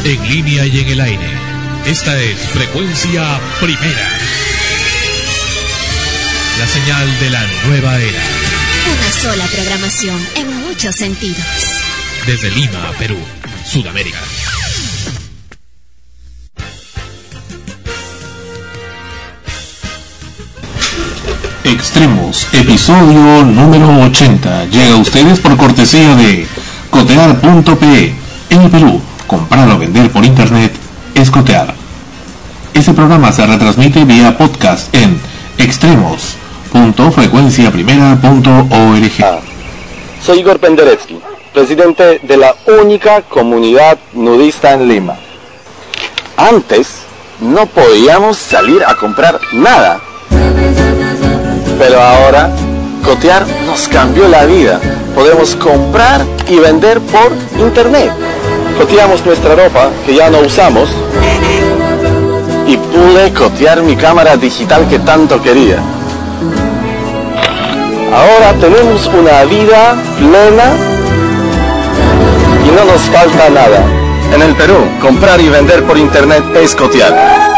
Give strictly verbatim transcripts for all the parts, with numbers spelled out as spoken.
en línea y en el aire. Esta es Frecuencia Primera, la señal de la nueva era. Una sola programación en muchos sentidos. Desde Lima, Perú, Sudamérica. Extremos, episodio número ochenta. Llega a ustedes por cortesía de cotear punto pe. En el Perú, comprar o vender por internet es cotear. Este programa se retransmite vía podcast en extremos punto frecuencia primera punto org. Soy Igor Penderecki, presidente de la única comunidad nudista en Lima. Antes no podíamos salir a comprar nada, pero ahora cotear nos cambió la vida. Podemos comprar y vender por internet. Coteamos nuestra ropa que ya no usamos y pude cotear mi cámara digital que tanto quería. Ahora tenemos una vida plena y no nos falta nada. En el Perú, comprar y vender por internet es cotear.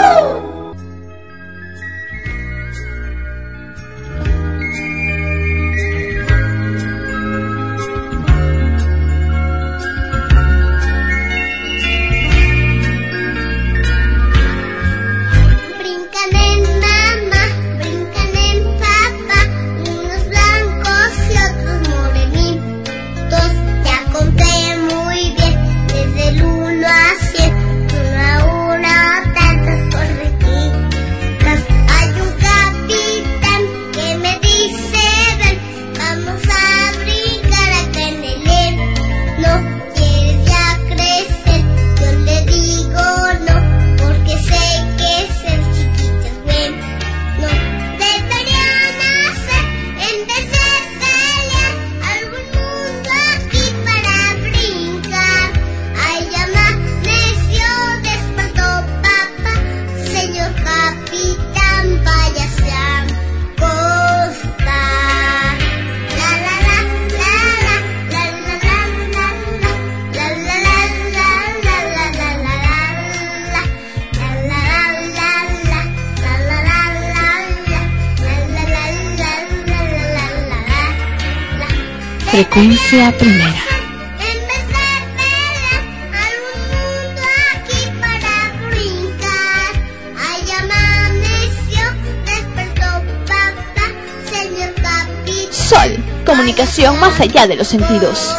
Frecuencia Primera. Sol, comunicación más allá de los sentidos.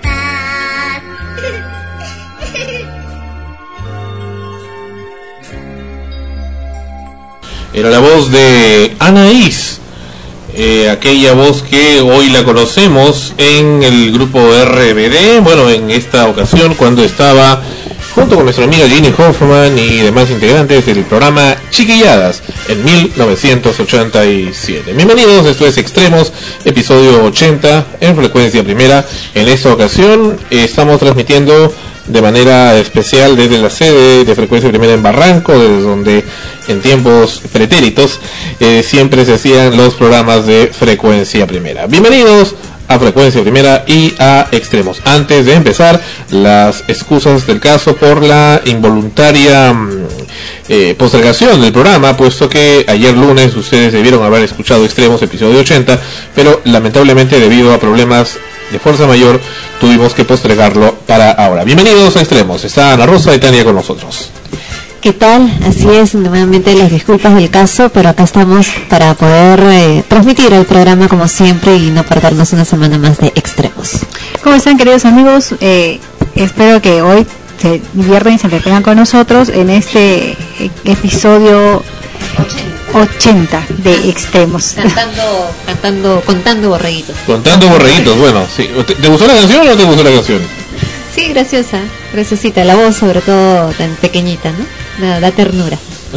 Era la voz de Anaís. Eh, aquella voz que hoy la conocemos en el grupo R B D, bueno, en esta ocasión cuando estaba junto con nuestra amiga Ginny Hoffman y demás integrantes del programa Chiquilladas en mil novecientos ochenta y siete. Bienvenidos, esto es Extremos, episodio ochenta en Frecuencia Primera. En esta ocasión eh, estamos transmitiendo de manera especial desde la sede de Frecuencia Primera en Barranco, desde donde en tiempos pretéritos eh, siempre se hacían los programas de Frecuencia Primera. Bienvenidos a Frecuencia Primera y a Extremos. Antes de empezar, las excusas del caso por la involuntaria eh, postergación del programa, puesto que ayer lunes ustedes debieron haber escuchado Extremos episodio ochenta, pero lamentablemente debido a problemas de fuerza mayor tuvimos que postergarlo para ahora. Bienvenidos a Extremos, está Ana Rosa y Tania con nosotros. ¿Qué tal? Así es, nuevamente las disculpas del caso, pero acá estamos para poder eh, transmitir el programa como siempre y no perdernos una semana más de Extremos. ¿Cómo están, queridos amigos? Eh, espero que hoy se diviertan y se entretengan con nosotros en este episodio ochenta de Extremos. Cantando, cantando, contando borreguitos. Contando borreguitos, bueno, sí. ¿Te, ¿te gustó la canción o no te gustó la canción? Sí, graciosa, graciosita, la voz sobre todo tan pequeñita, ¿no? Da, da ternura.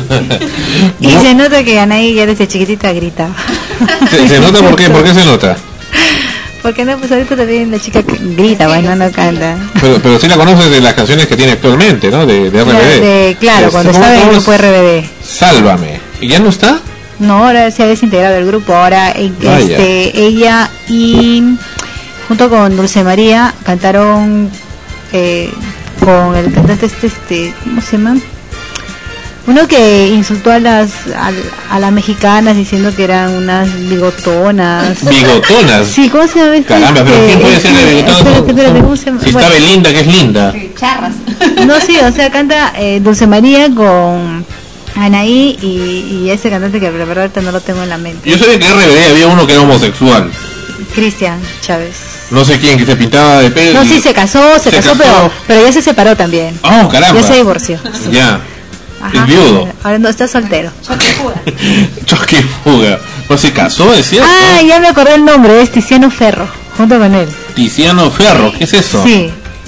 Y se nota que Anaí ya desde chiquitita grita. ¿Se, se nota por qué? ¿Por qué se nota? Porque no, pues ahorita también la chica grita, bueno, no canta. Pero, pero sí la conoces de las canciones que tiene actualmente, ¿no? De, de R B D. De, claro, cuando estaba en el grupo R B D. Sálvame. ¿Y ya no está? No, ahora se ha desintegrado el grupo. Ahora este, ella y junto con Dulce María cantaron eh, con el cantante este, este ¿cómo se llama? Uno que insultó a las a, a las mexicanas diciendo que eran unas bigotonas. ¿Bigotonas? Sí, ¿cómo se llama? Este, Caramba, pero ¿quién puede ser de bigotona? Espérate, espérate, ¿cómo se llama? Si Bueno, está Belinda, que es linda. Sí, charras. no, sí, o sea, canta eh, Dulce María con Anaí y, y ese cantante que la verdad ahorita no lo tengo en la mente. Yo sabía que en R B D había uno que era homosexual. Cristian Chávez. No sé quién, que se pintaba de pelo. No, y- sí, se casó, se, Se casó, casó. Pero, pero ya se separó también. Oh, caramba. Ya se divorció. Ya. Ajá. Es viudo. Ahora no, está soltero. Choque y fuga. ¿No se casó, es cierto? Ah, ya me acordé el nombre, es Tiziano Ferro, junto con él. Tiziano Ferro, ¿qué es eso? Sí.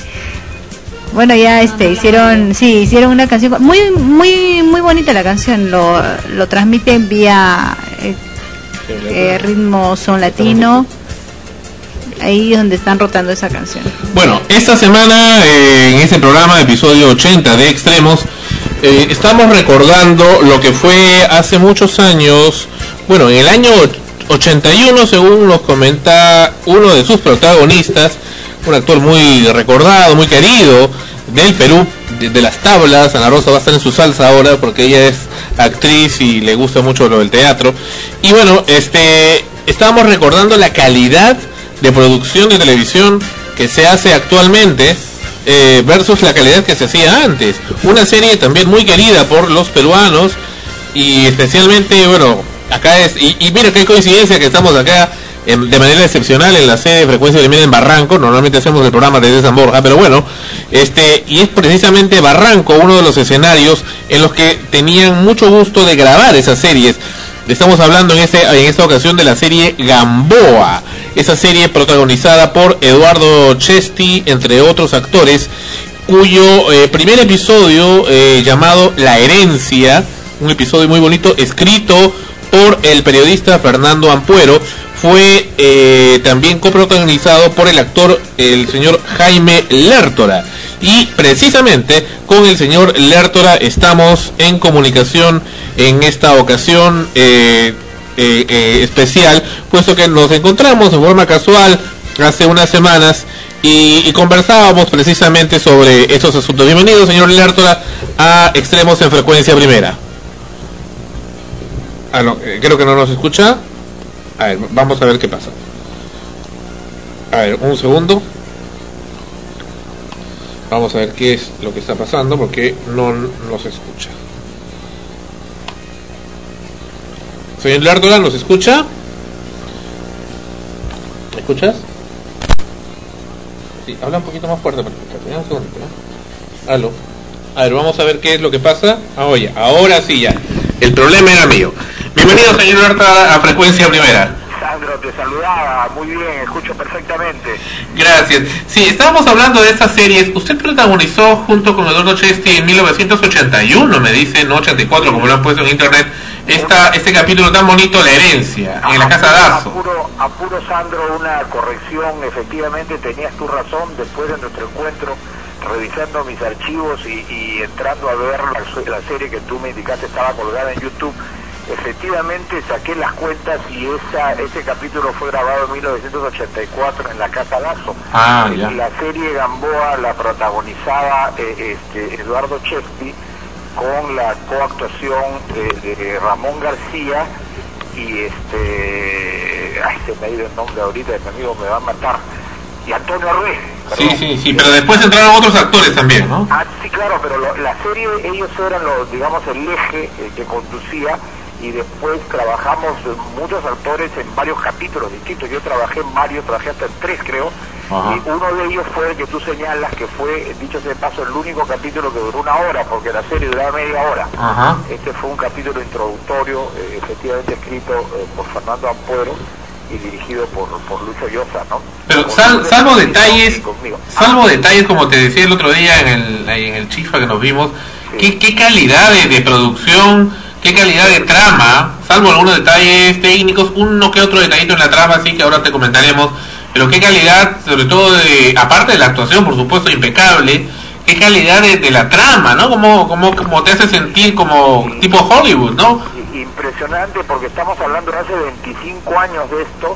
Bueno, ya este hicieron, sí, hicieron una canción muy muy muy bonita la canción, lo lo transmiten vía eh, eh, ritmo son latino. Ahí es donde están rotando esa canción. Bueno, esta semana eh, en este programa, episodio ochenta de Extremos, eh, estamos recordando lo que fue hace muchos años, bueno, en el año ochenta y uno, según nos comenta uno de sus protagonistas, un actor muy recordado, muy querido del Perú, de, de las tablas. Ana Rosa va a estar en su salsa ahora porque ella es actriz y le gusta mucho lo del teatro. Y bueno, este, estábamos recordando la calidad de producción de televisión que se hace actualmente eh, versus la calidad que se hacía antes. Una serie también muy querida por los peruanos y especialmente, bueno, acá es, y, y mira qué coincidencia que estamos acá en, de manera excepcional en la sede de Frecuencia Primera en Barranco. Normalmente hacemos el programa desde San Borja, pero bueno, este, y es precisamente Barranco uno de los escenarios en los que tenían mucho gusto de grabar esas series. Estamos hablando en, este, en esta ocasión de la serie Gamboa, esa serie protagonizada por Eduardo Chesti, entre otros actores, cuyo eh, primer episodio eh, llamado La Herencia, un episodio muy bonito, escrito por el periodista Fernando Ampuero, fue eh, también coprotagonizado por el actor, el señor Jaime Lertora. Y precisamente con el señor Lertora estamos en comunicación en esta ocasión eh, eh, eh, especial, puesto que nos encontramos en forma casual hace unas semanas y, y conversábamos precisamente sobre estos asuntos. Bienvenido, señor Lertora, a Extremos en Frecuencia Primera. Ah, no, eh, creo que no nos escucha. A ver, vamos a ver qué pasa. A ver, un segundo. Vamos a ver qué es lo que está pasando porque no nos escucha. Señor Lertora, ¿nos escucha? ¿Me escuchas? Sí, habla un poquito más fuerte para escucharte. Un segundito, ¿no? Aló. A ver, vamos a ver qué es lo que pasa. Ah, oye, ahora sí ya. El problema era mío. Bienvenido, señor Lertora, a Frecuencia Primera. Sandro, te saludaba, muy bien, escucho perfectamente. Gracias. Sí, estábamos hablando de estas series. Usted protagonizó junto con Eduardo Chesti en mil novecientos ochenta y uno, me dicen, no ochenta y cuatro, como lo han puesto en internet, esta, este capítulo tan bonito, La Herencia, en la Casa Dazo. Apuro, apuro, Sandro, una corrección, efectivamente tenías tu razón, después de nuestro encuentro, revisando mis archivos y, y entrando a ver la, la serie que tú me indicaste estaba colgada en YouTube. Efectivamente saqué las cuentas y esa ese capítulo fue grabado en mil novecientos ochenta y cuatro en la Casa Dazo. Ah, ya. La serie Gamboa la protagonizaba eh, este, Eduardo Chesti con la coactuación de, de Ramón García y este ay, se me ha ido el nombre ahorita, mi amigo me va a matar, y Antonio Arrué. Sí, sí, sí, pero después entraron otros actores también, ¿no? Ah, sí, claro, pero lo, la serie, ellos eran los, digamos, el eje eh, que conducía, y después trabajamos eh, muchos actores en varios capítulos distintos. Yo trabajé en varios, trabajé hasta en tres, creo. Ajá. Y uno de ellos fue el que tú señalas, que fue, dicho sea de paso, el único capítulo que duró una hora, porque la serie duraba media hora. Ajá. Este fue un capítulo introductorio, eh, efectivamente escrito eh, por Fernando Ampuero y dirigido por, por Lucho Llosa, ¿no? Pero sal, salvo detalles, salvo detalles como te decía el otro día en el, en el Chifa que nos vimos, sí. ¿qué, qué calidad de, de producción, qué calidad de trama, salvo algunos detalles técnicos, uno que otro detallito en la trama, así que ahora te comentaremos, pero qué calidad, sobre todo de, aparte de la actuación, por supuesto, impecable, qué calidad de, de la trama, ¿no? Como, como, como te hace sentir como tipo Hollywood, ¿no? Impresionante, porque estamos hablando de hace veinticinco años de esto,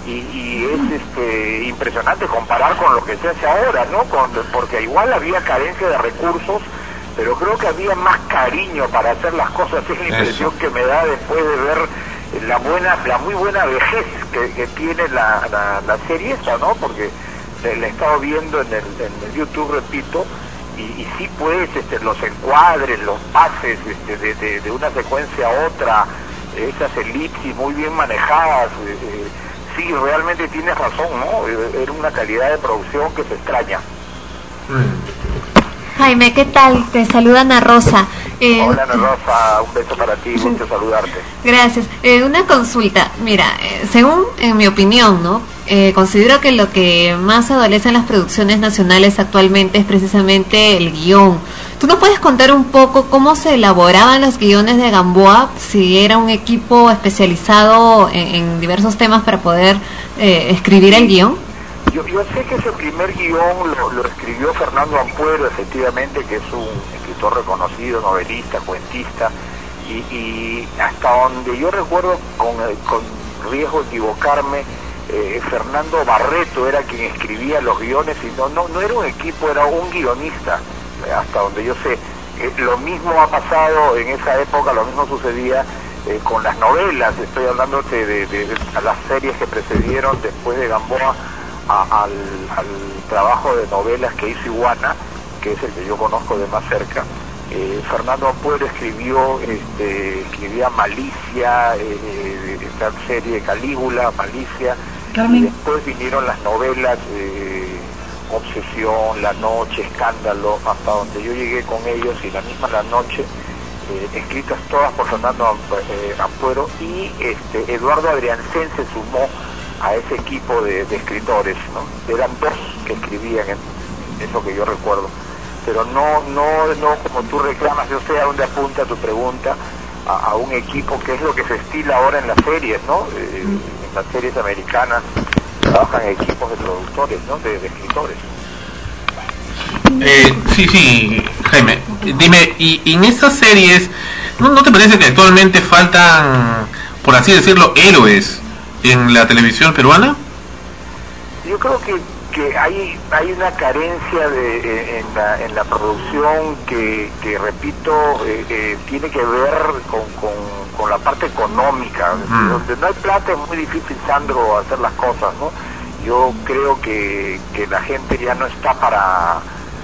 y, y es este, impresionante comparar con lo que se hace ahora, ¿no? Con, porque igual había carencia de recursos, pero creo que había más cariño para hacer las cosas. Es la impresión Eso. que me da después de ver la buena, la muy buena vejez que, que tiene la, la, la serie esta, ¿no? Porque la he estado viendo en el, en el YouTube, repito, y, y sí, pues, este, los encuadres, los pases este, de, de, de una secuencia a otra, esas elipsis muy bien manejadas, eh, eh, sí, realmente tienes razón, ¿no? Era una calidad de producción que se extraña. Jaime, ¿qué tal? Te saluda Ana Rosa. Eh, Hola Ana Rosa, un beso para ti, gusto saludarte. Gracias. Eh, una consulta, mira, eh, según en mi opinión, ¿no? Eh, considero que lo que más adolece en las producciones nacionales actualmente es precisamente el guión. ¿Tú nos puedes contar un poco cómo se elaboraban los guiones de Gamboa? Si era un equipo especializado en, en diversos temas para poder eh, escribir el guión. Yo, yo sé que ese primer guión lo, lo escribió Fernando Ampuero, efectivamente, que es un escritor reconocido, novelista, cuentista, y, y hasta donde yo recuerdo, con, con riesgo de equivocarme, eh, Fernando Barreto era quien escribía los guiones, y no, no, no era un equipo, era un guionista, hasta donde yo sé. Eh, lo mismo ha pasado en esa época, lo mismo sucedía eh, con las novelas. Estoy hablando de, de, de, de las series que precedieron después de Gamboa a, al, al trabajo de novelas que hizo Iguana, que es el que yo conozco de más cerca. Eh, Fernando Ampuero escribió este, escribía Malicia, eh, esta serie Calígula, Malicia, Carmen. Y después vinieron las novelas eh, Obsesión, La Noche, Escándalo, hasta donde yo llegué con ellos, y la misma La Noche, eh, escritas todas por Fernando Ampuero, y este, Eduardo Adriancén se sumó a ese equipo de, de escritores, ¿no? Eran dos que escribían, en eso que yo recuerdo. Pero no, no, no como tú reclamas, yo sé a dónde apunta tu pregunta, a, a un equipo que es lo que se estila ahora en las series, ¿no? Eh, en las series americanas trabajan equipos de productores, ¿no? De, de escritores. Eh, sí, sí, Jaime, dime, y, y en esas series, ¿no, ¿no te parece que actualmente faltan, por así decirlo, héroes en la televisión peruana? Yo creo que que hay hay una carencia de eh, en la en la producción que, que repito eh, eh, tiene que ver con, con, con la parte económica. Mm. Donde no hay plata es muy difícil, Sandro, hacer las cosas, ¿no? Yo creo que, que la gente ya no está para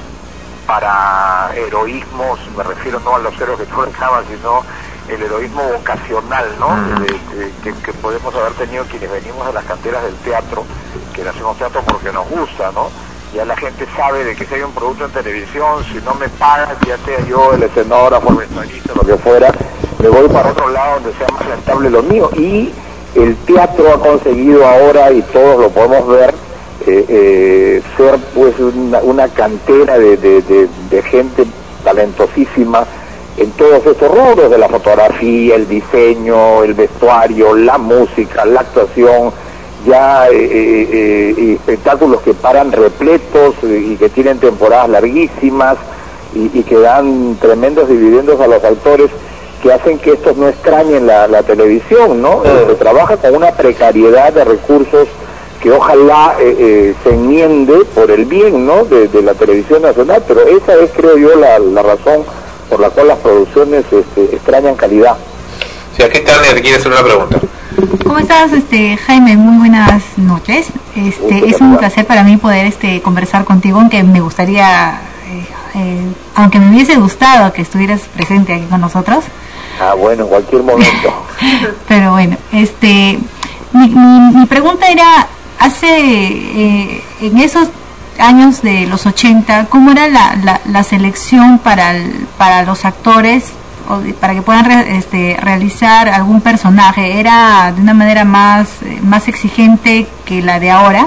para heroísmos, me refiero no a los héroes que tú reclamas, sino el heroísmo vocacional, ¿no? Mm. De, de, que, que podemos haber tenido quienes venimos de las canteras del teatro, que hacemos teatro porque nos gusta, ¿no? Ya la gente sabe de que si hay un producto en televisión, si no me pagan, ya sea yo el escenógrafo, el vestuarista, lo que fuera, me voy para otro lado donde sea más rentable lo mío. Y el teatro ha conseguido ahora, y todos lo podemos ver, eh, eh, ser pues una, una cantera de, de, de, de gente talentosísima en todos estos rubros, de la fotografía, el diseño, el vestuario, la música, la actuación, ya eh, eh, eh, espectáculos que paran repletos y que tienen temporadas larguísimas y, y que dan tremendos dividendos a los actores, que hacen que estos no extrañen la, la televisión, ¿no? Eh, se trabaja con una precariedad de recursos que ojalá eh, eh, se enmiende por el bien, ¿no? de, de la televisión nacional, pero esa es, creo yo, la, la razón por la cual las producciones este, extrañan calidad. Sí, aquí Tania te quiere hacer una pregunta. ¿Cómo estás, este, Jaime? Muy buenas noches. Este, es un placer para mí poder este, conversar contigo, aunque me gustaría, eh, eh, aunque me hubiese gustado que estuvieras presente aquí con nosotros. Ah, bueno, en cualquier momento. Pero bueno, este, mi, mi, mi pregunta era, hace, eh, en esos años de los ochenta, ¿cómo era la, la, la selección para, el, para los actores, o de, para que puedan re, este, realizar algún personaje? ¿Era de una manera más, más exigente que la de ahora?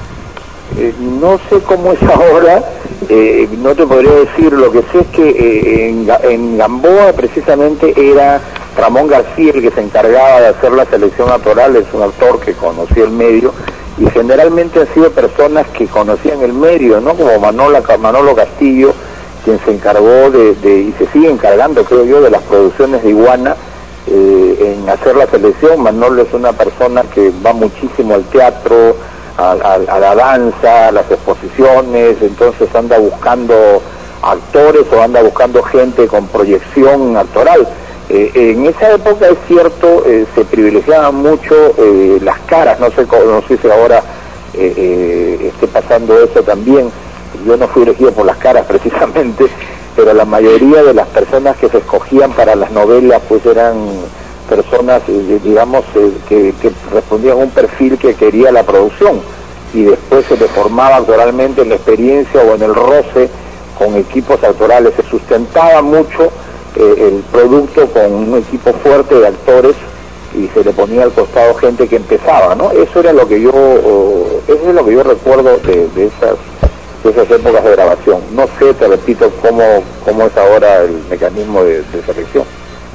Eh, no sé cómo es ahora, eh, no te podría decir. Lo que sé es que eh, en, en Gamboa precisamente era Ramón García el que se encargaba de hacer la selección actoral. Es un actor que conocía el medio, y generalmente han sido personas que conocían el medio, ¿no? Como Manolo, Manolo Castillo, quien se encargó de, de, y se sigue encargando, creo yo, de las producciones de Iguana, eh, en hacer la selección. Manolo es una persona que va muchísimo al teatro, a, a, a la danza, a las exposiciones, entonces anda buscando actores o anda buscando gente con proyección actoral. Eh, en esa época, es cierto, eh, se privilegiaban mucho eh, las caras, no sé, no sé si ahora eh, eh, esté pasando eso también. Yo no fui elegido por las caras precisamente, pero la mayoría de las personas que se escogían para las novelas pues eran personas, eh, digamos, eh, que, que respondían a un perfil que quería la producción, y después se le formaba actoralmente en la experiencia o en el roce con equipos actorales. Se sustentaba mucho eh, el producto con un equipo fuerte de actores y se le ponía al costado gente que empezaba, ¿no? Eso era lo que yo, oh, eso es lo que yo recuerdo de, de esas de esas épocas de grabación. No sé, te repito, cómo, cómo es ahora el mecanismo de, de selección.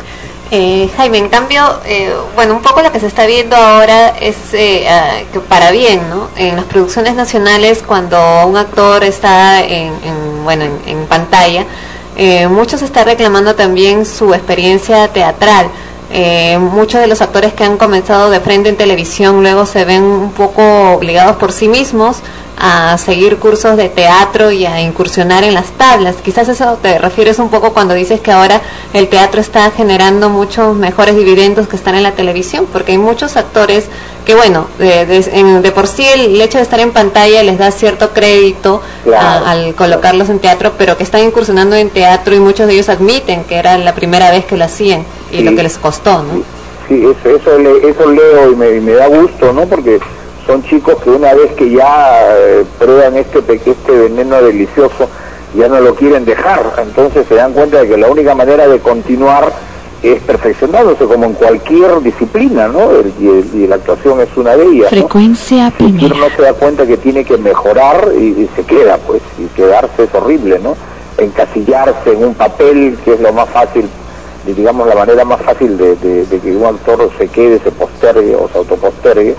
Eh, Jaime, en cambio, eh, bueno, un poco lo que se está viendo ahora es eh, uh, que para bien, ¿no? En las producciones nacionales, cuando un actor está en, en bueno, en, en pantalla, eh, muchos están reclamando también su experiencia teatral. Eh, muchos de los actores que han comenzado de frente en televisión luego se ven un poco obligados por sí mismos a seguir cursos de teatro y a incursionar en las tablas. Quizás eso te refieres un poco cuando dices que ahora el teatro está generando muchos mejores dividendos que están en la televisión, porque hay muchos actores que, bueno, de, de, en, de por sí el hecho de estar en pantalla les da cierto crédito, claro, a, al colocarlos en teatro, pero que están incursionando en teatro y muchos de ellos admiten que era la primera vez que lo hacían y sí, lo que les costó, ¿no? Sí, eso, eso, le, eso leo y me, y me da gusto, ¿no? Porque son chicos que una vez que ya eh, prueban este, este veneno delicioso, ya no lo quieren dejar. Entonces se dan cuenta de que la única manera de continuar es perfeccionándose, como en cualquier disciplina, ¿no? El, y, el, y la actuación es una de ellas, ¿no? Frecuencia primera. Si uno no se da cuenta que tiene que mejorar y, y se queda, pues, y quedarse es horrible, ¿no? Encasillarse en un papel, que es lo más fácil, digamos, la manera más fácil de, de, de que un actor se quede, se postergue o se autopostergue.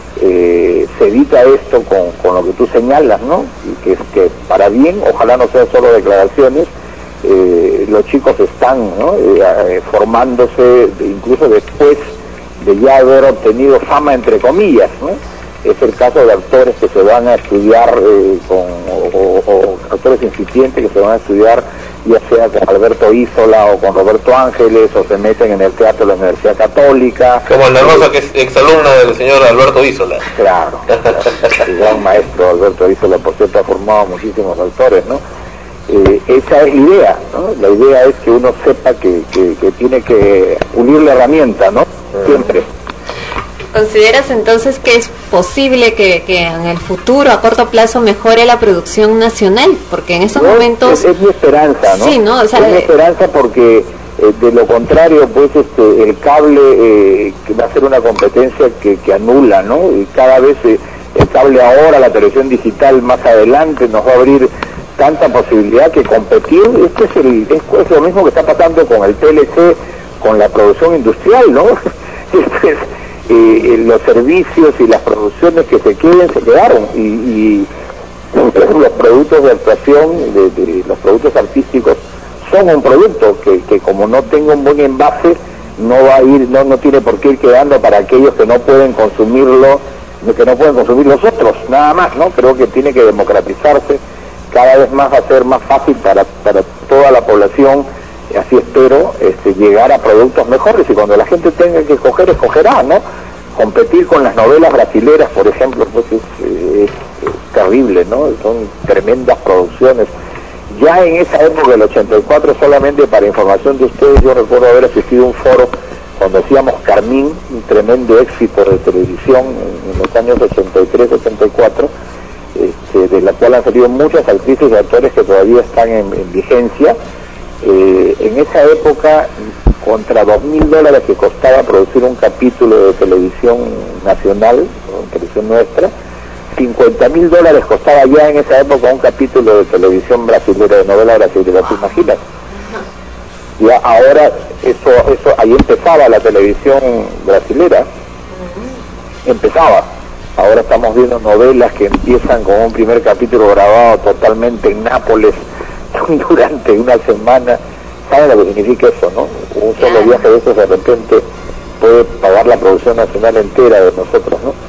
Eh, se evita esto con, con lo que tú señalas, ¿no? Y que es que para bien, ojalá no sea solo declaraciones, eh, los chicos están, ¿no? eh, formándose incluso después de ya haber obtenido fama, entre comillas, ¿no? Es el caso de actores que se van a estudiar eh, con, o, o, o actores incipientes que se van a estudiar ya sea con Alberto Isola o con Roberto Ángeles, o se meten en el teatro de la Universidad Católica. Como Ana Rosa, que es exalumna del señor Alberto Isola. Claro, el gran maestro Alberto Isola, por cierto, ha formado muchísimos actores, ¿no? Eh, esa es la idea, ¿no? La idea es que uno sepa que, que, que tiene que pulir la herramienta, ¿no? Siempre. ¿Consideras entonces que es posible que, que en el futuro, a corto plazo, mejore la producción nacional? Porque en estos no, momentos... Es, es mi esperanza, ¿no? Sí, ¿no? O sea, es mi esperanza porque, eh, de lo contrario, pues este el cable eh, que va a ser una competencia que, que anula, ¿no? Y cada vez eh, el cable ahora, la televisión digital más adelante, nos va a abrir tanta posibilidad que competir. Esto es, el, es, es lo mismo que está pasando con el T L C, con la producción industrial, ¿no? Esto es... Eh, los servicios y las producciones que se queden, se quedaron, y, y los productos de actuación, de, de los productos artísticos, son un producto que, que como no tenga un buen envase, no va a ir, no, no tiene por qué ir quedando para aquellos que no pueden consumirlo, que no pueden consumir los otros, nada más, ¿no? Creo que tiene que democratizarse, cada vez más va a ser más fácil para, para toda la población. Así espero este, llegar a productos mejores, y cuando la gente tenga que escoger, escogerá, ¿no? Competir con las novelas brasileras, por ejemplo, pues es, es, es terrible, ¿no? Son tremendas producciones. Ya en esa época, del ochenta y cuatro, solamente para información de ustedes, yo recuerdo haber asistido a un foro cuando hacíamos Carmín, un tremendo éxito de televisión en, en los años ochenta y tres, ochenta y cuatro, este, de la cual han salido muchas actrices y actores que todavía están en, en vigencia. Eh, en esa época, contra dos mil dólares que costaba producir un capítulo de televisión nacional, o televisión nuestra, cincuenta mil dólares costaba ya en esa época un capítulo de televisión brasilera, de novela brasilera, ¿te imaginas? Ya ahora, eso, eso, ahí empezaba la televisión brasilera, empezaba. Ahora estamos viendo novelas que empiezan con un primer capítulo grabado totalmente en Nápoles, durante una semana, saben lo que significa eso, ¿no? Un solo viaje de esos de repente puede pagar la producción nacional entera de nosotros, ¿no?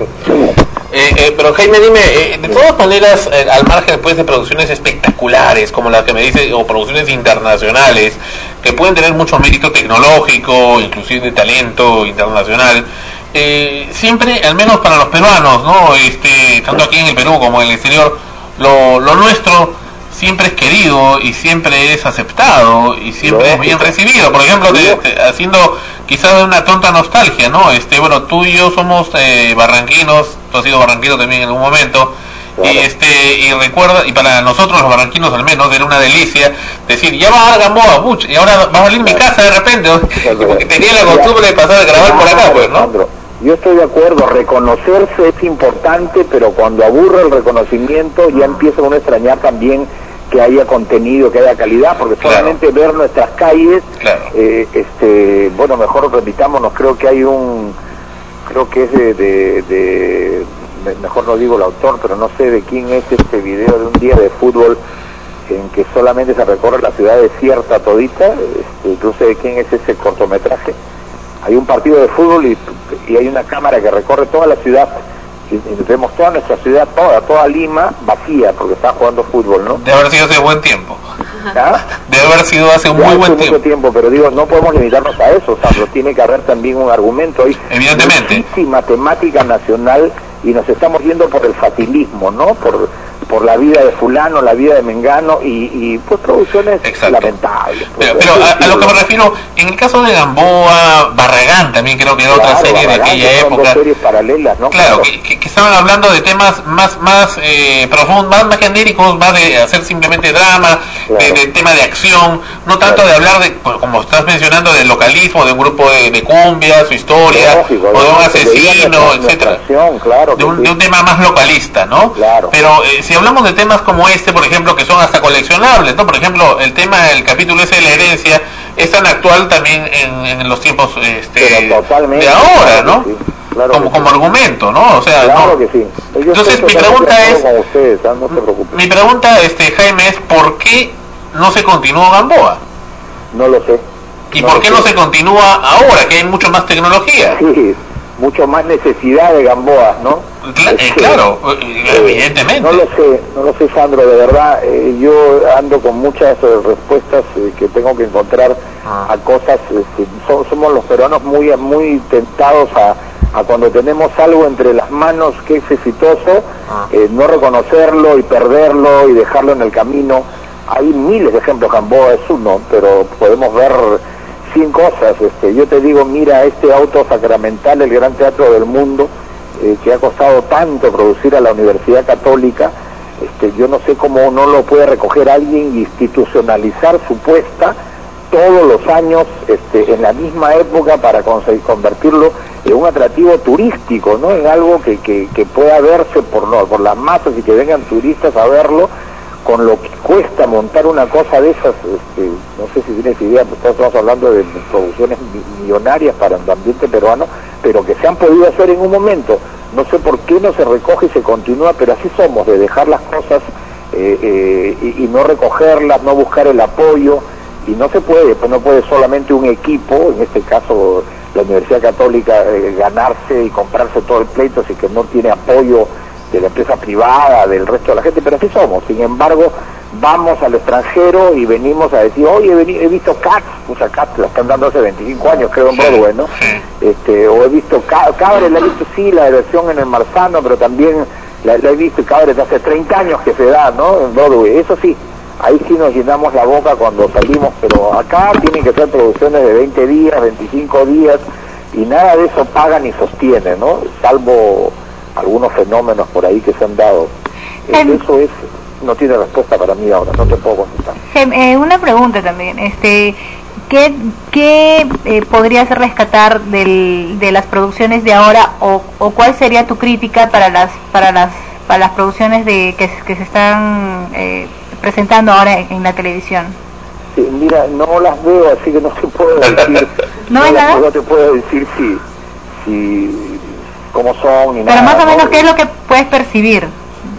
Eh, eh, pero Jaime, dime, eh, de todas maneras, eh, al margen después de producciones espectaculares, como las que me dice, o producciones internacionales, que pueden tener mucho mérito tecnológico, inclusive de talento internacional, eh, siempre, al menos para los peruanos, ¿no? Este, tanto aquí en el Perú como en el exterior, lo, lo nuestro siempre es querido y siempre es aceptado y siempre no, es bien recibido. Por ejemplo, te, te, haciendo quizás una tonta nostalgia, ¿no? Este, bueno, tú y yo somos eh, barranquinos, tú has sido barranquino también en algún momento, claro. y este y recuerda, y para nosotros los barranquinos al menos era una delicia decir, ya va a dar Gamboa, buch, y ahora va a salir mi casa de repente, porque tenía la costumbre de pasar a grabar por acá, pues, ¿no? Yo estoy de acuerdo, reconocerse es importante, pero cuando aburre el reconocimiento ya empieza uno a extrañar también que haya contenido, que haya calidad, porque solamente claro. ver nuestras calles, claro. eh, este, bueno, mejor repitámonos, creo que hay un, creo que es de, de, de, mejor no digo el autor, pero no sé de quién es este video de un día de fútbol en que solamente se recorre la ciudad desierta todita, este, incluso de quién es ese cortometraje. Hay un partido de fútbol y, y hay una cámara que recorre toda la ciudad. Y, y vemos toda nuestra ciudad, toda, toda Lima vacía porque está jugando fútbol, ¿no? Debe haber sido hace buen tiempo. ¿Ah? Debe haber sido hace un ya muy hace buen mucho tiempo. tiempo. Pero digo, no podemos limitarnos a eso, Sandro. Tiene que haber también un argumento. Hay evidentemente muchísima temática nacional y nos estamos yendo por el facilismo, ¿no? Por por la vida de fulano, la vida de Mengano y, y pues producciones Exacto. lamentables. Pues, pero pero a, a lo que me refiero, en el caso de Gamboa, Barragán también creo que era claro, otra serie Barragán, de aquella época. Dos series paralelas, ¿no? Claro, claro. Que, que, que estaban hablando de temas más más eh, profundos, más, más genéricos, más de hacer simplemente drama, claro. de, de tema de acción, no tanto claro. de hablar de, como estás mencionando, del localismo, de un grupo de, de cumbia, su historia, Lógico, o de un asesino, etcétera. Claro de, un, sí. de un tema más localista, ¿no? Claro. Pero eh, si hablamos de temas como este, por ejemplo, que son hasta coleccionables, ¿no? Por ejemplo, el tema del capítulo ese de la herencia es tan actual también en, en los tiempos este, de ahora, ¿no? Sí, claro como como sí. argumento, ¿no? O sea, claro no. que sí. Yo Entonces mi pregunta es, con ustedes, ¿eh? No se preocupen. Mi pregunta, este Jaime, es ¿por qué no se continuó Gamboa? No lo sé. ¿Y no por qué sé. no se continúa ahora, que hay mucho más tecnología? Sí, mucho más necesidad de Gamboa, ¿no? Cla eh, claro, eh, evidentemente. No lo sé, no lo sé, Sandro, de verdad. Eh, yo ando con muchas eh, respuestas eh, que tengo que encontrar ah. a cosas. Eh, so, somos los peruanos muy muy tentados a, a cuando tenemos algo entre las manos que es exitoso, ah. eh, no reconocerlo y perderlo y dejarlo en el camino. Hay miles de ejemplos, Gamboa es uno, pero podemos ver cien cosas. Este, yo te digo, mira, este auto sacramental, el Gran Teatro del Mundo, eh, que ha costado tanto producir a la Universidad Católica, este, yo no sé cómo no lo puede recoger alguien y institucionalizar su puesta todos los años este, en la misma época para conseguir convertirlo en un atractivo turístico, ¿no? En algo que, que, que pueda verse por, no, por las masas y que vengan turistas a verlo, con lo que cuesta montar una cosa de esas. Este, no sé si tienes idea, pues estamos hablando de producciones millonarias para el ambiente peruano, pero que se han podido hacer en un momento. No sé por qué no se recoge y se continúa, pero así somos, de dejar las cosas eh, eh, y, y no recogerlas, no buscar el apoyo, y no se puede, pues no puede solamente un equipo, en este caso la Universidad Católica, eh, ganarse y comprarse todo el pleito, así que no tiene apoyo de la empresa privada, del resto de la gente, pero así somos. Sin embargo, vamos al extranjero y venimos a decir, oye, he, he visto Cats, pues a Cats la están dando hace veinticinco años, creo, en Broadway, ¿no? Este, o he visto Cabaret, la he visto, sí, la versión en el Marzano, pero también la, la he visto, y Cabaret hace treinta años que se da, ¿no? En Broadway, eso sí, ahí sí nos llenamos la boca cuando salimos, pero acá tienen que ser producciones de veinte días, veinticinco días, y nada de eso paga ni sostiene, ¿no? Salvo algunos fenómenos por ahí que se han dado. Eh, eso es, no tiene respuesta para mí ahora, no te puedo contestar. Eh, una pregunta también, este, ¿qué, qué eh, podrías rescatar del, de las producciones de ahora, o, o cuál sería tu crítica para las para las para las producciones de que, que se están eh, presentando ahora en, en la televisión? Sí, mira, no las veo, así que no te puedo decir. ¿No, no, las, no te puedo decir si si cómo son ni pero nada, más o menos, ¿no? ¿qué es lo que puedes percibir?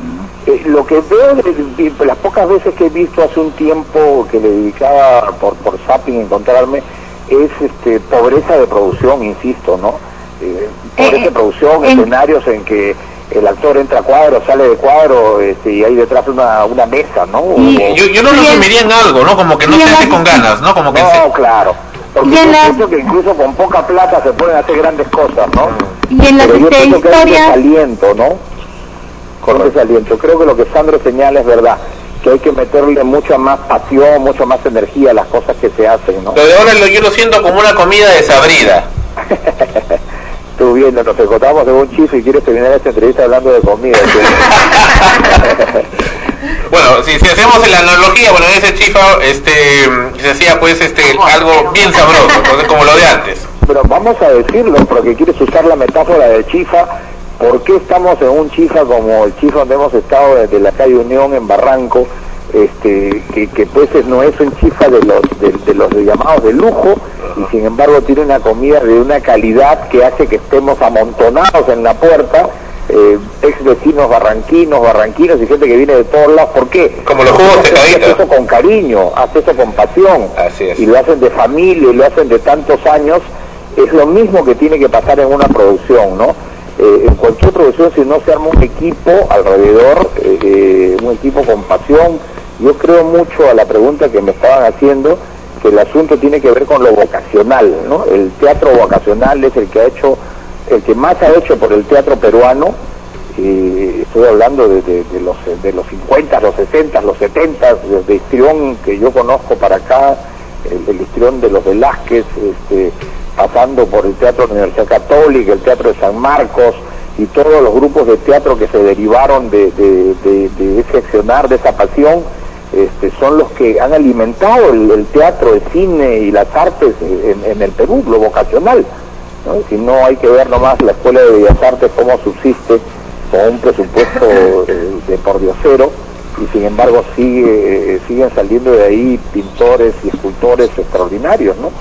Eh, lo que veo, de, de, las pocas veces que he visto hace un tiempo que le dedicaba por, por zapping encontrarme, es este, pobreza de producción, insisto, ¿no? Eh, pobreza eh, de producción, eh, escenarios en que el actor entra a cuadro, sale de cuadro, este, y hay detrás una, una mesa, ¿no? Y, o, yo, yo lo resumiría en algo, ¿no? Como que no se hace con ganas, ¿no? Como que no, se... claro. Porque yo pienso que incluso con poca plata se pueden hacer grandes cosas, ¿no? Y en las Pero yo este, pienso historias... que hay un desaliento, ¿no? Con desaliento. Creo que lo que Sandro señala es verdad, que hay que meterle mucha más pasión, mucha más energía a las cosas que se hacen, ¿no? Lo de ahora lo, yo lo siento como una comida desabrida. Tú viendo, nos encontramos en un chifre y quieres terminar esta entrevista hablando de comida. Bueno, si, si hacemos la analogía, bueno, en ese chifa este, se hacía pues este algo bien sabroso, entonces, como lo de antes. Pero vamos a decirlo, porque quieres usar la metáfora del chifa. ¿Por qué estamos en un chifa como el chifa donde hemos estado desde la calle Unión en Barranco? Este, que, que pues no es un chifa de los de, de los llamados de lujo, y sin embargo tiene una comida de una calidad que hace que estemos amontonados en la puerta, eh, ex vecinos barranquinos, barranquinos y gente que viene de todos lados. ¿Por qué? Como los jugos tecaditos. Hace eso con cariño, hace eso con pasión. Así es. Y lo hacen de familia, y lo hacen de tantos años. Es lo mismo que tiene que pasar en una producción, ¿no? Eh, en cualquier producción, si no se arma un equipo alrededor, eh, un equipo con pasión. Yo creo mucho a la pregunta que me estaban haciendo, que el asunto tiene que ver con lo vocacional, ¿no? El teatro vocacional es el que ha hecho, el que más ha hecho por el teatro peruano. Eh, estoy hablando de, de, de los de los cincuenta, los sesenta, los setenta, desde histrión que yo conozco para acá, el, el histrión de los Velázquez, este, pasando por el Teatro de la Universidad Católica, el Teatro de San Marcos, y todos los grupos de teatro que se derivaron de, de, de, de ese accionar, de esa pasión. Este, son los que han alimentado el, el teatro, el cine y las artes en, en el Perú, lo vocacional, ¿no? Si no, hay que ver nomás la Escuela de Bellas Artes cómo subsiste con un presupuesto eh, de pordiosero, y sin embargo sigue, eh, siguen saliendo de ahí pintores y escultores extraordinarios, ¿no?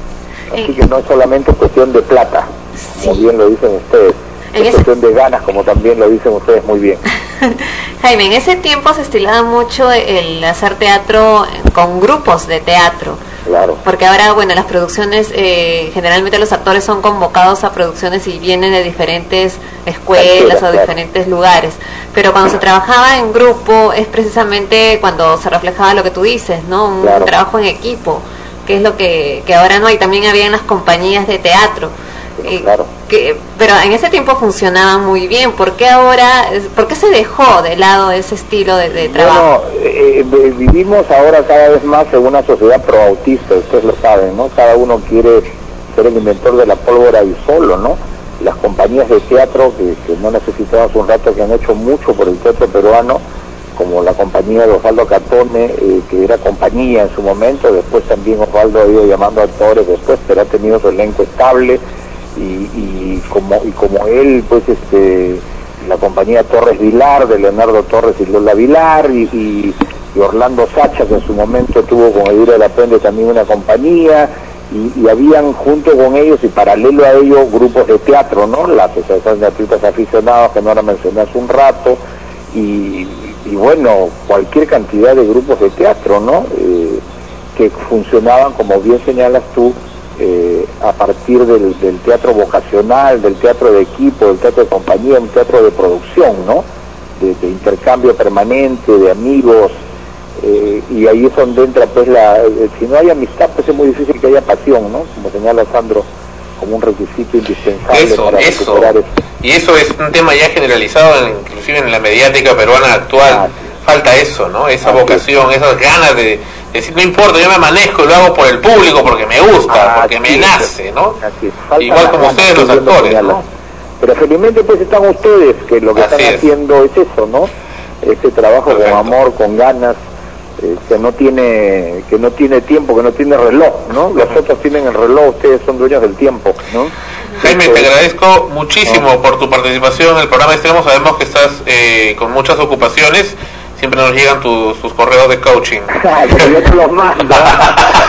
Así que no es solamente cuestión de plata, como bien lo dicen ustedes. Es ese... cuestión de ganas, como también lo dicen ustedes muy bien. Jaime, en ese tiempo se estilaba mucho el hacer teatro con grupos de teatro. Claro. Porque ahora, bueno, las producciones, eh, generalmente los actores son convocados a producciones y vienen de diferentes escuelas o claro. diferentes lugares. Pero cuando se trabajaba en grupo es precisamente cuando se reflejaba lo que tú dices, ¿no? Un claro. trabajo en equipo, que es lo que, que ahora no hay. También había en las compañías de teatro. Eh, claro. que, pero en ese tiempo funcionaba muy bien. ¿Por qué ahora, por qué se dejó de lado ese estilo de, de trabajo? Bueno, eh, eh, vivimos ahora cada vez más en una sociedad pro-autista, ustedes lo saben, ¿no? Cada uno quiere ser el inventor de la pólvora y solo, ¿no? Las compañías de teatro que, que no necesitamos un rato, que han hecho mucho por el teatro peruano, como la compañía de Osvaldo Catone, eh, que era compañía en su momento, después también Osvaldo ha ido llamando actores después, pero ha tenido su elenco estable. Y, y como y como él, pues este la compañía Torres Vilar, de Leonardo Torres y Lola Vilar, y, y, y Orlando Sacha, que en su momento tuvo con Edura de la Pende también una compañía, y, y habían junto con ellos y paralelo a ellos grupos de teatro, ¿no? La Asociación de Artistas Aficionados, que no la mencioné hace un rato, y, y bueno, cualquier cantidad de grupos de teatro, ¿no? Eh, que funcionaban, como bien señalas tú, Eh, a partir del, del teatro vocacional, del teatro de equipo, del teatro de compañía, un teatro de producción, ¿no? De, de intercambio permanente, de amigos, eh, y ahí es donde entra pues la, eh, si no hay amistad pues es muy difícil que haya pasión, ¿no? Como señala Sandro, como un requisito indispensable eso, para eso. recuperar eso. Y eso es un tema ya generalizado, en, inclusive en la mediática peruana actual. Ah, falta eso, ¿no? Esa ah, vocación, sí. esas ganas de decir, no importa, yo me manejo y lo hago por el público, porque me gusta, ah, porque me nace, ¿no? Igual como ustedes los actores, ¿no? Pero felizmente pues están ustedes, que lo que así están es. haciendo es eso, ¿no? Este trabajo Perfecto. con amor, con ganas, eh, que no tiene que no tiene tiempo, que no tiene reloj, ¿no? Los uh-huh. otros tienen el reloj, ustedes son dueños del tiempo, ¿no? Jaime, te agradezco muchísimo ¿no? por tu participación en el programa Extremo. Sabemos que estás eh, con muchas ocupaciones. Siempre nos llegan tus, tus correos de coaching. Pero yo te los mando.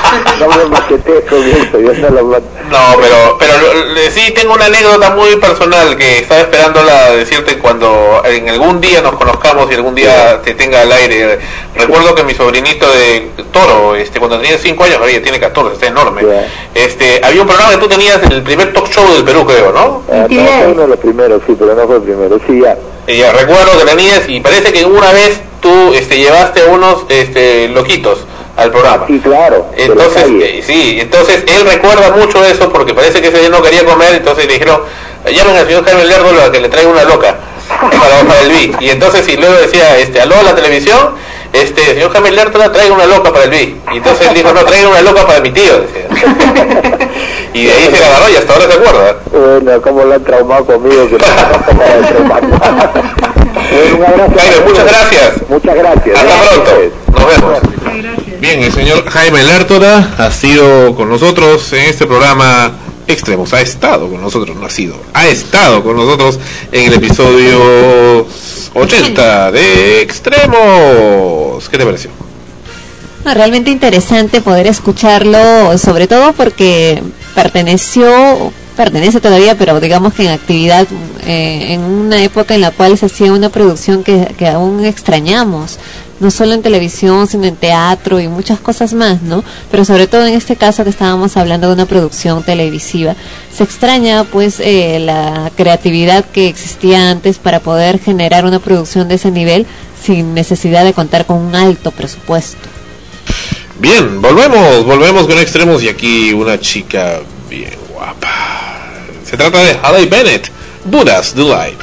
No me maquetees con eso, yo no lo mato. No, pero pero eh, sí tengo una anécdota muy personal que estaba esperándola decirte cuando en algún día nos conozcamos y algún día te tenga al aire. Recuerdo que mi sobrinito de Toro, este cuando tenía cinco años, había tiene catorce, está enorme. Yeah. Este, había un programa que tú tenías en el primer talk show del Perú, creo, ¿no? Ah, no, fue uno de los primeros, sí, pero no fue el primero, sí, ya. Y ya recuerdo que tenías y parece que una vez tú este llevaste a unos este loquitos al programa. Sí, claro. Entonces, eh, sí, entonces él recuerda mucho eso porque parece que ese día no quería comer, entonces le dijeron, llamen al señor Jaime Lerdo a que le traiga una loca para, para el B I. Y entonces y luego decía, este, aló a la televisión, este, señor Jaime Lerdo traiga una loca para el B I. Y entonces él dijo, no, traiga una loca para mi tío, decía. Y de ahí se la agarró y hasta ahora se acuerda. Bueno, como lo han traumado conmigo, que no me traumado. Bueno, un abrazo. Jaime, muchas gracias. Muchas gracias. Hasta Gracias. pronto. Nos vemos. Gracias. Bien, el señor Jaime Lertora ha sido con nosotros en este programa Extremos. Ha estado con nosotros, no ha sido. Ha estado con nosotros en el episodio ochenta de Extremos. ¿Qué te pareció? No, realmente interesante poder escucharlo, sobre todo porque perteneció, pertenece todavía, pero digamos que en actividad, eh, en una época en la cual se hacía una producción que, que aún extrañamos, no solo en televisión, sino en teatro y muchas cosas más, ¿no? Pero sobre todo en este caso que estábamos hablando de una producción televisiva, se extraña pues eh, la creatividad que existía antes para poder generar una producción de ese nivel sin necesidad de contar con un alto presupuesto. Bien, volvemos, volvemos con Extremos y aquí una chica bien guapa. Se trata de Haley Bennett, Buddha's Delight.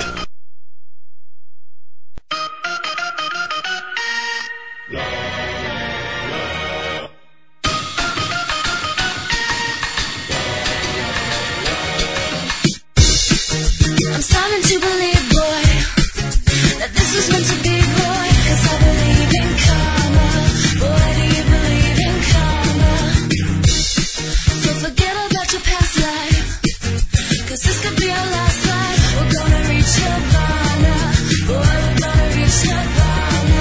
I'm starting to believe, boy, that this was meant to be, boy, 'cause I believe in karma. Boy, do you believe in karma? So forget about your past life, 'cause this could be our last life. We're gonna reach nirvana. Boy, we're gonna reach nirvana.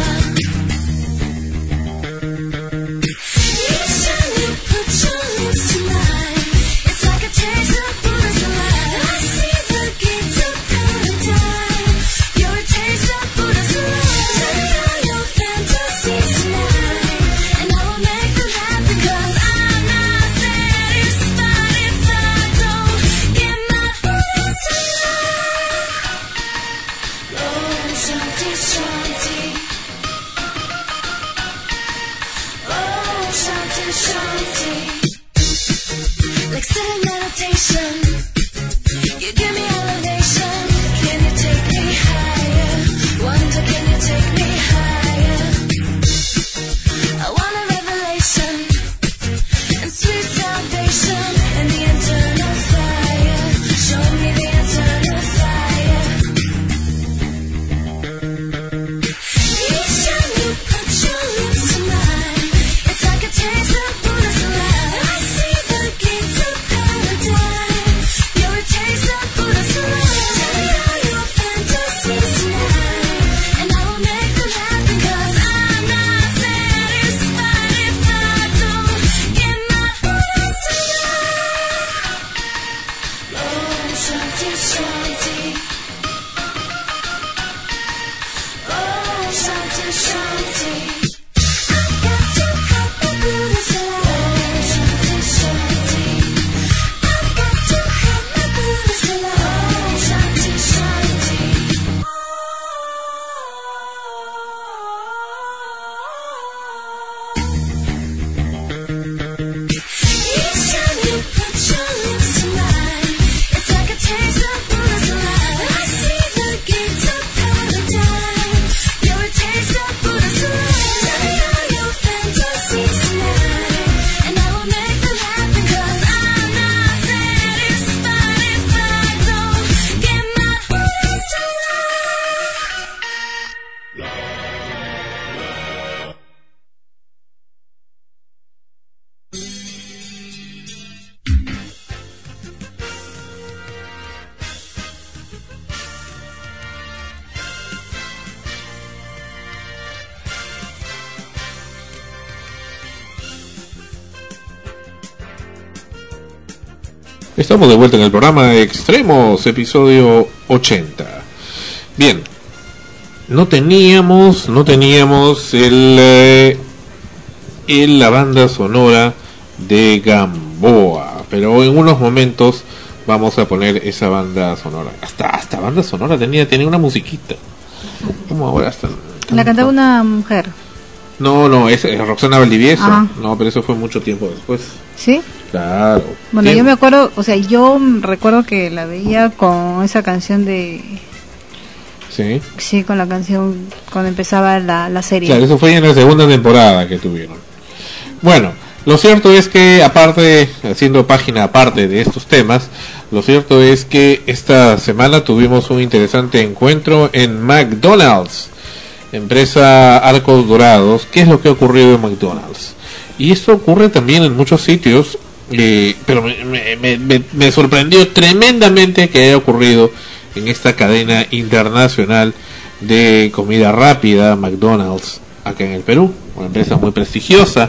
Each time you put your lips to mine, it's like a taste of Buddha's delight. I see the gates of paradise. You're a taste of Buddha's delight. Tell me all your fantasies tonight, and I will make them happen, 'cause I'm not satisfied if I don't get my Buddha's delight. Om Shanti Shanti. Om Shanti Shanti. Like sitting meditation, you give me elevation. Can you take me higher? Wonder, can you take me higher? I want a revelation and sweet salvation and the eternal fire. Show me the eternal fire. Each time you put your lips to mine, it's like a taste of Buddha's delight. I see the gates of paradise. Estamos de vuelta en el programa Extremos, episodio ochenta. Bien, no teníamos, no teníamos el, eh, el la banda sonora de Gamboa, pero en unos momentos vamos a poner esa banda sonora. Hasta hasta banda sonora tenía, tenía una musiquita. ¿Cómo ahora hasta? La cantaba una mujer. No, no, es, es Roxana Valdivieso. Ajá. No, pero eso fue mucho tiempo después. ¿Sí? Claro. Bueno, Tiem- yo me acuerdo, o sea, yo recuerdo que la veía con esa canción de... Sí. Sí, con la canción cuando empezaba la, la serie. Claro, eso fue en la segunda temporada que tuvieron. Bueno, lo cierto es que aparte, haciendo página aparte de estos temas, lo cierto es que esta semana tuvimos un interesante encuentro en McDonald's, empresa Arcos Dorados. ¿Qué es lo que ha ocurrido en McDonald's? Y esto ocurre también en muchos sitios, eh, pero me, me, me, me sorprendió tremendamente que haya ocurrido en esta cadena internacional de comida rápida, McDonald's, acá en el Perú, una empresa muy prestigiosa.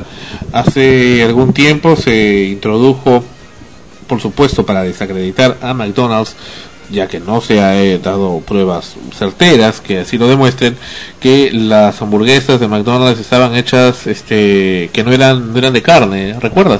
Hace algún tiempo se introdujo, por supuesto, para desacreditar a McDonald's, ya que no se ha eh, dado pruebas certeras que así lo demuestren, que las hamburguesas de McDonald's estaban hechas, este, que no eran, no eran de carne, ¿recuerdas?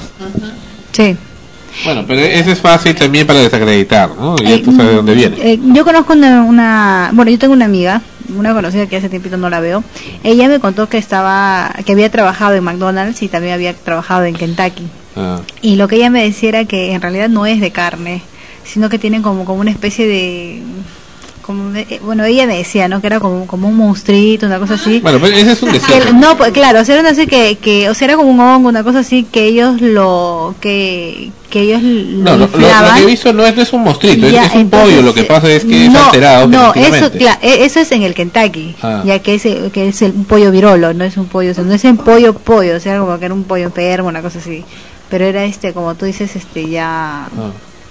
Sí. Bueno, pero ese es fácil también para desacreditar, ¿no? Ya Eh, tú sabes de dónde viene. eh, yo conozco una, una... Bueno, yo tengo una amiga, una conocida que hace tiempito no la veo. Ella me contó que estaba... que había trabajado en McDonald's y también había trabajado en Kentucky. Ah, Y lo que ella me decía era que en realidad no es de carne, sino que tienen como, como una especie de... Como de- eh, bueno, ella me decía, ¿no? Que era como, como un monstruito, una cosa así. bueno, pero ese es un Que desierto. el- no, pues claro, o sea, era así que, que, o sea, era como un hongo, una cosa así, que ellos lo, que, que ellos No, lo lo, lo- lo inflaban. que he visto no es, no es un mostrito, es, Ya, es un entonces, pollo. Lo que pasa es que es no, alterado no, eso, genéticamente. cla- e- eso es en el Kentucky, Ah. ya que es, que es el, un pollo virolo, no es un pollo, o sea, no es un pollo pollo, o sea, como que era un pollo enfermo, una cosa así. Pero era este, como tú dices, este ya Ah.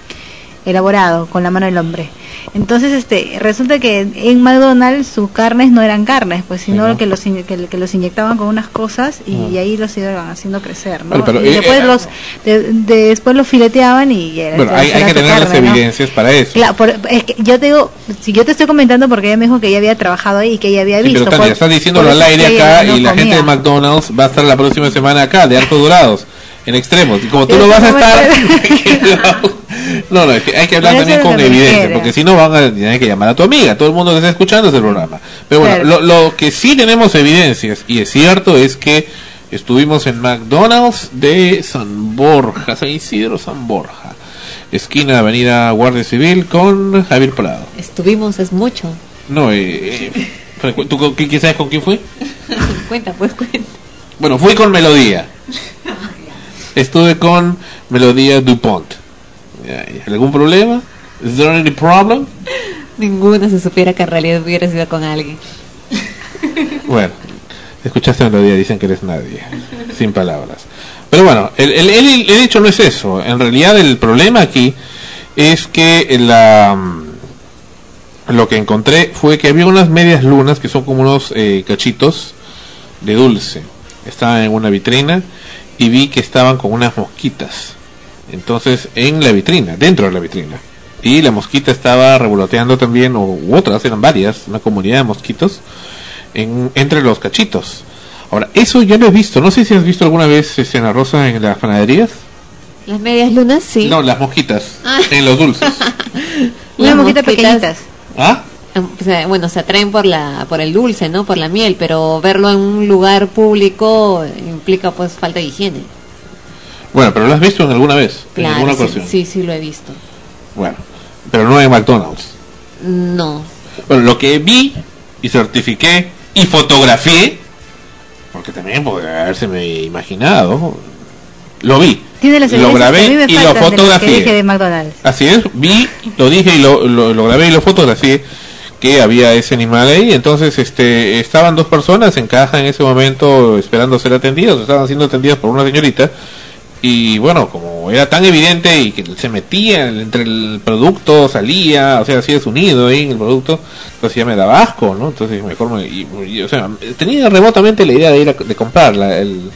elaborado con la mano del hombre. Entonces, este, resulta que en McDonald's sus carnes no eran carnes, pues, sino Sí, ¿no? que los in- que, que los inyectaban con unas cosas y Ah. ahí los iban haciendo crecer, ¿no? Bueno, pero, y eh, después eh, los de- de- después los fileteaban y era, Bueno, era- hay, hay era que su tener las carne, ¿no? evidencias para eso. Claro, por- es que yo te digo, si yo te estoy comentando porque ella me dijo que ella había trabajado ahí y que ella había Sí, visto. pero Tania, por- estás diciéndolo por al eso aire es que ella acá no y la gente de comía. McDonald's va a estar la próxima semana acá, de Arcos Dorados, en Extremos. Y como tú Pero no vas a eso no estar... no, no, es que hay que hablar Pero también eso es con lo que me evidencia, refiero. porque si no van a tener que llamar a tu amiga. Todo el mundo que está escuchando ese programa. Pero bueno, Claro. lo, lo que sí tenemos evidencias, y es cierto, es que estuvimos en McDonald's de San Borja, San Isidro, San Borja, esquina Avenida Guardia Civil con Javier Prado. Estuvimos, es mucho. No, eh, eh, frecu- ¿tú con quién sabes con quién fui? Cuenta, pues cuenta. Bueno, fui con Melodía. Estuve con Melodía Dupont. ¿Algún problema? ¿Is there any problem? Ninguno se supiera que en realidad hubiera sido con alguien. Bueno, escuchaste a Melodía, dicen que eres nadie. Sin palabras. Pero bueno, el, el, el- el hecho no es eso. En realidad el problema aquí es que la... Lo que encontré fue que había unas medias lunas que son como unos eh, cachitos de dulce. Estaban en una vitrina y vi que estaban con unas mosquitas. Entonces, en la vitrina, dentro de la vitrina. Y la mosquita estaba revoloteando también, o u otras, eran varias, una comunidad de mosquitos, en, entre los cachitos. Ahora, eso ya lo he visto. No sé si has visto alguna vez este, Ana Rosa en las panaderías. Las medias lunas, sí. No, las mosquitas, Ah. en los dulces. Unas Las mosquitas mosquitas, pequeñitas. ¿Ah? O sea, bueno, se atraen por la por el dulce, ¿no? Por la miel, pero verlo en un lugar público implica pues falta de higiene. Bueno, pero lo has visto en alguna vez, en alguna Claro, sí, ocasión. sí, sí lo he visto. Bueno, pero no en McDonald's. No. Bueno, lo que vi y certifiqué y fotografié, porque también podría haberse imaginado, lo vi, Tiene las lo evidencias que a mí grabé me y lo faltan de lo que dije fotografié. de McDonald's. Así es, vi, lo dije y lo, lo, lo grabé y lo fotografié, que había ese animal ahí. Entonces este estaban dos personas en caja en ese momento esperando ser atendidos, estaban siendo atendidas por una señorita. Y bueno, como era tan evidente y que se metía entre el producto, salía, o sea, hacía su nido ahí en el producto, entonces ya me daba asco, ¿no? Entonces mejor me, y, y, o sea, tenía remotamente la idea de ir a de comprar la, el,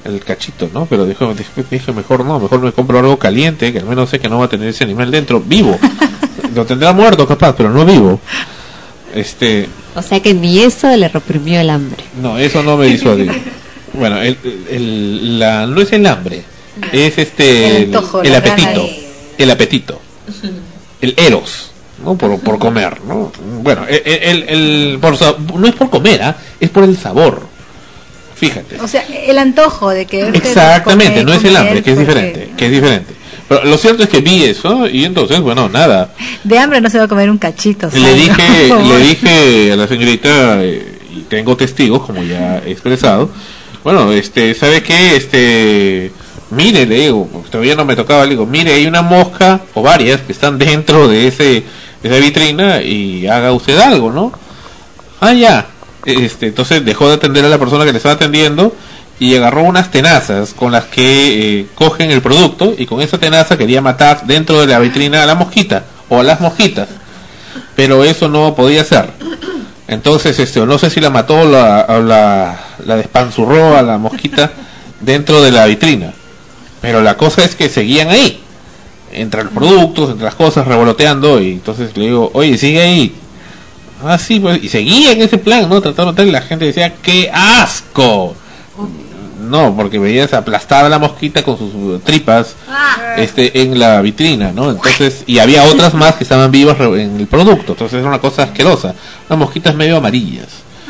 el cachito, ¿no? Pero dijo, dije, dije, mejor no, mejor me compro algo caliente, que al menos sé que no va a tener ese animal dentro, vivo. Lo tendrá muerto capaz, pero no vivo. Este... O sea que ni eso le reprimió el hambre. No, eso no me disuadió. Bueno, el, el, la, no es el hambre, es este el, antojo, el, el apetito, de... el apetito, el eros, ¿no? Por, por comer, ¿no? Bueno, el, el, el por, no es por comer, ¿ah? Es por el sabor. Fíjate. O sea, el antojo de que... Exactamente, comer, no es el hambre, comer, que es porque... diferente, que es diferente. Pero lo cierto es que vi eso y entonces, bueno, nada. De hambre no se va a comer un cachito. Le ¿sabes? dije, No, le dije a la señorita, eh, y tengo testigos, como ya he expresado, bueno, este, ¿sabe qué? Este, mire, le digo, todavía no me tocaba, le digo, mire, hay una mosca o varias que están dentro de ese, de esa vitrina y haga usted algo, ¿no? Ah, ya. Este, entonces dejó de atender a la persona que le estaba atendiendo y agarró unas tenazas con las que eh, cogen el producto y con esa tenaza quería matar dentro de la vitrina a la mosquita o a las mosquitas, pero eso no podía ser. Entonces, este, no sé si la mató o la, o la, la despanzurró a la mosquita dentro de la vitrina, pero la cosa es que seguían ahí, entre los productos, entre las cosas, revoloteando, y entonces le digo, oye, sigue ahí. Ah, sí, pues, y seguía en ese plan, ¿no? Tratando de matar, y la gente decía, ¡qué asco! No, porque veías aplastada la mosquita con sus tripas este en la vitrina, ¿no? Entonces, y había otras más que estaban vivas en el producto, entonces era una cosa asquerosa, unas mosquitas medio amarillas.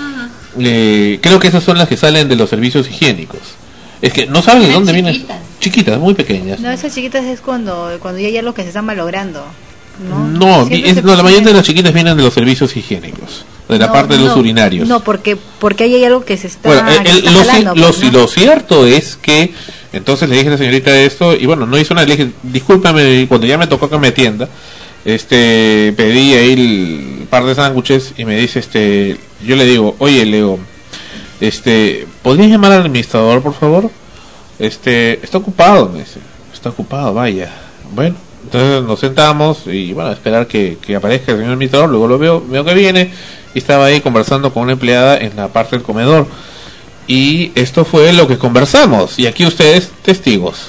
Eh, creo que esas son las que salen de los servicios higiénicos. Es que no saben de dónde vienen. Chiquitas, muy pequeñas. No, esas chiquitas es cuando cuando ya hay algo que se está malogrando. No, no, Siempre es, se no la pone- mayoría de las chiquitas vienen de los servicios higiénicos, de la No, parte de los no, urinarios. No, porque porque ahí hay algo que se está, Bueno, el- que el- está lo, ci- jalando, lo, pues, ¿no? lo cierto es que entonces le dije a la señorita esto y bueno, no hizo nada, le dije, discúlpame, y cuando ya me tocó que me atienda, este, pedí ahí el par de sándwiches y me dice, este, yo le digo, oye, Leo, este, ¿podrías llamar al administrador, por favor? Este, está ocupado, me dice, está ocupado, vaya. Bueno, entonces nos sentamos y bueno, esperar que, que aparezca el señor administrador, luego lo veo, veo que viene y estaba ahí conversando con una empleada en la parte del comedor. Y esto fue lo que conversamos. Y aquí ustedes, testigos.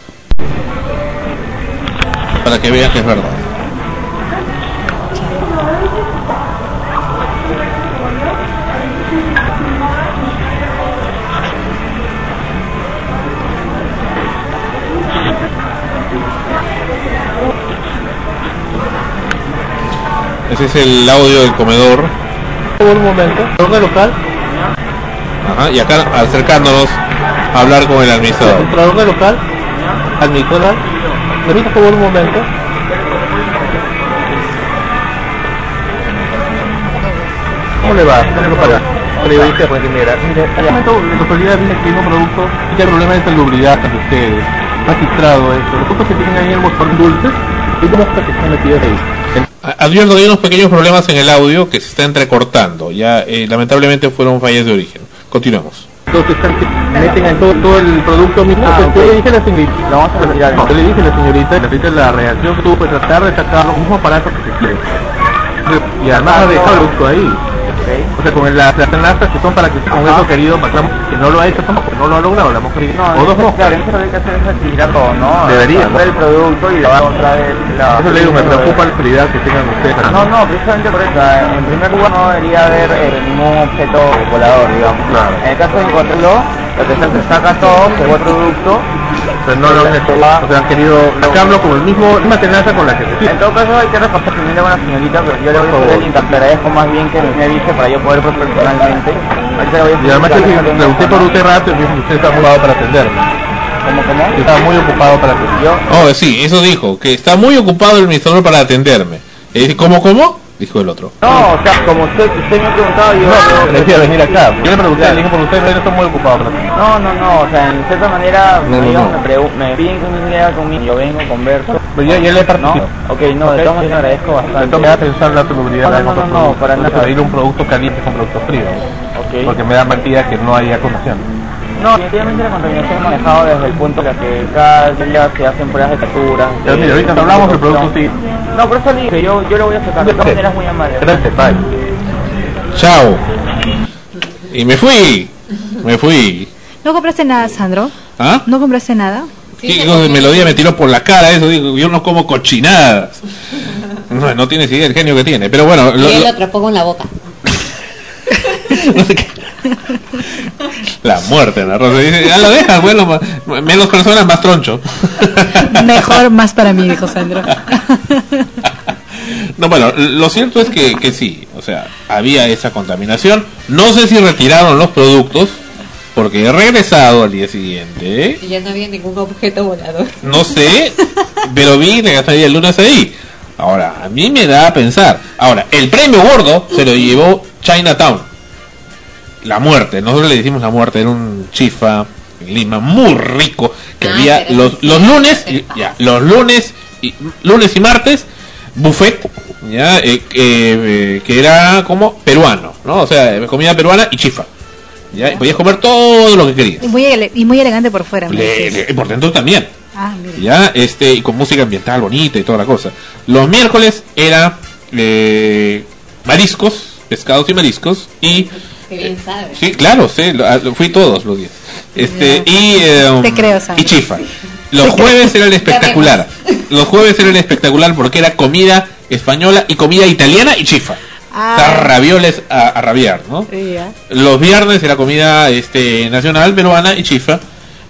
Para que vean que es verdad. Ese es el audio del comedor. Por un momento, ¿dónde local? Ajá, y acá acercándonos a hablar con el administrador. ¿Entrador de local? ¿Administrador? Permita por un momento. ¿Cómo le va? ¿Cómo le va? Periodista, pues mira, mire, al momento la autoridad dice que hay un producto y que el problema es la salubridad de ustedes. Magistrado eso, los productos que tienen ahí en el son dulces y como que están metidos ahí. Advierto que hay unos pequeños problemas en el audio que se está entrecortando. Ya, eh, lamentablemente fueron fallas de origen. Continuamos. Entonces están que meten en todo, todo el producto mismo. Ah, Entonces, ok. yo le dije a la señorita, Lo vamos a retirar. no, yo le dije a la señorita, la señorita la reacción que tuvo fue tratar de sacar los mismos aparatos que se quiere. Y además ha dejado el producto ahí. O sea, con las, las tenazas que son para que con eso querido, pasamos, que no lo ha hecho tampoco, no lo ha logrado, la hemos querido. No, o dos eso, moscas. claro, eso lo que hay que hacer es retirar todo, ¿no? Debería. Hacer el producto y lavar otra vez la... Eso le digo, me preocupa la prioridad que tengan ustedes. No, no, precisamente por eso. En primer lugar no debería haber eh, ningún objeto volador, digamos. Claro. En el caso de encontrarlo, lo que se hace es saca todo, pegó el producto. Pero no lo han hecho, o sea, han querido sacarlo con el mismo, misma tenaza con la que se En quiere. todo caso hay que repasar primero con la señorita, pero yo le voy a hacer el link, te agradezco más bien que me avise para yo poder personalmente. Ahorita le voy a Y además, explicar le que pregunté por usted rato y me dijo que usted está ocupado para atenderme. ¿Cómo, cómo? Que estaba muy ocupado para atenderme. Yo, Oh, sí, eso dijo, que está muy ocupado el administrador para atenderme. Y dice, ¿cómo, cómo? Dijo el otro. no, o sea, como usted, usted me ha preguntado, yo... No, le decía venir acá. Yo le pregunté, le dije por usted, no está muy ocupado para atenderme. No, no, no, o sea, en cierta manera No, no, ellos no. Me, pregu- me piden que me lea conmigo, yo vengo, converso, Pero ya, ya le he ¿no? participado. Ok, no, de todas maneras agradezco bastante. Entonces me da a pensar la salubridad No, de no, otros no, no, productos. para Por eso nada. ir un producto caliente con productos fríos. Ok. Porque me da mentira que no haya condición. No, definitivamente la contaminación manejado desde el punto de que cada día se hacen pruebas de capturas. Pero de- mira, ahorita de hablamos del producción. producto sí. No, por eso le dije, yo, yo lo voy a sacar, de todas maneras muy amable. Gracias, bye. Chao. Y me fui. Me fui. ¿No compraste nada, Sandro? ¿Ah? ¿No compraste nada? ¿Qué hijo de melodía me tiró por la cara eso? Digo, yo no como cochinadas. No, no tienes idea del genio que tiene. Pero bueno, Y lo- él lo- lo atrapó con la boca. no sé qué. La muerte en arroz. Dice, ya lo dejas, bueno, ma- menos personas, más troncho. Mejor, más para mí, dijo Sandro. No, bueno, lo cierto es que, que sí, o sea, había esa contaminación. No sé si retiraron los productos, porque he regresado al día siguiente. Y ya no había ningún objeto volador. No sé, pero vi que hasta el lunes ahí. Ahora, a mí me da a pensar. Ahora, el premio gordo se lo llevó Chinatown. La muerte, nosotros le decimos la muerte, era un chifa en Lima muy rico que Ah, había pero los, sí, los sí, lunes, sí. y- ya, los lunes y lunes y martes buffet, ya, eh, eh, eh, que era como peruano, ¿no? O sea, comida peruana y chifa. Ya, y podías comer todo lo que querías. Y muy, ele- y muy elegante por fuera. me Le- dices. le- por dentro también. Ah, mira. Ya, este, y con música ambiental bonita y toda la cosa. Los miércoles era eh, mariscos, pescados y mariscos, y Qué bien sabes. sí, claro, sí, lo- ah, lo- fui todos los días. Este, y eh, um, Te creo, Sandra. y chifa. Los jueves era el espectacular. Los jueves era el espectacular porque era comida española y comida italiana y chifa. Ah. O sea, ravioles a, a rabiar, ¿no? Sí, ya. Los viernes era comida este nacional peruana y chifa.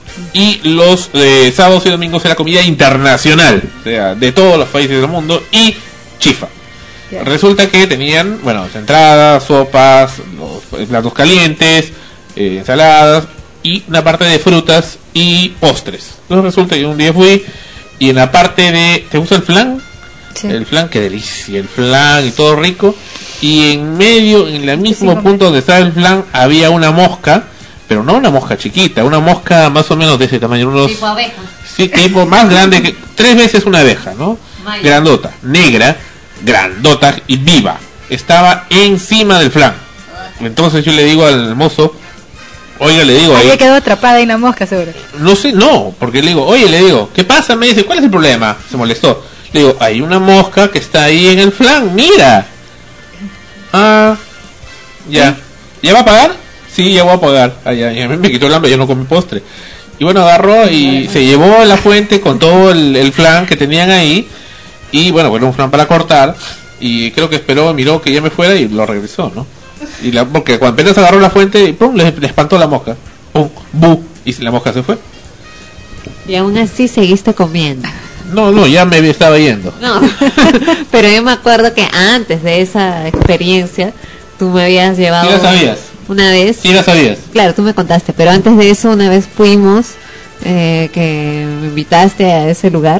Y los eh, sábados y domingos era comida internacional, o sea, de todos los países del mundo y chifa. Ya. Resulta que tenían, bueno, entradas, sopas, los platos calientes, eh, ensaladas y una parte de frutas y postres. Entonces resulta que un día fui y en la parte de... ¿Te gusta el flan? Sí. El flan, qué delicia, el flan y todo rico. Y en medio, en el mismo Sí, punto donde estaba el flan, había una mosca, pero no una mosca chiquita, una mosca más o menos de ese tamaño, unos... Tipo abeja. Sí, tipo más grande que... Tres veces una abeja, ¿no? Vaya. Grandota, negra, grandota y viva. Estaba encima del flan. Entonces yo le digo al mozo, oiga, le digo ahí... Ahí quedó atrapada en la mosca, seguro. No sé, no, porque le digo, oye, le digo, ¿qué pasa? Me dice, ¿cuál es el problema? Se molestó. Le digo, hay una mosca que está ahí en el flan, mira. Ah, ya. ¿Ya va a pagar? Sí, ya voy a pagar. Ah, ya, ya me quitó el hambre, yo no comí postre. Y bueno, agarró y se llevó a la fuente con todo el, el flan que tenían ahí. Y bueno, bueno, un flan para cortar. Y creo que esperó, miró que ya me fuera y lo regresó, ¿no? Y la, porque cuando apenas agarró la fuente, y pum, le, le espantó la mosca. Pum, bu, y la mosca se fue. Y aún así seguiste comiendo. No, no, ya me estaba yendo. No, pero yo me acuerdo que antes de esa experiencia tú me habías llevado Sí la sabías. una vez. Sí la sabías. Claro, tú me contaste, pero antes de eso una vez fuimos, eh, que me invitaste a ese lugar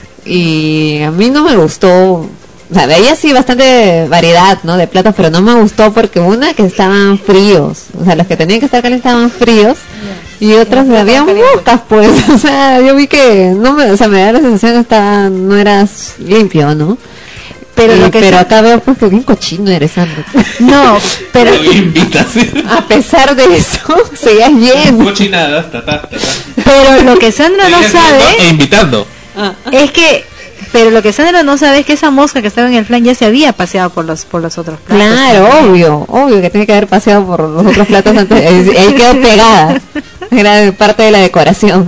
y a mí no me gustó. O sea, veía sí bastante variedad, ¿no? De platos, pero no me gustó porque una que estaban fríos, o sea, los que tenían que estar calientes estaban fríos y otros Y los había platos calientes. moscas, pues. O sea, yo vi que no me, o sea, me da la sensación que estaba, no eras limpio, ¿no? Pero Y- lo que pero sí- acá veo pues que bien cochino eres, Sandro. No, pero Me invitas. A pesar de eso, seguías bien. Cochinadas, ta, ta, ta, ta. pero lo que Sandro no Seguías viendo sabe E invitando. es que, pero lo que Sandro no sabe es que esa mosca que estaba en el flan ya se había paseado por los por los otros platos. Claro, obvio, obvio que tiene que haber paseado por los otros platos antes. eh, Ahí quedó pegada. Era parte de la decoración.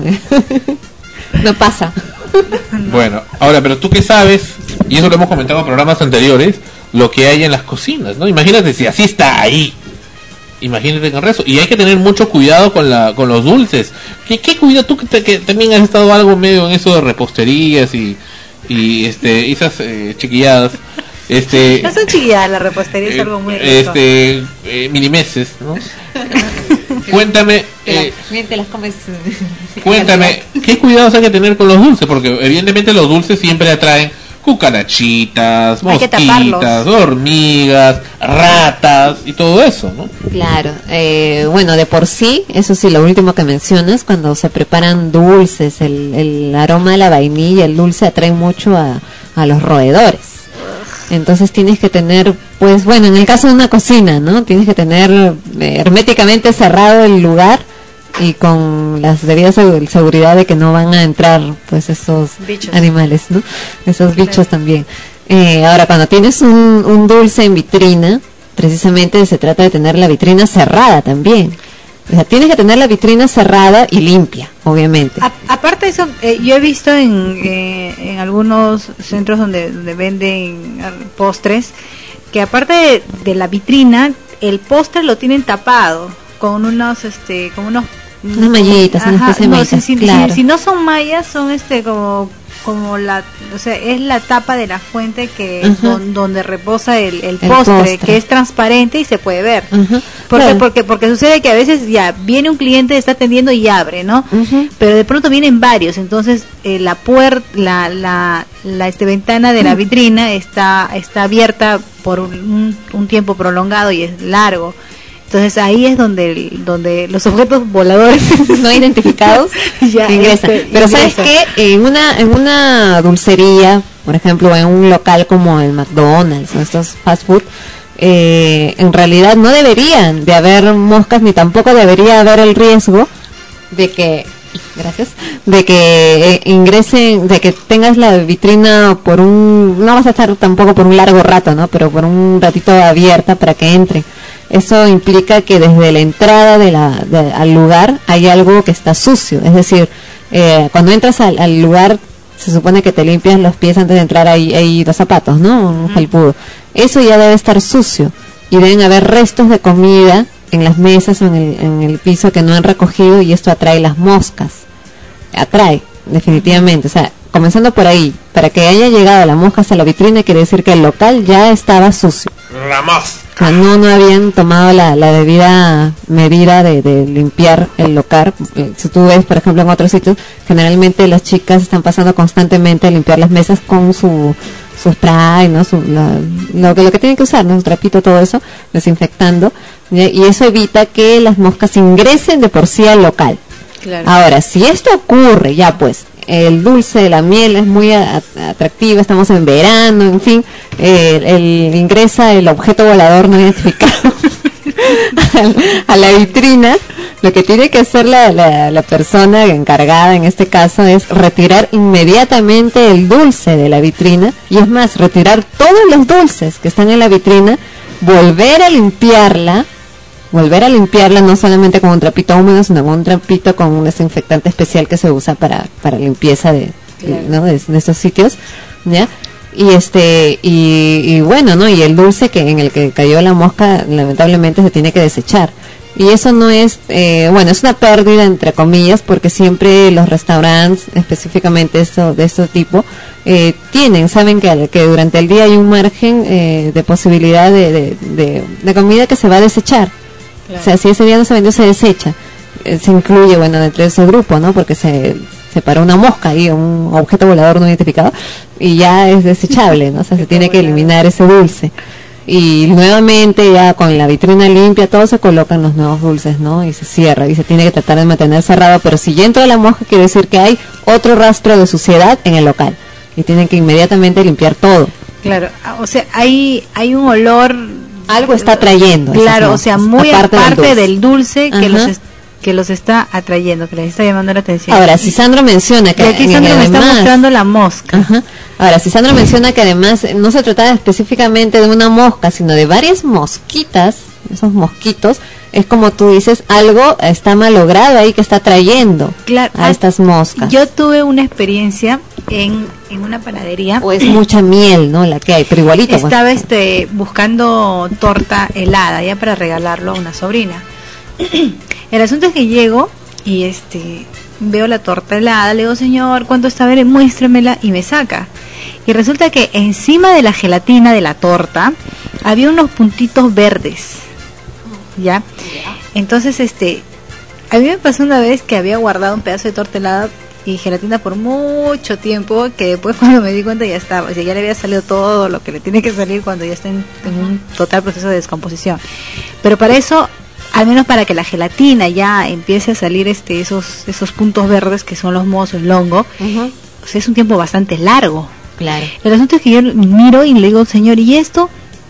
No pasa. Bueno, ahora, pero tú qué sabes, y eso lo hemos comentado en programas anteriores, lo que hay en las cocinas, ¿no? Imagínate si así está ahí. Imagínate con eso. Y hay que tener mucho cuidado con la con los dulces. ¿Qué, qué cuidado? Tú que, te- que también has estado algo medio en eso de reposterías y, y este esas eh, chiquilladas. Este, No son chiquilladas, la repostería es eh, algo muy rico. este eh, minimeses, ¿no? Cuéntame, Te, eh, la- bien te las comes. cuéntame, ¿qué cuidados hay que tener con los dulces? Porque evidentemente los dulces siempre atraen cucarachitas, Hay que mosquitas, taparlos. hormigas, ratas y todo eso, ¿no? Claro, eh, bueno, de por sí, eso sí, lo último que mencionas, cuando se preparan dulces, el, el aroma de la vainilla, el dulce atrae mucho a, a los roedores. Entonces tienes que tener, pues bueno, en el caso de una cocina, ¿no? Tienes que tener eh, herméticamente cerrado el lugar y con las debidas segu- seguridad de que no van a entrar, pues, esos Bichos. animales, ¿no? Esos bichos también. Eh, ahora, cuando tienes un, un dulce en vitrina, precisamente se trata de tener la vitrina cerrada también. O sea, tienes que tener la vitrina cerrada y limpia, obviamente. A- aparte de eso, eh, yo he visto en, eh, en algunos centros donde, donde venden eh, postres, que aparte de, de la vitrina, el postre lo tienen tapado con unos, este, con unos Unas mallitas, una Ajá, especie de no, mallitas, si, si- claro. si- si no son mallas, son este como como la, o sea, es la tapa de la fuente que Ajá. don- donde reposa el, el, El postre, postre. que es transparente y se puede ver. Ujú. Porque, Claro. porque porque sucede que a veces ya viene un cliente, está atendiendo y abre, ¿no? Ujú. Pero de pronto vienen varios, entonces eh, la puerta, la, la, la este, ventana de la vitrina está está abierta por un, un- un tiempo prolongado y es largo. Entonces ahí es donde el- donde los objetos voladores No identificados ya ingresan. este, Pero sabes ingresan. que en una en una dulcería, por ejemplo, en un local como el McDonald's o estos fast food, eh, en realidad no deberían de haber moscas ni tampoco debería haber el riesgo de que gracias de que eh, ingresen, de que tengas la vitrina por un, no vas a estar tampoco por un largo rato, ¿no? Pero por un ratito abierta para que entren. Eso implica que desde la entrada de la, de- al lugar hay algo que está sucio. Es decir, eh, cuando entras al, al lugar se supone que te limpias los pies antes de entrar, hay, hay los zapatos, ¿no? Un felpudo. Eso ya debe estar sucio y deben haber restos de comida en las mesas o en el, en el piso que no han recogido y esto atrae las moscas. Atrae, definitivamente. O sea, comenzando por ahí, para que haya llegado la mosca hasta la vitrina quiere decir que el local ya estaba sucio. La más. O sea, no, no habían tomado la, la debida medida de, de limpiar el local. Eh, Si tú ves, por ejemplo, en otros sitios, generalmente las chicas están pasando constantemente a limpiar las mesas con su, su spray, ¿no? Su, la- lo, que, lo que tienen que usar, ¿no? Un trapito, todo eso, desinfectando. ¿ya? Y eso evita que las moscas ingresen de por sí al local. Claro. Ahora, si esto ocurre, ya pues, el dulce, la miel es muy a- atractiva, estamos en verano, en fin, eh, el, ingresa el objeto volador no identificado al- a la vitrina, lo que tiene que hacer la, la, la persona encargada en este caso es retirar inmediatamente el dulce de la vitrina, y es más, retirar todos los dulces que están en la vitrina, volver a limpiarla, volver a limpiarla no solamente con un trapito húmedo, sino con un trapito con un desinfectante especial que se usa para, para limpieza de, Claro. ¿no? de, de estos sitios, ¿ya? Y este y, y bueno, ¿no? Y el dulce que en el que cayó la mosca lamentablemente se tiene que desechar. Y eso no es, eh, bueno, es una pérdida entre comillas, porque siempre los restaurantes, específicamente esto, de este tipo, eh, tienen, saben que, que durante el día hay un margen eh, de posibilidad de, de, de, de comida que se va a desechar. Claro. O sea, si ese día no se vendió, se desecha. Eh, se incluye, bueno, dentro de ese grupo, ¿no? Porque se, se paró una mosca ahí, un objeto volador no identificado, y ya es desechable, ¿no? O sea, se tiene que eliminar ese dulce. Y nuevamente ya con la vitrina limpia, todos se colocan los nuevos dulces, ¿no? Y se cierra, y se tiene que tratar de mantener cerrado, pero si ya entró la mosca, quiere decir que hay otro rastro de suciedad en el local. Y tienen que inmediatamente limpiar todo. Claro, ah, o sea, hay hay un olor, Algo está trayendo. esas claro, o moscas, sea, muy aparte aparte, del dulce. del dulce, que Ajá. los es- que los está atrayendo, que les está llamando la atención. Ahora, si Sandro menciona y que aquí que Sandra me está además- mostrando la mosca. Ajá. Ahora, si Sandra menciona que además eh, no se trataba específicamente de una mosca, sino de varias mosquitas, esos mosquitos, es como tú dices, algo está malogrado ahí que está trayendo Claro, a ah, estas moscas. Yo tuve una experiencia en, en una panadería. O es mucha miel, ¿no? La que hay, pero igualito. pues. Estaba este buscando torta helada ya para regalarlo a una sobrina. El asunto es que llego y este veo la torta helada, le digo, señor, ¿cuánto está? A ver, muéstremela, y me saca. Y resulta que encima de la gelatina de la torta había unos puntitos verdes. ¿Ya? Entonces, este, a mí me pasó una vez que había guardado un pedazo de torta helada y gelatina por mucho tiempo, que después cuando me di cuenta ya estaba, o sea, ya le había salido todo lo que le tiene que salir cuando ya está en, en un total proceso de descomposición. Pero para eso, al menos para que la gelatina ya empiece a salir este esos esos puntos verdes que son los mohos, el hongo, Ujú. o sea, es un tiempo bastante largo. Claro. El asunto es que yo miro y le digo, señor, ¿y esto?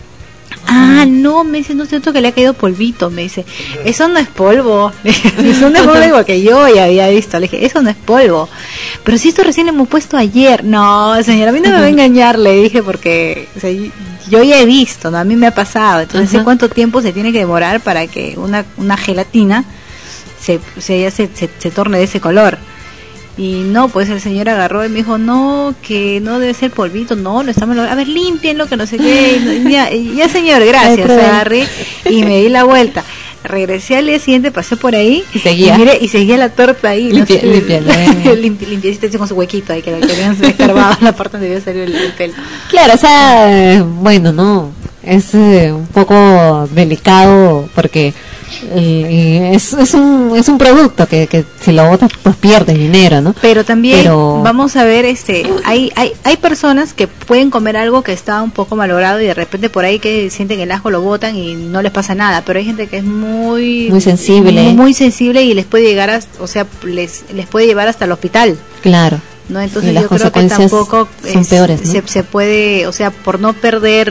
Ah, no, me dice, no es cierto que le ha caído polvito, me dice, eso no es polvo, eso no es polvo igual que yo ya había visto, le dije, eso no es polvo, pero si esto recién le hemos puesto ayer, no, señora, a mí no me va a engañar, le dije, porque o sea, yo ya he visto, ¿no? A mí me ha pasado, entonces sé Ajá. cuánto tiempo se tiene que demorar para que una, una gelatina se, se, ya se, se, se torne de ese color. Y no, pues el señor agarró y me dijo, no, que no debe ser polvito, no, no está malo. A ver, limpienlo, que no sé qué. Y no- ya, ya, señor, gracias. Agarré y me di la vuelta. Regresé al día siguiente, pasé por ahí Y seguía. y, mire, y seguía la torta ahí. Limpia- sé, limpia, limpi- limpiecita con su huequito ahí, que le habían escarbado la parte donde debía salir el, el pelo. Claro, o sea, eh, bueno, no, es eh, un poco delicado porque eh, es, es, un, es un producto que, que si lo botas pues pierdes dinero, ¿no? Pero también Pero- vamos a ver, este, hay, hay, hay personas que pueden comer algo que está un poco malogrado y de repente por ahí que sienten el asco lo botan y no les pasa nada, pero hay gente que es muy Muy sensible. muy, muy sensible y les puede llegar a, o sea, les, les puede llevar hasta el hospital. Claro. ¿No? Entonces Y las yo creo que consecuencias tampoco son es- peores, ¿no? se, se puede, o sea, por no perder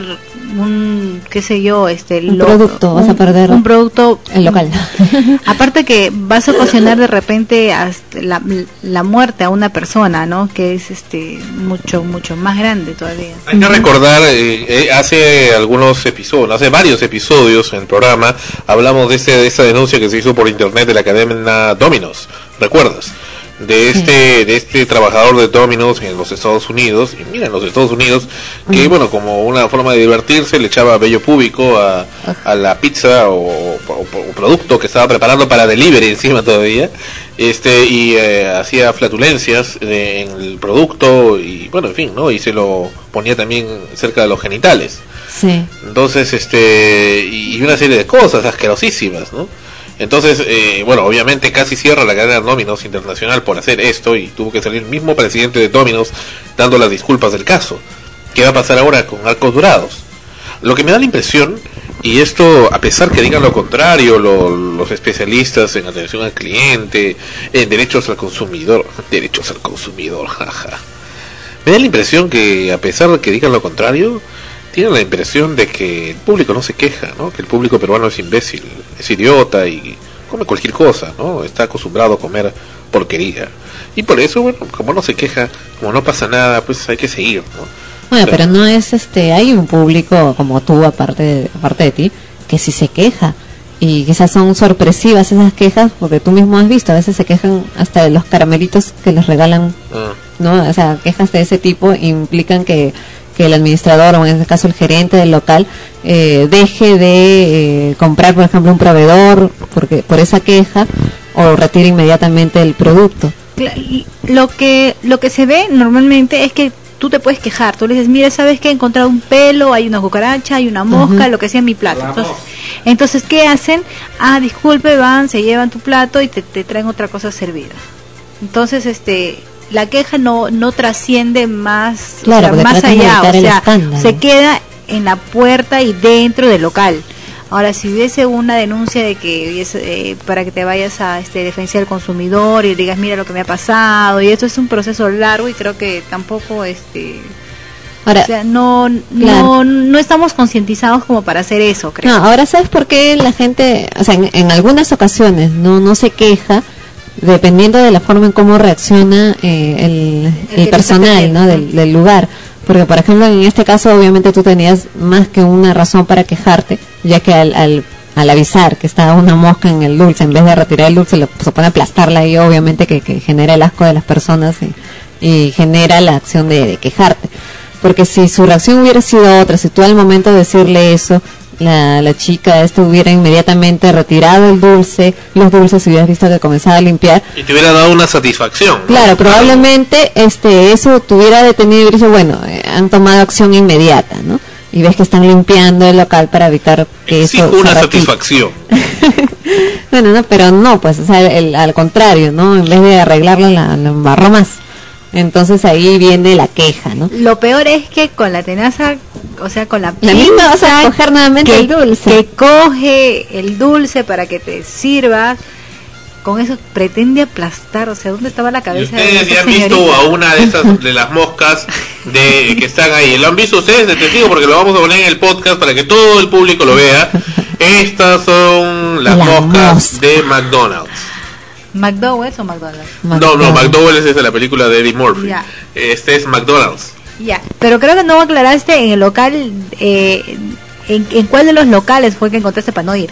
un, qué sé yo, este, Un producto, vas a perder un producto el local. Aparte que vas a ocasionar de repente hasta la, la muerte a una persona, ¿no? Que es este mucho mucho más grande todavía. Hay que recordar, eh, eh, hace algunos episodios, hace varios episodios en el programa, hablamos de, ese, de esa denuncia que se hizo por internet de la cadena Domino's, ¿recuerdas? De este de este trabajador de Domino's en los Estados Unidos, y mira, en los Estados Unidos, que bueno, como una forma de divertirse, le echaba vello público a, a la pizza o, o- o producto que estaba preparando para delivery encima todavía, este y eh, hacía flatulencias de- en el producto y bueno, en fin, ¿no? Y se lo ponía también cerca de los genitales. Sí. Entonces, este, y y una serie de cosas asquerosísimas, ¿no? Entonces, eh, bueno, obviamente casi cierra la cadena Domino's Internacional por hacer esto y tuvo que salir el mismo presidente de Domino's dando las disculpas del caso. ¿Qué va a pasar ahora con Arcos Dorados? Lo que me da la impresión, y esto a pesar que digan lo contrario lo- los especialistas en atención al cliente, en derechos al consumidor, derechos al consumidor, jaja. Me da la impresión que a pesar de que digan lo contrario, tienen la impresión de que el público no se queja, ¿no? Que el público peruano es imbécil, es idiota y come cualquier cosa, ¿no? Está acostumbrado a comer porquería. Y por eso, bueno, como no se queja, como no pasa nada, pues hay que seguir, ¿no? Bueno, O sea, pero no es este, hay un público como tú aparte de, aparte de ti que sí se queja y quizás son sorpresivas esas quejas porque tú mismo has visto, a veces se quejan hasta de los caramelitos que les regalan, ah, ¿no? O sea, quejas de ese tipo implican que, que el administrador o en este caso el gerente del local eh, deje de eh, comprar, por ejemplo, un proveedor porque por esa queja o retire inmediatamente el producto. Cla- y Lo que lo que se ve normalmente es que tú te puedes quejar, tú le dices, mira, ¿sabes qué? He encontrado un pelo, hay una cucaracha, hay una mosca, Ujú. lo que sea en mi plato. Entonces, entonces, ¿qué hacen? Ah, disculpe, van, se llevan tu plato y te, te traen otra cosa servida. Entonces, este, la queja no no trasciende más, o Claro, sea, porque más tratan de allá, o evitar el sea, escándalo. se queda en la puerta y dentro del local. Ahora, si hubiese una denuncia de que hubiese, eh, para que te vayas a este defensa del consumidor y digas, mira lo que me ha pasado, y esto es un proceso largo y creo que tampoco, este, Ahora, o sea, no, claro. no, no estamos concientizados como para hacer eso, creo. No, ahora sabes por qué la gente, o sea, en, en algunas ocasiones no no se queja dependiendo de la forma en cómo reacciona eh, el, El el que personal, te está ¿no? Del, del lugar. Porque, por ejemplo, en este caso, obviamente tú tenías más que una razón para quejarte, ya que al, al, al avisar que estaba una mosca en el dulce, en vez de retirar el dulce, lo, se pone a aplastarla y obviamente que, que genera el asco de las personas y, y genera la acción de, de quejarte. Porque si su reacción hubiera sido otra, si tú al momento de decirle eso, la, la chica esta hubiera inmediatamente retirado el dulce, los dulces, y hubieras visto que comenzaba a limpiar, y te hubiera dado una satisfacción, ¿no? claro, probablemente este eso te hubiera detenido y hubiera dicho, bueno, eh, han tomado acción inmediata, ¿no? Y ves que están limpiando el local para evitar que Exijo esto se una repita. satisfacción. Bueno, no, pero no, pues, o sea, el- al contrario, ¿no? En vez de arreglarla, la, la embarró más. Entonces ahí viene la queja, ¿no? Lo peor es que con la tenaza, o sea, con la La misma vas a pinza coger nuevamente que, el dulce. que coge el dulce para que te sirvas, con eso pretende aplastar, o sea, ¿dónde estaba la Y cabeza de ustedes esa ya han visto señorita? a una de esas de las moscas de que están ahí. Lo han visto ustedes de testigo porque lo vamos a poner en el podcast para que todo el público lo vea. Estas son las La moscas mosca. de McDonald's. ¿McDowell's o McDonald's? No, no, McDonald's es de la película de Eddie Murphy. Ya. Este es McDonald's. Ya, pero creo que no aclaraste en el local, eh, en, en cuál de los locales fue que encontraste para no ir.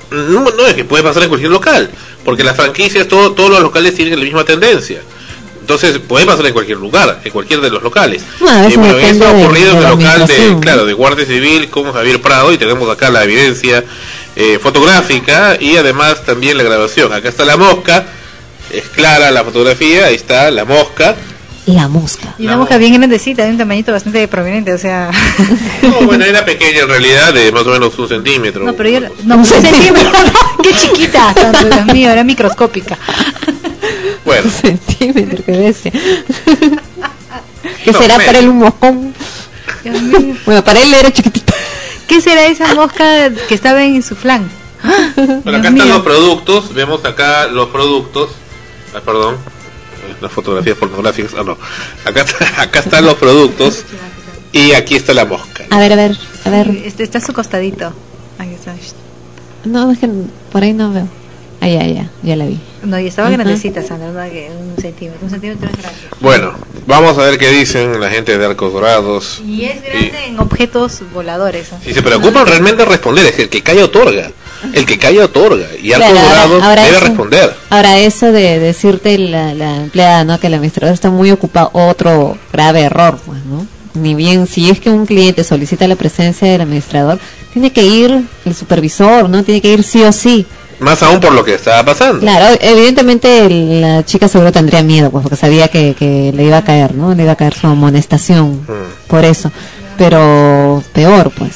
no, no es que puede pasar en cualquier local, porque las franquicias, todo, todos los locales tienen la misma tendencia. Entonces puede pasar en cualquier lugar, en cualquier de los locales. Bueno, eso y bueno, depende eso ha de- ocurrido de en el la local de, administración, claro, ¿no? de Guardia Civil con Javier Prado, y tenemos acá la evidencia eh, fotográfica y además también la grabación. Acá está la mosca, es clara la fotografía, ahí está la mosca. La mosca. Y una mosca bien grandecita, de un tamañito bastante prominente, o sea... No, bueno, era pequeña en realidad, de más o menos un centímetro. No, pero yo... No, un centímetro. ¡Qué chiquita! Santo Dios mío, era microscópica. Bueno. Un centímetro, qué bestia. ¿Qué No, será medio. para él un moscón? Dios mío. Bueno, para él era chiquitito. ¿Qué será esa mosca que estaba en su flan? Bueno, acá Dios están mío. los productos, vemos acá los productos. Ah, perdón, las fotografías pornográficas. Ah, no. Acá, está- acá están los productos y aquí está la mosca. A ver, a ver, a ver. Este está a su costadito. Ahí está. No, es que por ahí no veo. Ah, ya, ya, ya la vi. No, y estaba Ajá. grandecita, Sandra, no que un centímetro. Un centímetro es grande. Bueno, vamos a ver qué dicen la gente de Arcos Dorados. Y es grande en objetos voladores. ¿no? Si se preocupan realmente de responder, es que el que calla otorga. El que calla otorga. Y Arcos Claro, ahora- Dorados ahora debe eso- responder. Ahora, eso de decirte la, la empleada, ¿no? Que el administrador está muy ocupado, otro grave error, pues, ¿no? Ni bien, si es que un cliente solicita la presencia del administrador, tiene que ir el supervisor, ¿no? Tiene que ir sí o sí. Más aún por lo que estaba pasando. Claro, evidentemente el- la chica seguro tendría miedo, pues, porque sabía que, que le iba a caer, ¿no? Le iba a caer su amonestación Mm, por eso. Pero peor, pues.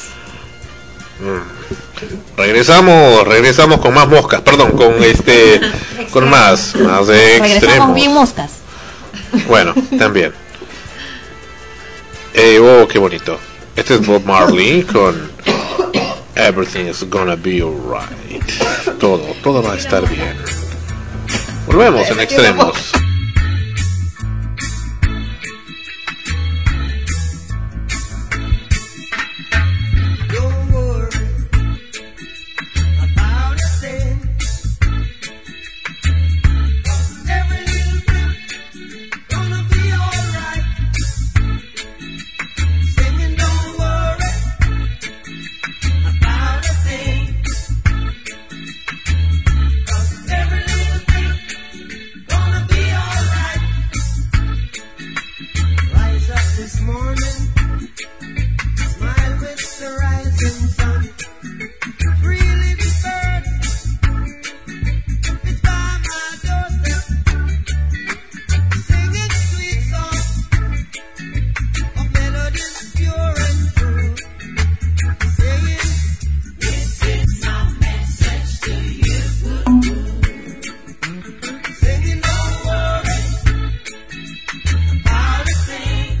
mm. Regresamos, regresamos con más moscas, perdón, con este, con más, más de Regresamos extremos. bien moscas. Bueno, también. Eh, oh, qué bonito. Este es Bob Marley con Everything is gonna be alright. Todo, todo va a estar bien. Volvemos en extremos. Don't worry about a thing. Every little bit gonna be alright. Singing, don't worry about a thing. Every little bit gonna be alright. Rise up this morning. Smile with the rising sun. Three little birds, it's by my doorstep, singing sweet songs of melodies pure and true, saying, "This is my message to you." Singing, don't worry about a thing.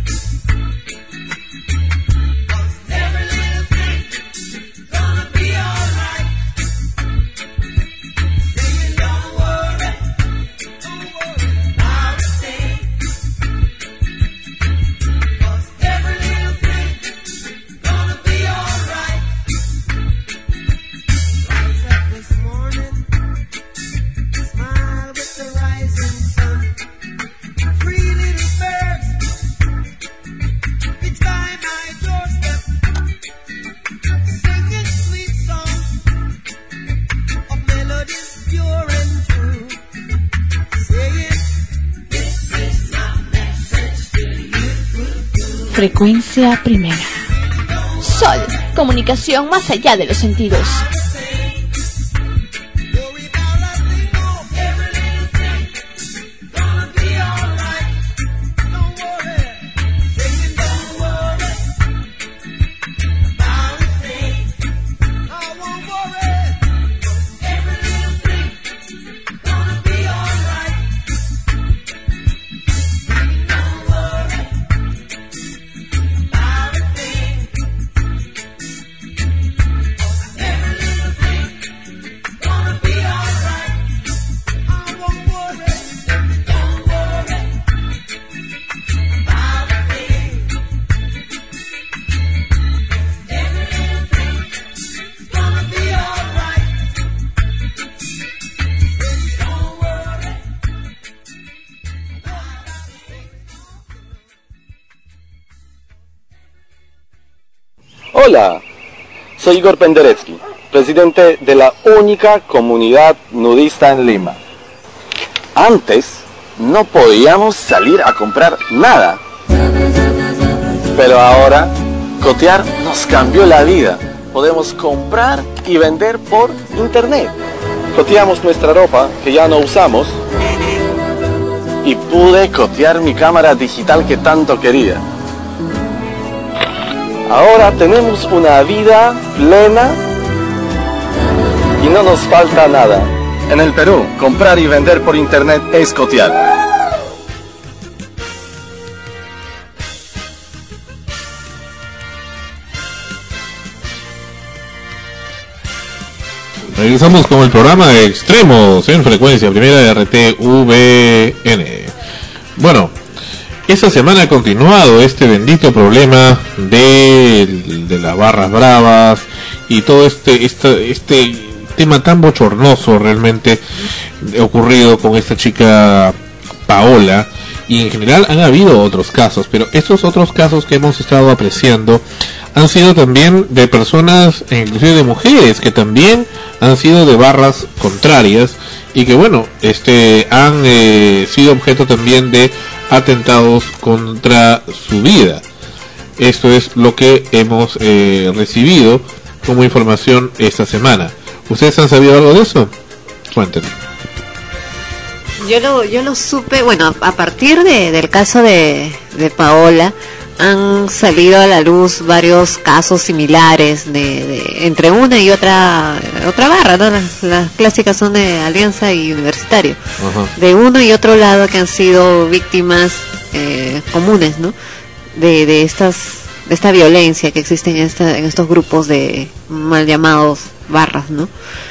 Every little thing gonna be alright. Singing, don't worry, don't worry about a thing. 'Cause every little thing gonna be alright. Rise up this morning, smile with the rising sun. Three little birds, it's by my doorstep, singing sweet songs of melodies pure and true, saying, "This is my message to you." Frecuencia primera. Sol, comunicación más allá de los sentidos. Worry about nothing more. Every little thing gonna be alright. Don't worry, singing, don't worry about a thing. I won't worry. Every little thing gonna be alright. Singing, don't worry about a thing. Every little thing gonna be alright. I won't worry. Don't worry about a thing. Every little thing gonna be alright. Don't worry about a thing. Hola, soy Igor Penderecki, presidente de la única comunidad nudista en Lima. Antes no podíamos salir a comprar nada, pero ahora cotear nos cambió la vida. Podemos comprar y vender por internet. Coteamos nuestra ropa que ya no usamos y pude cotear mi cámara digital que tanto quería. Ahora tenemos una vida plena y no nos falta nada. En el Perú, comprar y vender por internet es cotear. Regresamos con el programa de Extremos en frecuencia primera de R T V N. Bueno, esta semana ha continuado este bendito problema de, de las barras bravas y todo este, este, este tema tan bochornoso realmente ocurrido con esta chica Paola, y en general han habido otros casos, pero estos otros casos que hemos estado apreciando han sido también de personas, inclusive de mujeres, que también han sido de barras contrarias y que bueno, este han eh, sido objeto también de atentados contra su vida. Esto es lo que hemos eh, recibido como información esta semana. ¿Ustedes han sabido algo de eso? Cuéntenme. Yo lo, yo lo supe, bueno, a partir de, del caso de, de Paola, han salido a la luz varios casos similares de, de entre una y otra otra barra, ¿no? Las, las clásicas son de Alianza y Universitario. Ajá. De uno y otro lado que han sido víctimas eh, comunes, ¿no? De, de estas de esta violencia que existe en esta en estos grupos de mal llamados barras, ¿no?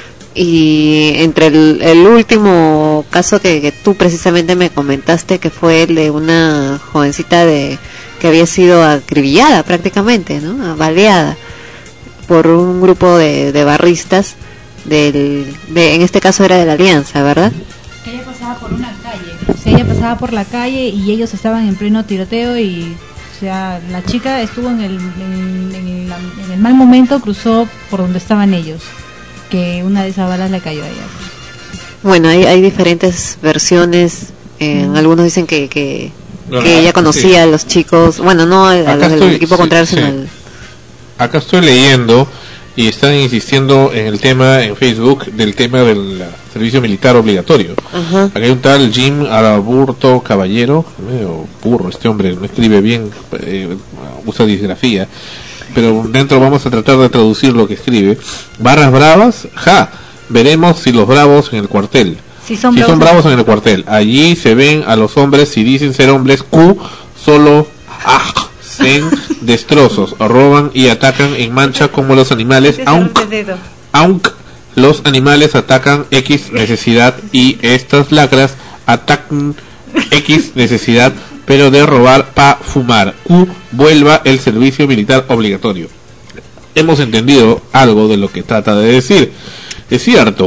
Y entre el, el último caso que, que tú precisamente me comentaste, que fue el de una jovencita de que había sido acribillada prácticamente, ¿no? Baleada por un grupo de, de barristas del, de, en este caso era de la Alianza, ¿verdad? Ella pasaba por una calle, o sea, ella pasaba por la calle y ellos estaban en pleno tiroteo y, o sea, la chica estuvo en el, en, en, la, en el mal momento, cruzó por donde estaban ellos, que una de esas balas le cayó a ella. Bueno, hay, hay diferentes versiones, eh, mm. algunos dicen que, que No, que ella conocía sí. a los chicos, bueno, no a, a los del equipo contrario, sí, sino sí. al... Acá estoy leyendo y están insistiendo en el tema en Facebook del tema del servicio militar obligatorio. Ajá. Acá hay un tal Jim Araburto Caballero, medio burro este hombre, no escribe bien, eh, usa disgrafía, pero dentro vamos a tratar de traducir lo que escribe. Barras bravas, ja, veremos si los bravos en el cuartel. Si son, si bravos, son bravos en el cuartel, allí se ven a los hombres, si dicen ser hombres, Q, solo hacen destrozos, roban y atacan en mancha como los animales, aunque, aunque los animales atacan X necesidad y estas lacras atacan X necesidad, pero de robar pa fumar. Q, vuelva el servicio militar obligatorio. Hemos entendido algo de lo que trata de decir. Es cierto,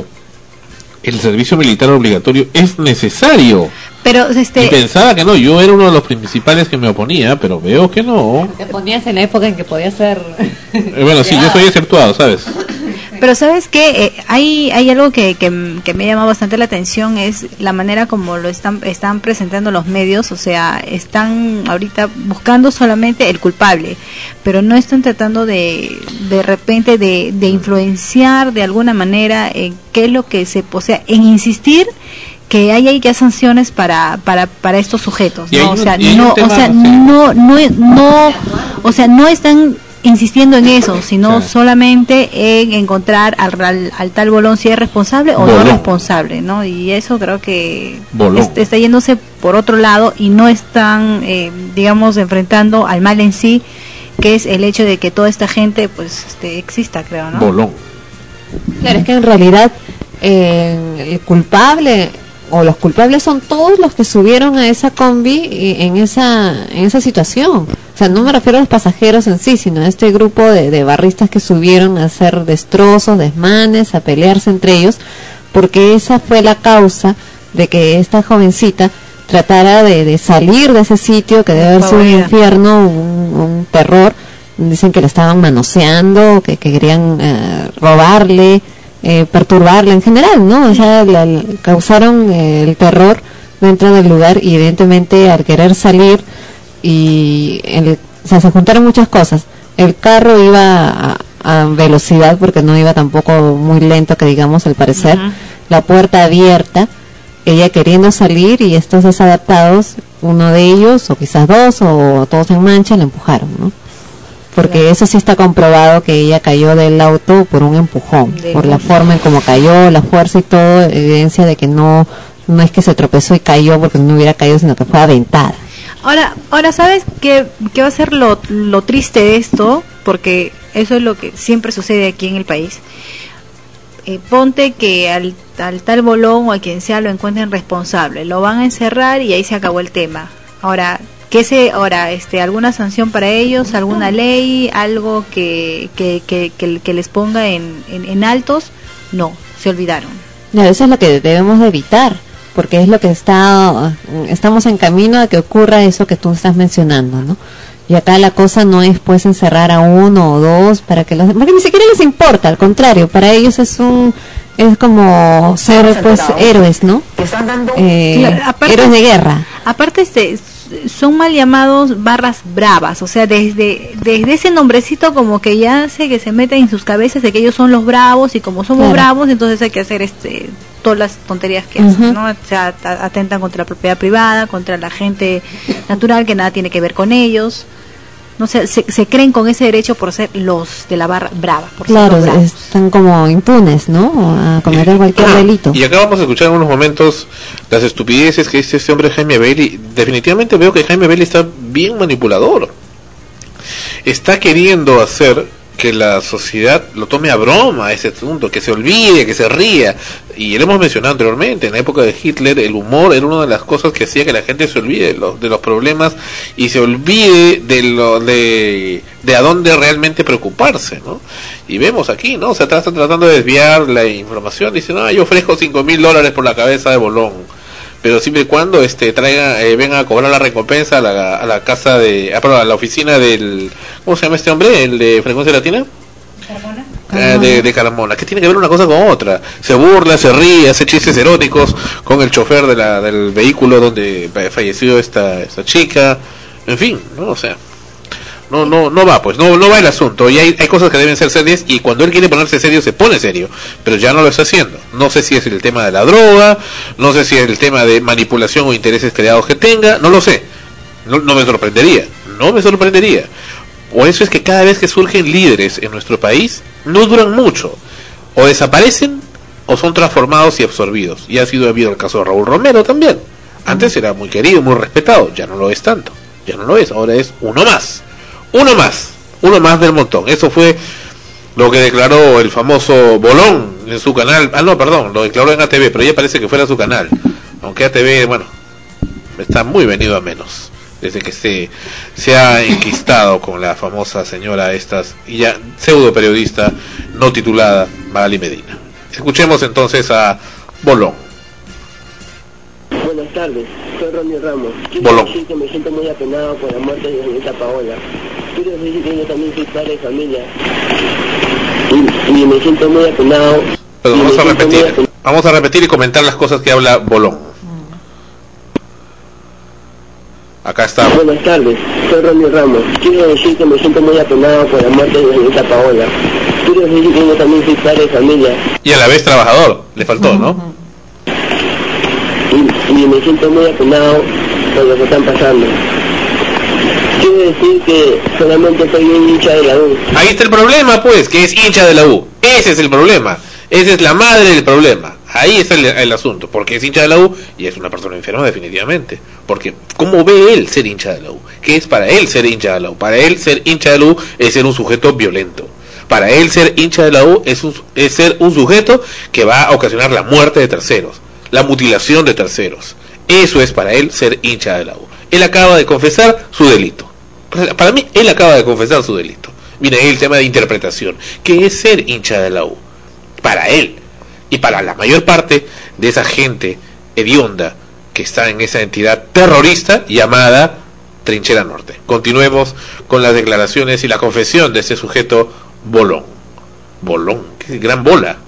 el servicio militar obligatorio es necesario. Pero este y pensaba que no, yo era uno de los principales que me oponía, pero veo que no. Te ponías en la época en que podía ser. Eh, bueno, sí, yo soy exceptuado, ¿sabes? Pero sabes que eh, hay hay algo que, que que me llama bastante la atención, es la manera como lo están están presentando los medios. O sea, están ahorita buscando solamente el culpable, pero no están tratando de de repente de, de influenciar de alguna manera en qué es lo que se, o sea, en insistir que haya ya sanciones para para para estos sujetos, ¿no? O sea, no, o sea, no no no, o sea, no están insistiendo en eso, sino sí. solamente en encontrar al, al, al tal Bolón si es responsable o Bolón. no responsable, ¿no? Y eso creo que est- está yéndose por otro lado y no están, eh, digamos, enfrentando al mal en sí, que es el hecho de que toda esta gente, pues, este, exista, creo, ¿no? Bolón. Claro, es que en realidad eh, el culpable o los culpables son todos los que subieron a esa combi en esa en esa situación. O sea, no me refiero a los pasajeros en sí, sino a este grupo de, de barristas que subieron a hacer destrozos, desmanes, a pelearse entre ellos, porque esa fue la causa de que esta jovencita tratara de, de salir de ese sitio, que debe haber sido un infierno, un, un terror, dicen que le estaban manoseando, que, que querían eh, robarle, eh, perturbarle en general, ¿no? O sea, la, la- causaron eh, el terror dentro del lugar y evidentemente al querer salir y el, o sea, se juntaron muchas cosas. El carro iba a, a velocidad porque no iba tampoco muy lento, que digamos, al parecer. Ujú. La puerta abierta, ella queriendo salir y estos desadaptados, uno de ellos, o quizás dos, o todos en mancha, la empujaron, ¿no? Porque eso sí está comprobado que ella cayó del auto por un empujón, De por la empujón. forma en cómo cayó, la fuerza y todo, evidencia de que no no es que se tropezó y cayó porque no hubiera caído, sino que fue aventada. Ahora, ahora ¿sabes qué, qué va a ser lo, lo triste de esto? Porque eso es lo que siempre sucede aquí en el país. Eh, ponte que al, al tal Bolón o a quien sea lo encuentren responsable, lo van a encerrar y ahí se acabó el tema. Ahora, ¿qué se, ahora, este, alguna sanción para ellos, alguna ley, algo que, que, que, que, que les ponga en, en, en altos? No, se olvidaron. No, eso es lo que debemos de evitar, porque es lo que está, estamos en camino a que ocurra eso que tú estás mencionando, ¿no? Y acá la cosa no es pues encerrar a uno o dos para que los, porque ni siquiera les importa, al contrario, para ellos es un, es como ser pues héroes, ¿no? Eh, Claro, aparte- héroes de guerra. Aparte, este, son mal llamados barras bravas, o sea, desde desde ese nombrecito como que ya hace que se meten en sus cabezas de que ellos son los bravos y como somos Claro. bravos, entonces hay que hacer este todas las tonterías que hacen, Ujú. ¿no? O sea, a- atentan contra la propiedad privada, contra la gente natural que nada tiene que ver con ellos. No sé, se, se creen con ese derecho por ser los de la barra brava, por ser Claro, los bravos. están como impunes, ¿no? A cometer cualquier delito. Y acá vamos a escuchar en unos momentos las estupideces que dice este hombre Jaime Bailey. Definitivamente veo que Jaime Bailey está bien manipulador. Está queriendo hacer que la sociedad lo tome a broma ese asunto, que se olvide, que se ría. Y lo hemos mencionado anteriormente, en la época de Hitler el humor era una de las cosas que hacía que la gente se olvide de los, de los problemas y se olvide de lo de, de a dónde realmente preocuparse, ¿no? Y vemos aquí, ¿no? Se está tratando de desviar la información, dicen, no, yo ofrezco cinco mil dólares por la cabeza de Bolón, pero siempre y cuando este traiga eh, vengan a cobrar la recompensa a la, a la casa de ah, perdón, a la oficina del, ¿cómo se llama este hombre? El de Frecuencia Latina. Eh, de, de Carmona, que tiene que ver una cosa con otra. Se burla, se ríe, hace chistes eróticos con el chofer de la, del vehículo donde falleció esta, esta chica, en fin, no, o sea, no, no, no va, pues, no, no va el asunto. Y hay, hay cosas que deben ser serias y cuando él quiere ponerse serio se pone serio, pero ya no lo está haciendo. No sé si es el tema de la droga, no sé si es el tema de manipulación o intereses creados que tenga, no lo sé. No, no me sorprendería, no me sorprendería. O eso es que cada vez que surgen líderes en nuestro país, no duran mucho. O desaparecen o son transformados y absorbidos. Y ha sido habido el caso de Raúl Romero también. Antes era muy querido, muy respetado, ya no lo es tanto. Ya no lo es, ahora es uno más. Uno más, uno más del montón. Eso fue lo que declaró el famoso Bolón en su canal. Ah, no, perdón, lo declaró en A T V, pero ya parece que fuera su canal. Aunque A T V, bueno, está muy venido a menos desde que se, se ha enquistado con la famosa señora estas y ya pseudo periodista no titulada Magali Medina. Escuchemos entonces a Bolón. Buenas tardes, soy Ronnie Ramos. Quiero Bolón. decir que me siento muy apenado por la muerte de la señorita Paola. Quiero decir que yo también soy padre de familia. Y, y me siento muy apenado. Pero y me vamos a siento muy repetir, apenado. vamos a repetir y comentar las cosas que habla Bolón. Acá está. Buenas tardes, soy Ronnie Ramos. Quiero decir que me siento muy apenado por la muerte de la señorita Paola. Quiero decir que yo también soy padre de familia. Y a la vez trabajador, le faltó, ¿no? Y, y me siento muy apenado por lo que están pasando. Quiero decir que solamente soy un hincha de la U. Ahí está el problema, pues, que es hincha de la U. Ese es el problema. Esa es la madre del problema. Ahí está el, el asunto. Porque es hincha de la U y es una persona enferma definitivamente. Porque, ¿cómo ve él ser hincha de la U? ¿Qué es para él ser hincha de la U? Para él ser hincha de la U es ser un sujeto violento. Para él ser hincha de la U es, un, es ser un sujeto que va a ocasionar la muerte de terceros, la mutilación de terceros. Eso es para él ser hincha de la U. Él acaba de confesar su delito. Para mí, él acaba de confesar su delito. Viene ahí el tema de interpretación. ¿Qué es ser hincha de la U? Para él y para la mayor parte de esa gente hedionda que está en esa entidad terrorista llamada Trinchera Norte. Continuemos con las declaraciones y la confesión de este sujeto Bolón. Bolón, qué gran bola.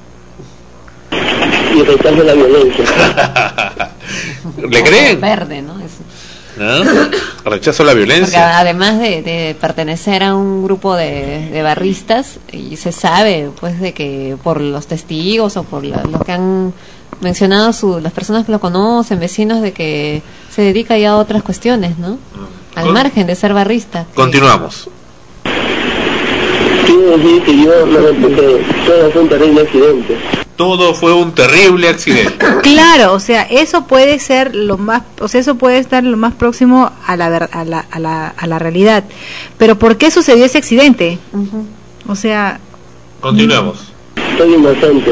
Y rechazo la violencia. ¿Le creen? Verde, ¿no? Eso. ¿No? Rechazo la Porque violencia. además de, de pertenecer a un grupo de, de barristas, y se sabe pues de que por los testigos o por la- lo que han mencionado su, las personas que lo conocen, vecinos, de que se dedica ya a otras cuestiones, ¿no? Al Con- margen de ser barrista. Continuamos. Quiero decir que yo no me porque todo fue un terrible accidente. Todo fue un terrible accidente. Claro, o sea, eso puede ser lo más, o sea, eso puede estar lo más próximo a la, ver- a la, a la, a la realidad. Pero ¿por qué sucedió ese accidente? Ujú. O sea, Continuamos. Soy inocente.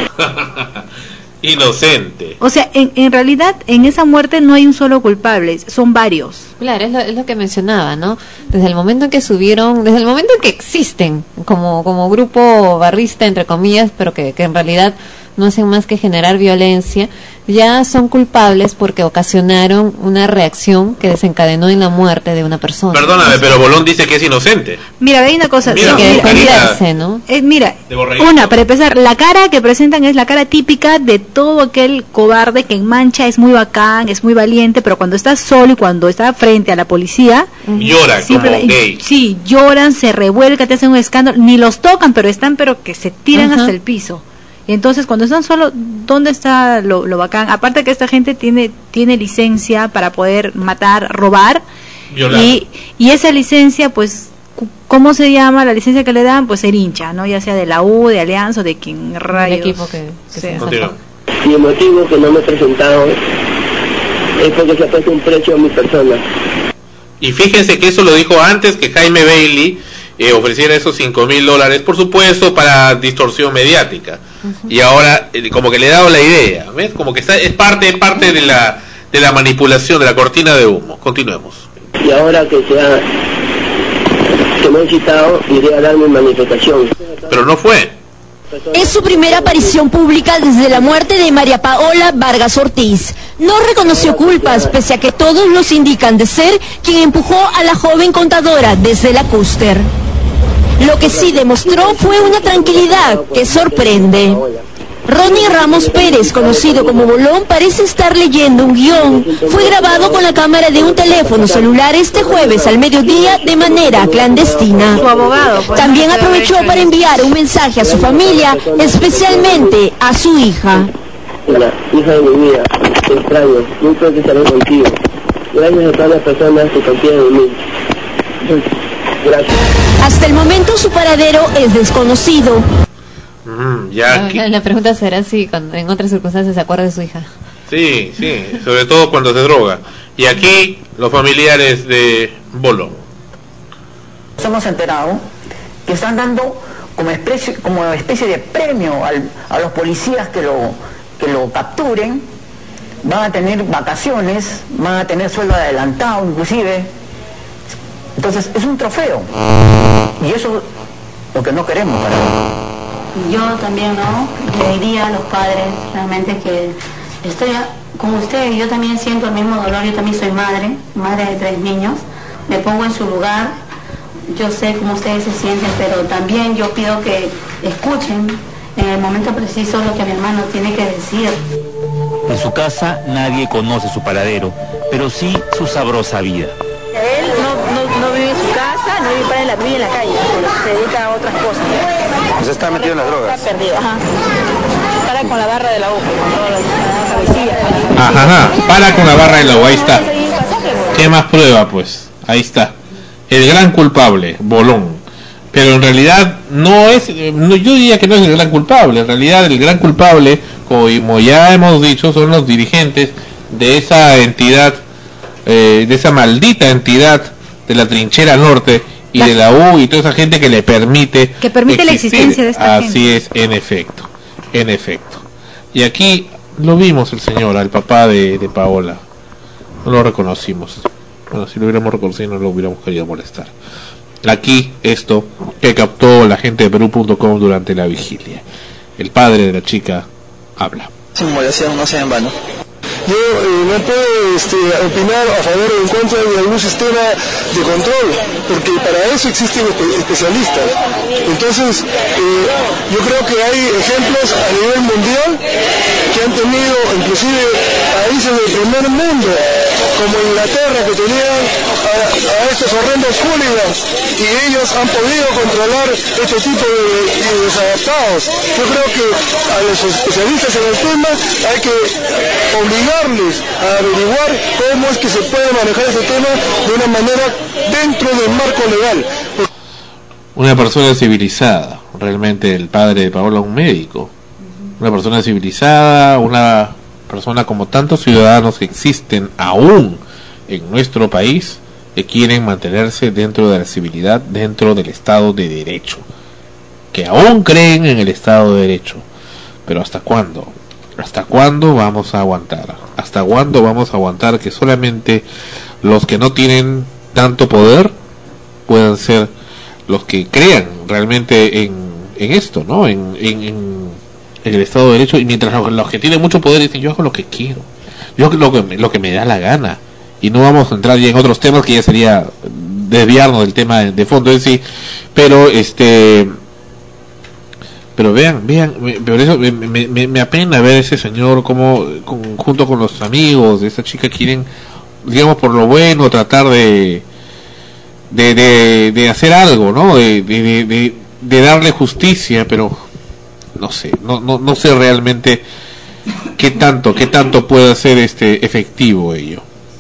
Inocente. o sea, en, en realidad en esa muerte no hay un solo culpable, son varios. Claro, es lo, es lo que mencionaba, ¿no? Desde el momento en que subieron, desde el momento en que existen como, como grupo barrista, entre comillas, pero que, que en realidad no hacen más que generar violencia, ya son culpables porque ocasionaron una reacción que desencadenó en la muerte de una persona. Perdóname, pero Bolón dice que es inocente. Mira, hay una cosa, Mira, sí, que mira, defenderse, ¿no? eh, mira, De borreguito. una, para empezar, la cara que presentan es la cara típica de todo aquel cobarde que en mancha es muy bacán, es muy valiente, pero cuando está solo y cuando está frente a la policía, Llora siempre- como gay. sí, lloran, se revuelcan, te hacen un escándalo, ni los tocan, pero están, pero que se tiran Ajá. hasta el piso. Y entonces, cuando están solos, ¿dónde está lo, lo bacán? Aparte que esta gente tiene tiene licencia para poder matar, robar, Violar. y, y esa licencia, pues, cu- ¿cómo se llama la licencia que le dan? Pues ser hincha, ¿no? Ya sea de la U, de Alianza o de quien El rayos. equipo que, que Sí. se Continúa. desató. Y el motivo que no me he presentado es porque se ha puesto un precio a mi persona. Y fíjense que eso lo dijo antes que Jaime Bailey eh, ofreciera esos cinco mil dólares, por supuesto, para distorsión mediática. Y ahora, eh, como que le he dado la idea, ¿ves? Como que está, es parte, parte de la, de la manipulación, de la cortina de humo. Continuemos. Y ahora que se ha, que me han citado, iré a dar mi manifestación. Pero no fue. Es su primera aparición pública desde la muerte de María Paola Vargas Ortiz. No reconoció culpas, pese a que todos los indican de ser quien empujó a la joven contadora desde la cúster. Lo que sí demostró fue una tranquilidad que sorprende. Ronnie Ramos Pérez, conocido como Bolón, parece estar leyendo un guión. Fue grabado con la cámara de un teléfono celular este jueves al mediodía de manera clandestina. Su abogado, pues, También no se había aprovechó hecho para eso. enviar un mensaje a su familia, especialmente a su hija. La hija de mi vida, te extraño, nunca que estaré contigo. Gracias a todas las personas que confían en mí. Gracias. Hasta el momento su paradero es desconocido. Mm, ya La, aquí- la- la pregunta será si cuando, en otras circunstancias se acuerda de su hija. Sí, sí, sobre todo cuando se droga. Y aquí los familiares de Bolón. Nos hemos enterado que están dando como especie, como especie de premio al- a los policías que lo, que lo capturen. Van a tener vacaciones, van a tener sueldo adelantado inclusive. Entonces es un trofeo. Y eso es lo que no queremos para Yo también, ¿no? Le diría a los padres realmente que estoy a- con usted, yo también siento el mismo dolor, yo también soy madre, madre de tres niños, me pongo en su lugar, yo sé cómo ustedes se sienten, pero también yo pido que escuchen en el momento preciso lo que mi hermano tiene que decir. En su casa nadie conoce su paradero, pero sí su sabrosa vida. Él no, no, no vive en su casa, no vive en la, vive en la calle, se dedica a otras cosas. Pues está metido en las drogas. Está perdido, ajá. Para con la barra de la U, con toda la cabecilla. Ajá, ajá, para con la barra de la U, ahí está. ¿Qué más prueba, pues? Ahí está. El gran culpable, Bolón. Pero en realidad no es, eh, no, yo diría que no es el gran culpable. En realidad el gran culpable, como ya hemos dicho, son los dirigentes de esa entidad, eh, de esa maldita entidad de la Trinchera Norte y La- de la U y toda esa gente que le permite Que permite la existir. existencia de esta Así gente. es, en efecto, en efecto. Y aquí lo vimos el señor, al papá de, de Paola. No lo reconocimos. Bueno, si lo hubiéramos reconocido no lo hubiéramos querido molestar. Aquí esto que captó la gente de Perú punto com durante la vigilia. El padre de la chica habla. Su inmolación no sea en vano. yo eh, no puedo este, opinar a favor o en contra de algún sistema de control, porque para eso existen espe- especialistas. Entonces, eh, yo creo que hay ejemplos a nivel mundial que han tenido inclusive países del primer mundo, como Inglaterra, que tenían a, a estos horrendos hooligans, y ellos han podido controlar este tipo de, de desadaptados. Yo creo que a los especialistas en el tema hay que obligarles a averiguar cómo es que se puede manejar ese tema de una manera dentro del marco legal. Una persona civilizada, realmente el padre de Paola, un médico, una persona civilizada, una persona como tantos ciudadanos que existen aún en nuestro país, que quieren mantenerse dentro de la civilidad, dentro del Estado de Derecho, que aún creen en el Estado de Derecho. Pero ¿hasta cuándo? ¿Hasta cuándo vamos a aguantar? ¿Hasta cuándo vamos a aguantar que solamente los que no tienen tanto poder puedan ser los que crean realmente en, en esto, ¿no? En, en, en, en el Estado de Derecho, y mientras los, los que tienen mucho poder dicen yo hago lo que quiero, yo hago lo que, lo que me da la gana, y no vamos a entrar ya en otros temas que ya sería desviarnos del tema de, de fondo en sí, pero este pero vean, vean, me, por eso me, me, me, me apena ver a ese señor como con, junto con los amigos de esa chica quieren, digamos, por lo bueno tratar de de, de, de hacer algo, ¿no? De, de, de, de, de darle justicia, pero no sé, no, no, no sé realmente qué tanto, qué tanto puede ser este efectivo ello.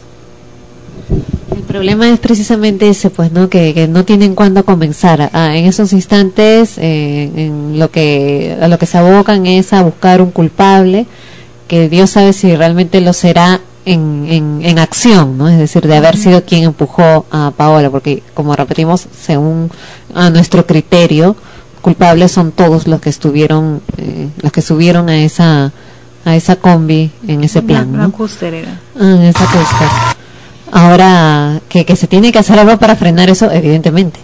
El problema es precisamente ese, pues, ¿no? Que, que no tienen cuándo comenzar. Ah, en esos instantes, eh, en lo que a lo que se abocan es a buscar un culpable, que Dios sabe si realmente lo será en, en, en acción, ¿no? Es decir, de haber sido quien empujó a Paola, porque, como repetimos, según a nuestro criterio, culpables son todos los que estuvieron, eh, los que subieron a esa a esa combi en ese plan, una, ¿no? una cúster era. Ah, en esa cúster. Ahora, que, que se tiene que hacer algo para frenar eso, evidentemente.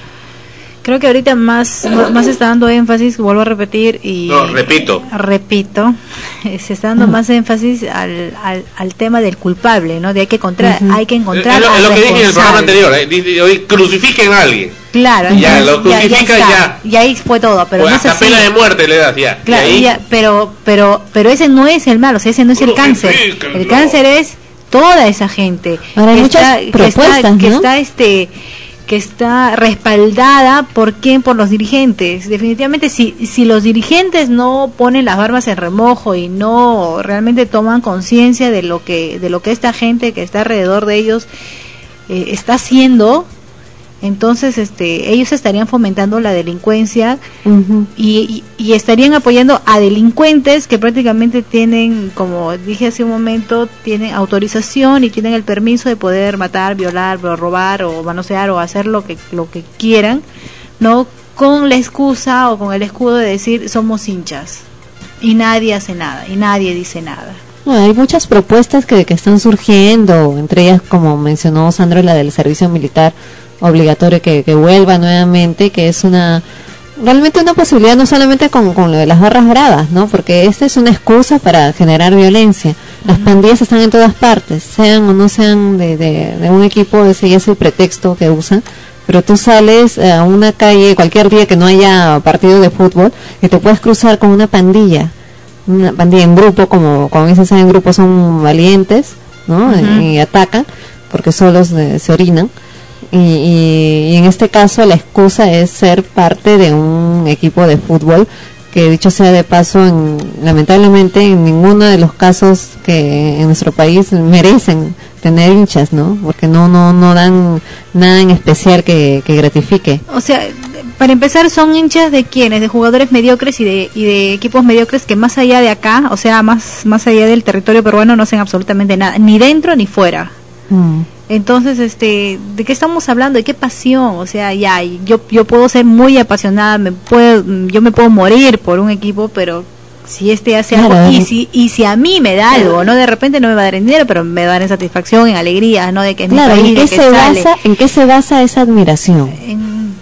Creo que ahorita más más está dando énfasis, vuelvo a repetir y No, repito. repito, eh, se está dando más énfasis al, al, al tema del culpable, ¿no? De hay que encontrar, uh-huh. hay que encontrar. Es lo, al es lo que dije en el programa responsable. anterior, eh, dice, hoy crucifiquen a alguien. Claro, Y ya, entonces, lo crucifica está. ya. Y ahí fue todo, pero O no hasta sé si- pena de muerte le das ya. Claro, Y ahí, ya, pero pero pero ese no es el mal, o sea, ese no es el cáncer. El cáncer es toda esa gente Ahora hay que muchas está, que está, propuestas, que ¿no? está este que está respaldada por quién, por los dirigentes. Definitivamente si si los dirigentes no ponen las barbas en remojo y no realmente toman conciencia de lo que de lo que esta gente que está alrededor de ellos eh, está haciendo, entonces este ellos estarían fomentando la delincuencia Uh-huh. y, y, y estarían apoyando a delincuentes que prácticamente tienen, como dije hace un momento, tienen autorización y tienen el permiso de poder matar, violar, robar o manosear o hacer lo que lo que quieran, no con la excusa o con el escudo de decir somos hinchas y nadie hace nada y nadie dice nada. Bueno, hay muchas propuestas que, que están surgiendo, entre ellas, como mencionó Sandro, la del servicio militar obligatorio que, que vuelva nuevamente, que es una realmente una posibilidad, no solamente con, con lo de las barras bravas, ¿no? Porque esta es una excusa para generar violencia. Las pandillas están en todas partes, sean o no sean de, de, de un equipo, ese ya es el pretexto que usan. Pero tú sales a una calle cualquier día que no haya partido de fútbol y te puedes cruzar con una pandilla, una pandilla en grupo, como como dicen, en grupo son valientes, ¿no? Ujú. Y atacan porque solos eh, se orinan. Y, y, y en este caso la excusa es ser parte de un equipo de fútbol que, dicho sea de paso, en, lamentablemente en ninguno de los casos que en nuestro país merecen tener hinchas, ¿no? Porque no no no dan nada en especial que, que gratifique. O sea, para empezar, son hinchas de quienes, de jugadores mediocres y de y de equipos mediocres que más allá de acá, o sea, más más allá del territorio peruano, no hacen absolutamente nada, ni dentro ni fuera. Mm. Entonces, este, ¿de qué estamos hablando? ¿De qué pasión? O sea, ya, yo yo puedo ser muy apasionada, me puedo, yo me puedo morir por un equipo, pero si este hace Claro. algo, y si y si a mí me da algo, no, de repente no me va a dar en dinero, pero me va a dar en satisfacción, en alegría, no, de que es Claro, mi país, ¿en de qué que se sale. basa en qué se basa esa admiración? En-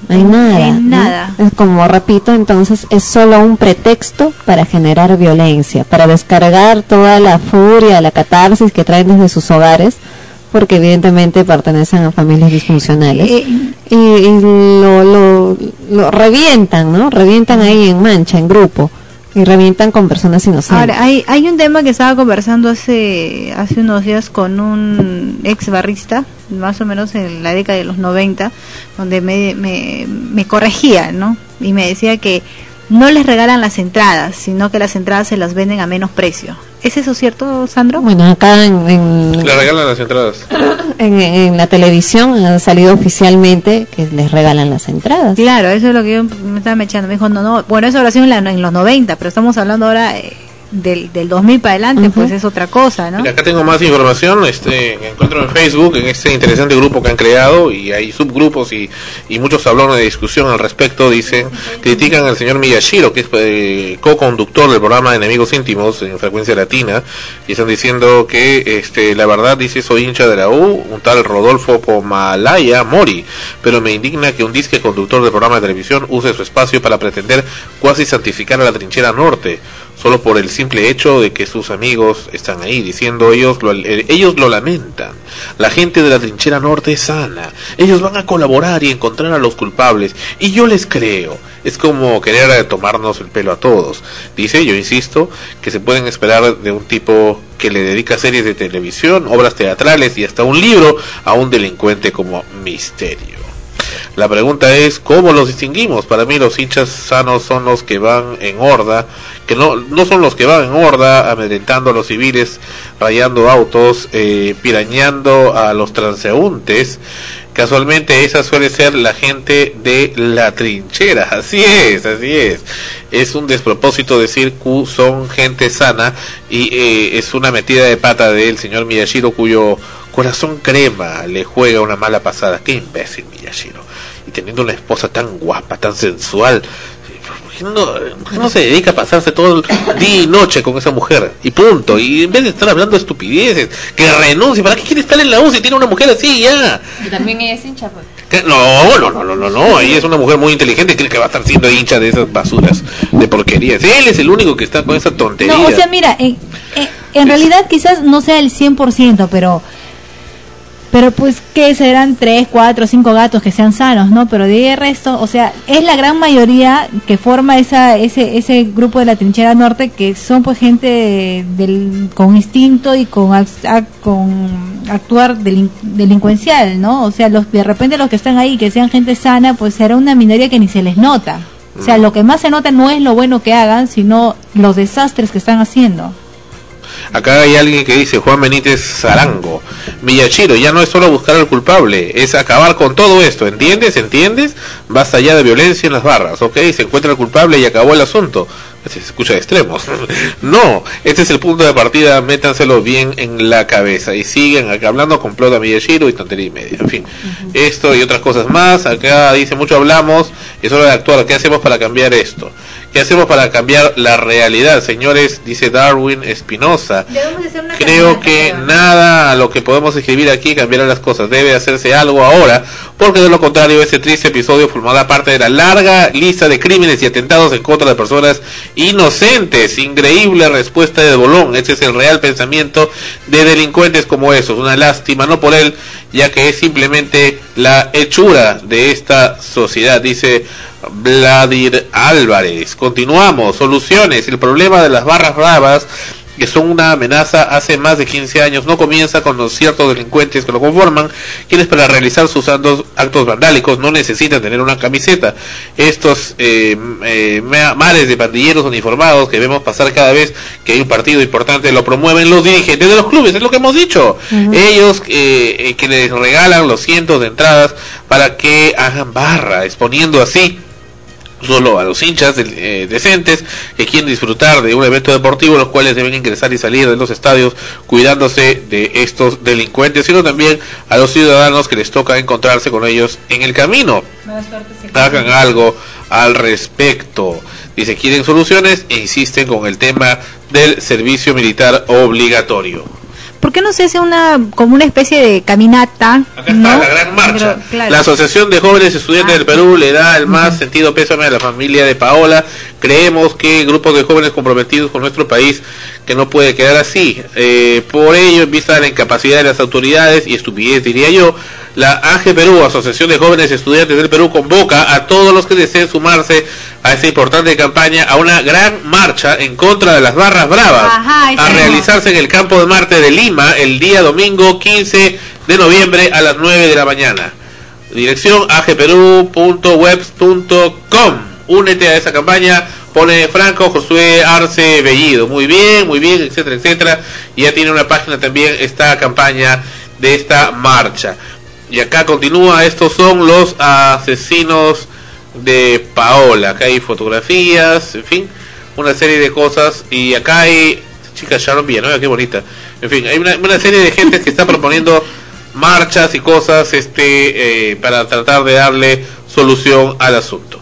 hay nada, hay ¿no? nada. Es como repito, entonces es solo un pretexto para generar violencia, para descargar toda la furia, la catarsis que traen desde sus hogares, porque evidentemente pertenecen a familias disfuncionales, Eh, y, y lo, lo, lo revientan, ¿no? Revientan ahí en mancha, en grupo, y revientan con personas inocentes. Ahora, hay, hay un tema que estaba conversando hace hace unos días con un ex barrista, más o menos en la década de los noventa, donde me, me, me corregía, ¿no? Y me decía que no les regalan las entradas, sino que las entradas se las venden a menos precio. ¿Es eso cierto, Sandro? Bueno, acá en, en, Le regalan las entradas. en, en la televisión ha salido oficialmente que les regalan las entradas. Claro, eso es lo que yo me estaba mechando. Me dijo, no, no, bueno, eso habrá sido en, la- en los noventa, pero estamos hablando ahora eh, del, del dos mil para adelante, pues es otra cosa, ¿no? Mira, acá tengo más información, este, que encuentro en Facebook, en este interesante grupo que han creado, y hay subgrupos y, y muchos tablones de discusión al respecto. Dicen, critican al señor Miyashiro, que es eh, co-conductor del programa Enemigos Íntimos en Frecuencia Latina, y están diciendo que, este, la verdad, dice, soy hincha de la U, un tal Rodolfo Pomalaya Mori, pero me indigna que un disque conductor del programa de televisión use su espacio para pretender cuasi santificar a la trinchera norte, solo por el simple hecho de que sus amigos están ahí, diciendo ellos lo, eh, ellos lo lamentan. La gente de la trinchera norte es sana, ellos van a colaborar y encontrar a los culpables, y yo les creo. Es como querer eh, tomarnos el pelo a todos. Dice, yo insisto, que se pueden esperar de un tipo que le dedica series de televisión, obras teatrales y hasta un libro a un delincuente como Misterio. La pregunta es, ¿cómo los distinguimos? Para mí los hinchas sanos son los que van en horda, que no no son los que van en horda amedrentando a los civiles, rayando autos, eh, pirañando a los transeúntes. Casualmente esa suele ser la gente de la trinchera. Así es, así es. Es un despropósito decir que son gente sana, y eh, es una metida de pata del señor Miyashiro, cuyo corazón crema le juega una mala pasada. Qué imbécil Miyashiro. Y teniendo una esposa tan guapa, tan sensual, ¿por qué no, por qué no se dedica a pasarse todo el día y noche con esa mujer? Y punto. Y en vez de estar hablando de estupideces, que renuncie. ¿Para qué quiere estar en la U si tiene una mujer así ya? Y también ella es hincha, pues. ¿Qué? No, no, no, no, no, no. Ella es una mujer muy inteligente y cree que va a estar siendo hincha de esas basuras de porquerías. Él es el único que está con esa tontería. No, o sea, mira, en, en, en realidad quizás no sea el cien por ciento, pero pero pues que serán tres, cuatro, cinco gatos que sean sanos, ¿no? Pero de ahí el resto, o sea, es la gran mayoría que forma esa ese ese grupo de la trinchera norte, que son pues gente del con instinto y con ac- ac- con actuar delin- delincuencial, ¿no? O sea, los de repente los que están ahí que sean gente sana, pues será una minoría que ni se les nota. O sea, lo que más se nota no es lo bueno que hagan, sino los desastres que están haciendo. Acá hay alguien que dice, Juan Benítez Zarango, Miyashiro, ya no es solo buscar al culpable, es acabar con todo esto, ¿entiendes? ¿Entiendes? Basta ya de violencia en las barras, ¿ok? Se encuentra el culpable y acabó el asunto. Se escucha de extremos. No, este es el punto de partida, métanselo bien en la cabeza. Y siguen acá hablando complot a Miyashiro y tontería y media. En fin, uh-huh. Esto y otras cosas más. Acá dice, mucho hablamos, es hora de actuar. ¿Qué hacemos para cambiar esto? ¿Qué hacemos para cambiar la realidad? Señores, dice Darwin Espinosa, creo que nada a lo que podemos escribir aquí cambiará las cosas. Debe hacerse algo ahora, porque de lo contrario este triste episodio formará parte de la larga lista de crímenes y atentados en contra de personas inocentes. Increíble respuesta de Bolón. Ese es el real pensamiento de delincuentes como esos. Una lástima, no por él, ya que es simplemente la hechura de esta sociedad, dice Vladir Álvarez. Continuamos, soluciones. El problema de las barras bravas, que son una amenaza hace más de quince años, no comienza con los ciertos delincuentes que lo conforman, quienes para realizar sus actos, actos vandálicos no necesitan tener una camiseta. Estos eh, eh, mares de pandilleros uniformados que vemos pasar cada vez que hay un partido importante lo promueven los dirigentes de los clubes, es lo que hemos dicho. Uh-huh. Ellos eh, eh, que les regalan los cientos de entradas para que hagan barra, exponiendo así solo a los hinchas de, eh, decentes que quieren disfrutar de un evento deportivo, los cuales deben ingresar y salir de los estadios cuidándose de estos delincuentes, sino también a los ciudadanos que les toca encontrarse con ellos en el camino. Hagan algo al respecto. Dice, quieren soluciones e insisten con el tema del servicio militar obligatorio. ¿por qué no se hace una como una especie de caminata? Acá ¿no? está la gran marcha. Pero, claro. La Asociación de Jóvenes Estudiantes Ah, del Perú le da el más sentido pésame a la familia de Paola. Creemos que grupos de jóvenes comprometidos con nuestro país que no puede quedar así. Eh, por ello, en vista de la incapacidad de las autoridades y estupidez, diría yo, la A G Perú, Asociación de Jóvenes Estudiantes del Perú, convoca a todos los que deseen sumarse a esta importante campaña a una gran marcha en contra de las barras bravas, Ajá, a realizarse en el Campo de Marte de Lima el día domingo quince de noviembre a las nueve de la mañana. Dirección a g perú punto webs punto com. Únete a esa campaña, pone Franco Josué Arce Bellido. Muy bien, muy bien, etcétera, etcétera. Y ya tiene una página también esta campaña de esta marcha. Y acá continúa, estos son los asesinos de Paola. Acá hay fotografías, en fin, una serie de cosas. Y acá hay, chica Sharon Villanueva, qué bonita. En fin, hay una, una serie de gente que está proponiendo marchas y cosas este eh, para tratar de darle solución al asunto.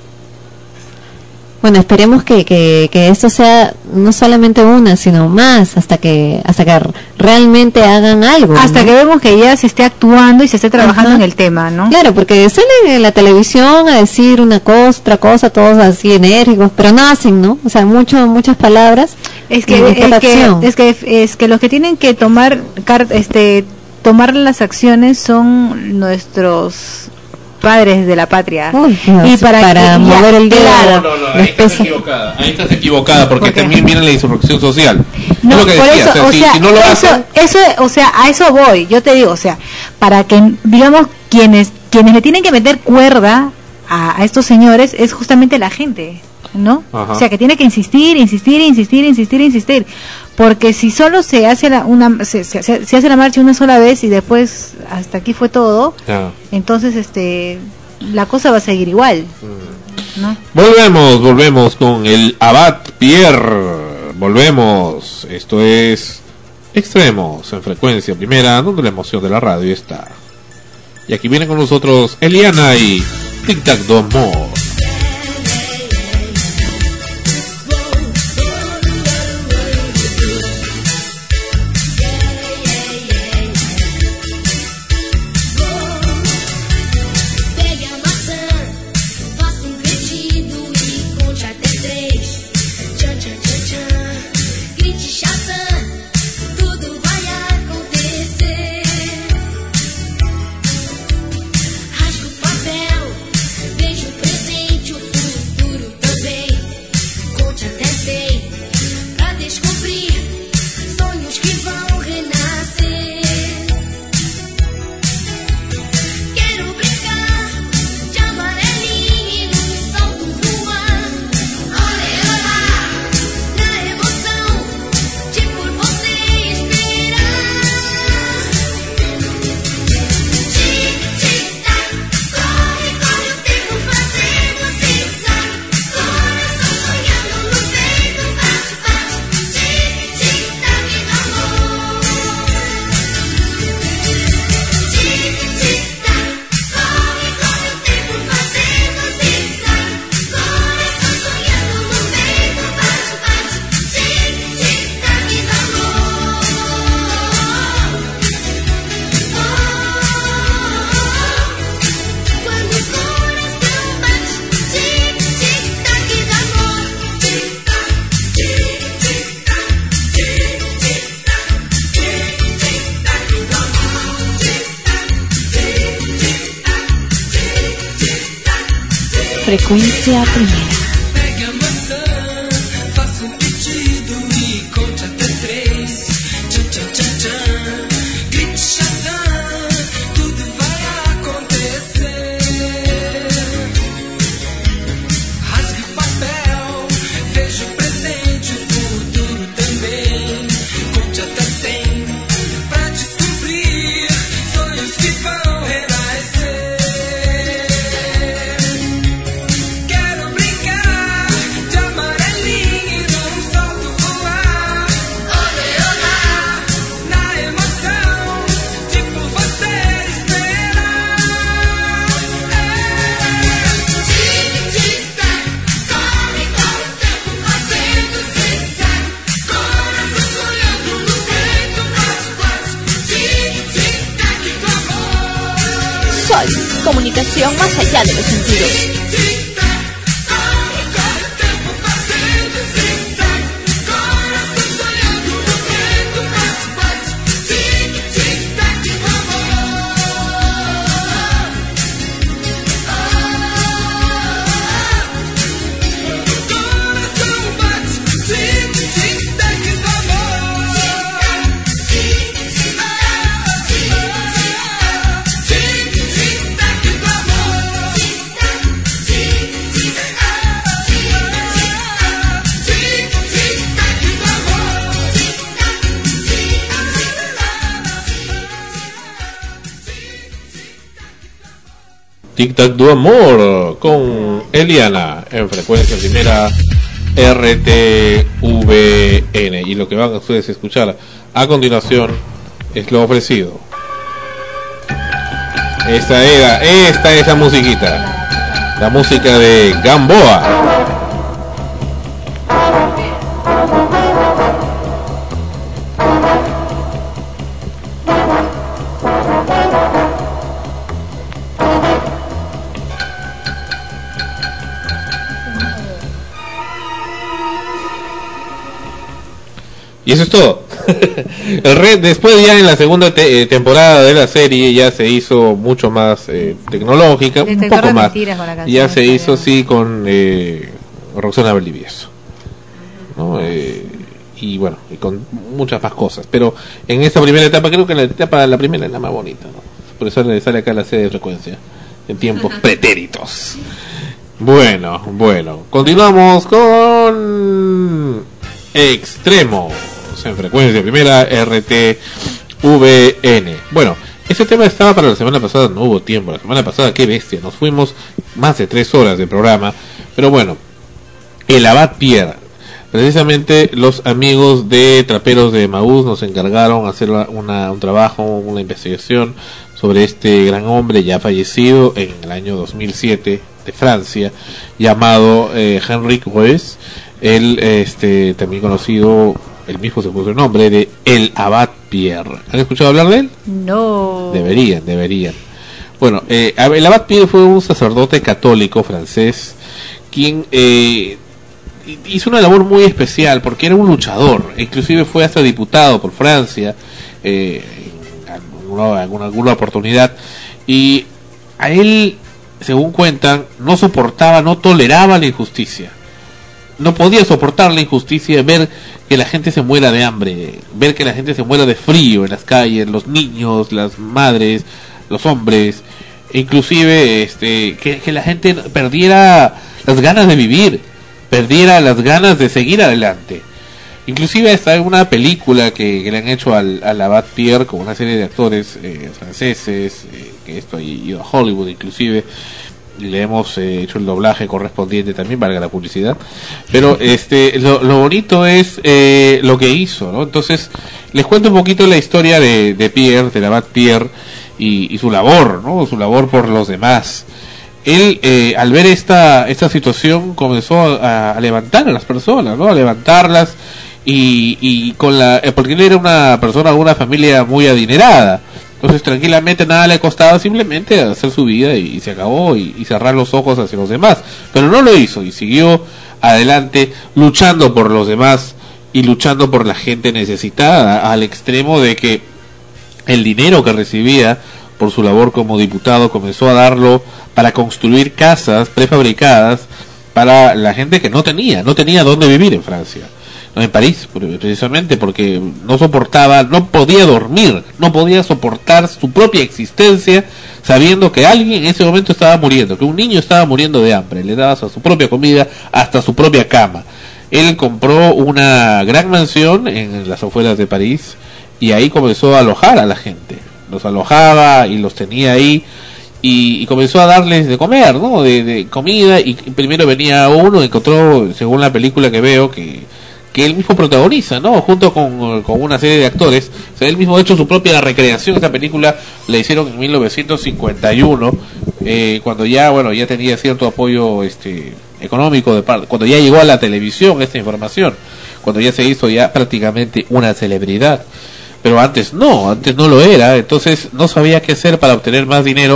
Bueno, esperemos que, que, que esto sea no solamente una, sino más, hasta que hasta que realmente hagan algo. Hasta ¿no? que vemos que ya se esté actuando y se esté trabajando Ajá. en el tema, ¿no? Claro, porque salen en la televisión a decir una cosa, otra cosa, todos así enérgicos, pero no hacen, ¿no? O sea, mucho, muchas palabras. Es que, y es poca que, acción. es que, es que los que tienen que tomar, car- este, tomar las acciones son nuestros padres de la patria. Uy, Dios, y para, para que- mover ya, el dedo. claro. No, no, ahí estás equivocada, ahí estás equivocada, porque ¿Por qué? también viene la insurrección social. No, Es lo que por decía, eso, o sea, o si, sea, si no lo eso, hacen, eso, o sea, a eso voy. Yo te digo, o sea, para que, digamos, quienes, quienes le tienen que meter cuerda a, a estos señores es justamente la gente, ¿no? Ajá. O sea, que tiene que insistir, insistir, insistir, insistir, insistir, porque si solo se hace la, una, se, se, se- se hace la marcha una sola vez y después hasta aquí fue todo, ya. entonces, este, la cosa va a seguir igual, ¿no? Volvemos, volvemos con el Abad Pierre. Volvemos. Esto es Extremos en frecuencia primera, donde la emoción de la radio está. Y aquí viene con nosotros Eliana y Tic Tac Dos More. Pegue a maçã, faça um pedido e conte até três. Tchan, tchan, tchan, tchan. Grite Shazam, tudo vai acontecer. Rasgue o papel, veja o presente, o futuro também. Conte até cem, pra descobrir sonhos que vão renascer. Quero brincar de amarelinho e num salto voar. Olha lá, na emoção de por você esperar. Tic, tic, tac, corre, corre o tempo fazendo zig-zag. Coração sonhando no peito, bate, bate. Tic, tic, tac, amor. Tic, tic, tac, corre, corre o tempo fazendo zig-zag. Coração sonhando no peito, bate, bate. Tic, tic, tac, amor. Quando o coração bate, tic, tic, tac, amor. Tic, tac, tic, tic, tac, tic, tic, tac, tic, tic, tac, amor. Tic, tac, tic, tic, tac, tic, tic, tac. Frecuencia primera. Pegue a maçã, faça um pedido e conte até três. Tchan, tchan, tchan, tchan. Grite Shazam, tudo vai acontecer. Rasgue o papel, veja o presente, o futuro também. Conte até cem, pra descobrir sonhos que vão renascer. Quero brincar Sol, comunicación más allá de los sentidos. Tic Tac du Amor con Eliana en frecuencia primera R T V N, y lo que van a ustedes a escuchar a continuación es lo ofrecido. Esta era, esta es la musiquita, la música de Gamboa. Y eso es todo. El Red, después ya en la segunda te, eh, temporada de la serie ya se hizo mucho más eh, tecnológica, un poco más. Ya se hizo sí con eh, Roxana Valdivieso, ¿no? Eh, y bueno, y con muchas más cosas. Pero en esta primera etapa, creo que la etapa la primera es la más bonita, ¿no? Por eso le sale acá la serie de frecuencia en tiempos pretéritos. Bueno, bueno, continuamos con Extremos en frecuencia primera R T V N. Bueno, ese tema estaba para la semana pasada, no hubo tiempo. La semana pasada, qué bestia, nos fuimos más de tres horas de programa. Pero bueno, el Abad Pierre, precisamente los amigos de Traperos de Emaús nos encargaron hacer una, un trabajo, una investigación sobre este gran hombre ya fallecido en el año dos mil siete de Francia, llamado eh, Henrik Roes. Él, este, también conocido, el mismo se puso el nombre de El Abad Pierre. ¿Han escuchado hablar de él? No. Deberían, deberían. Bueno, eh, el Abad Pierre fue un sacerdote católico francés quien eh, hizo una labor muy especial porque era un luchador. Inclusive fue hasta diputado por Francia eh, en alguna, alguna, alguna oportunidad. Y a él, según cuentan, no soportaba, no toleraba la injusticia. No podía soportar la injusticia, ver que la gente se muera de hambre, ver que la gente se muera de frío en las calles, los niños, las madres, los hombres, e inclusive este, que, que la gente perdiera las ganas de vivir, perdiera las ganas de seguir adelante. Inclusive está una película que, que le han hecho al, al Abad Pierre con una serie de actores eh, franceses, eh, que esto ha ido a Hollywood inclusive, y le hemos eh, hecho el doblaje correspondiente también, valga la publicidad. Pero este lo, lo bonito es eh, lo que hizo, ¿no? Entonces les cuento un poquito la historia de, de Pierre, del Abad Pierre, y, y su labor, ¿no? Su labor por los demás. Él eh, al ver esta esta situación comenzó a, a levantar a las personas, ¿no? A levantarlas y, y con la eh, porque él era una persona de una familia muy adinerada. Entonces tranquilamente nada le costaba simplemente hacer su vida y, y se acabó y, y cerrar los ojos hacia los demás. Pero no lo hizo y siguió adelante luchando por los demás y luchando por la gente necesitada, al extremo de que el dinero que recibía por su labor como diputado comenzó a darlo para construir casas prefabricadas para la gente que no tenía, no tenía dónde vivir en Francia. En París, precisamente porque no soportaba, no podía dormir, no podía soportar su propia existencia sabiendo que alguien en ese momento estaba muriendo, que un niño estaba muriendo de hambre, le daba su propia comida hasta su propia cama. Él compró una gran mansión en las afueras de París y ahí comenzó a alojar a la gente, los alojaba y los tenía ahí y, y comenzó a darles de comer, ¿no? De, de comida, y primero venía uno, encontró, según la película que veo, que que él mismo protagoniza, ¿no? Junto con, con una serie de actores. O sea, él mismo ha hecho su propia recreación. Esta película la hicieron en mil novecientos cincuenta y uno, eh, cuando ya, bueno, ya tenía cierto apoyo este económico de parte, cuando ya llegó a la televisión esta información, cuando ya se hizo ya prácticamente una celebridad. Pero antes no, antes no lo era, entonces no sabía qué hacer para obtener más dinero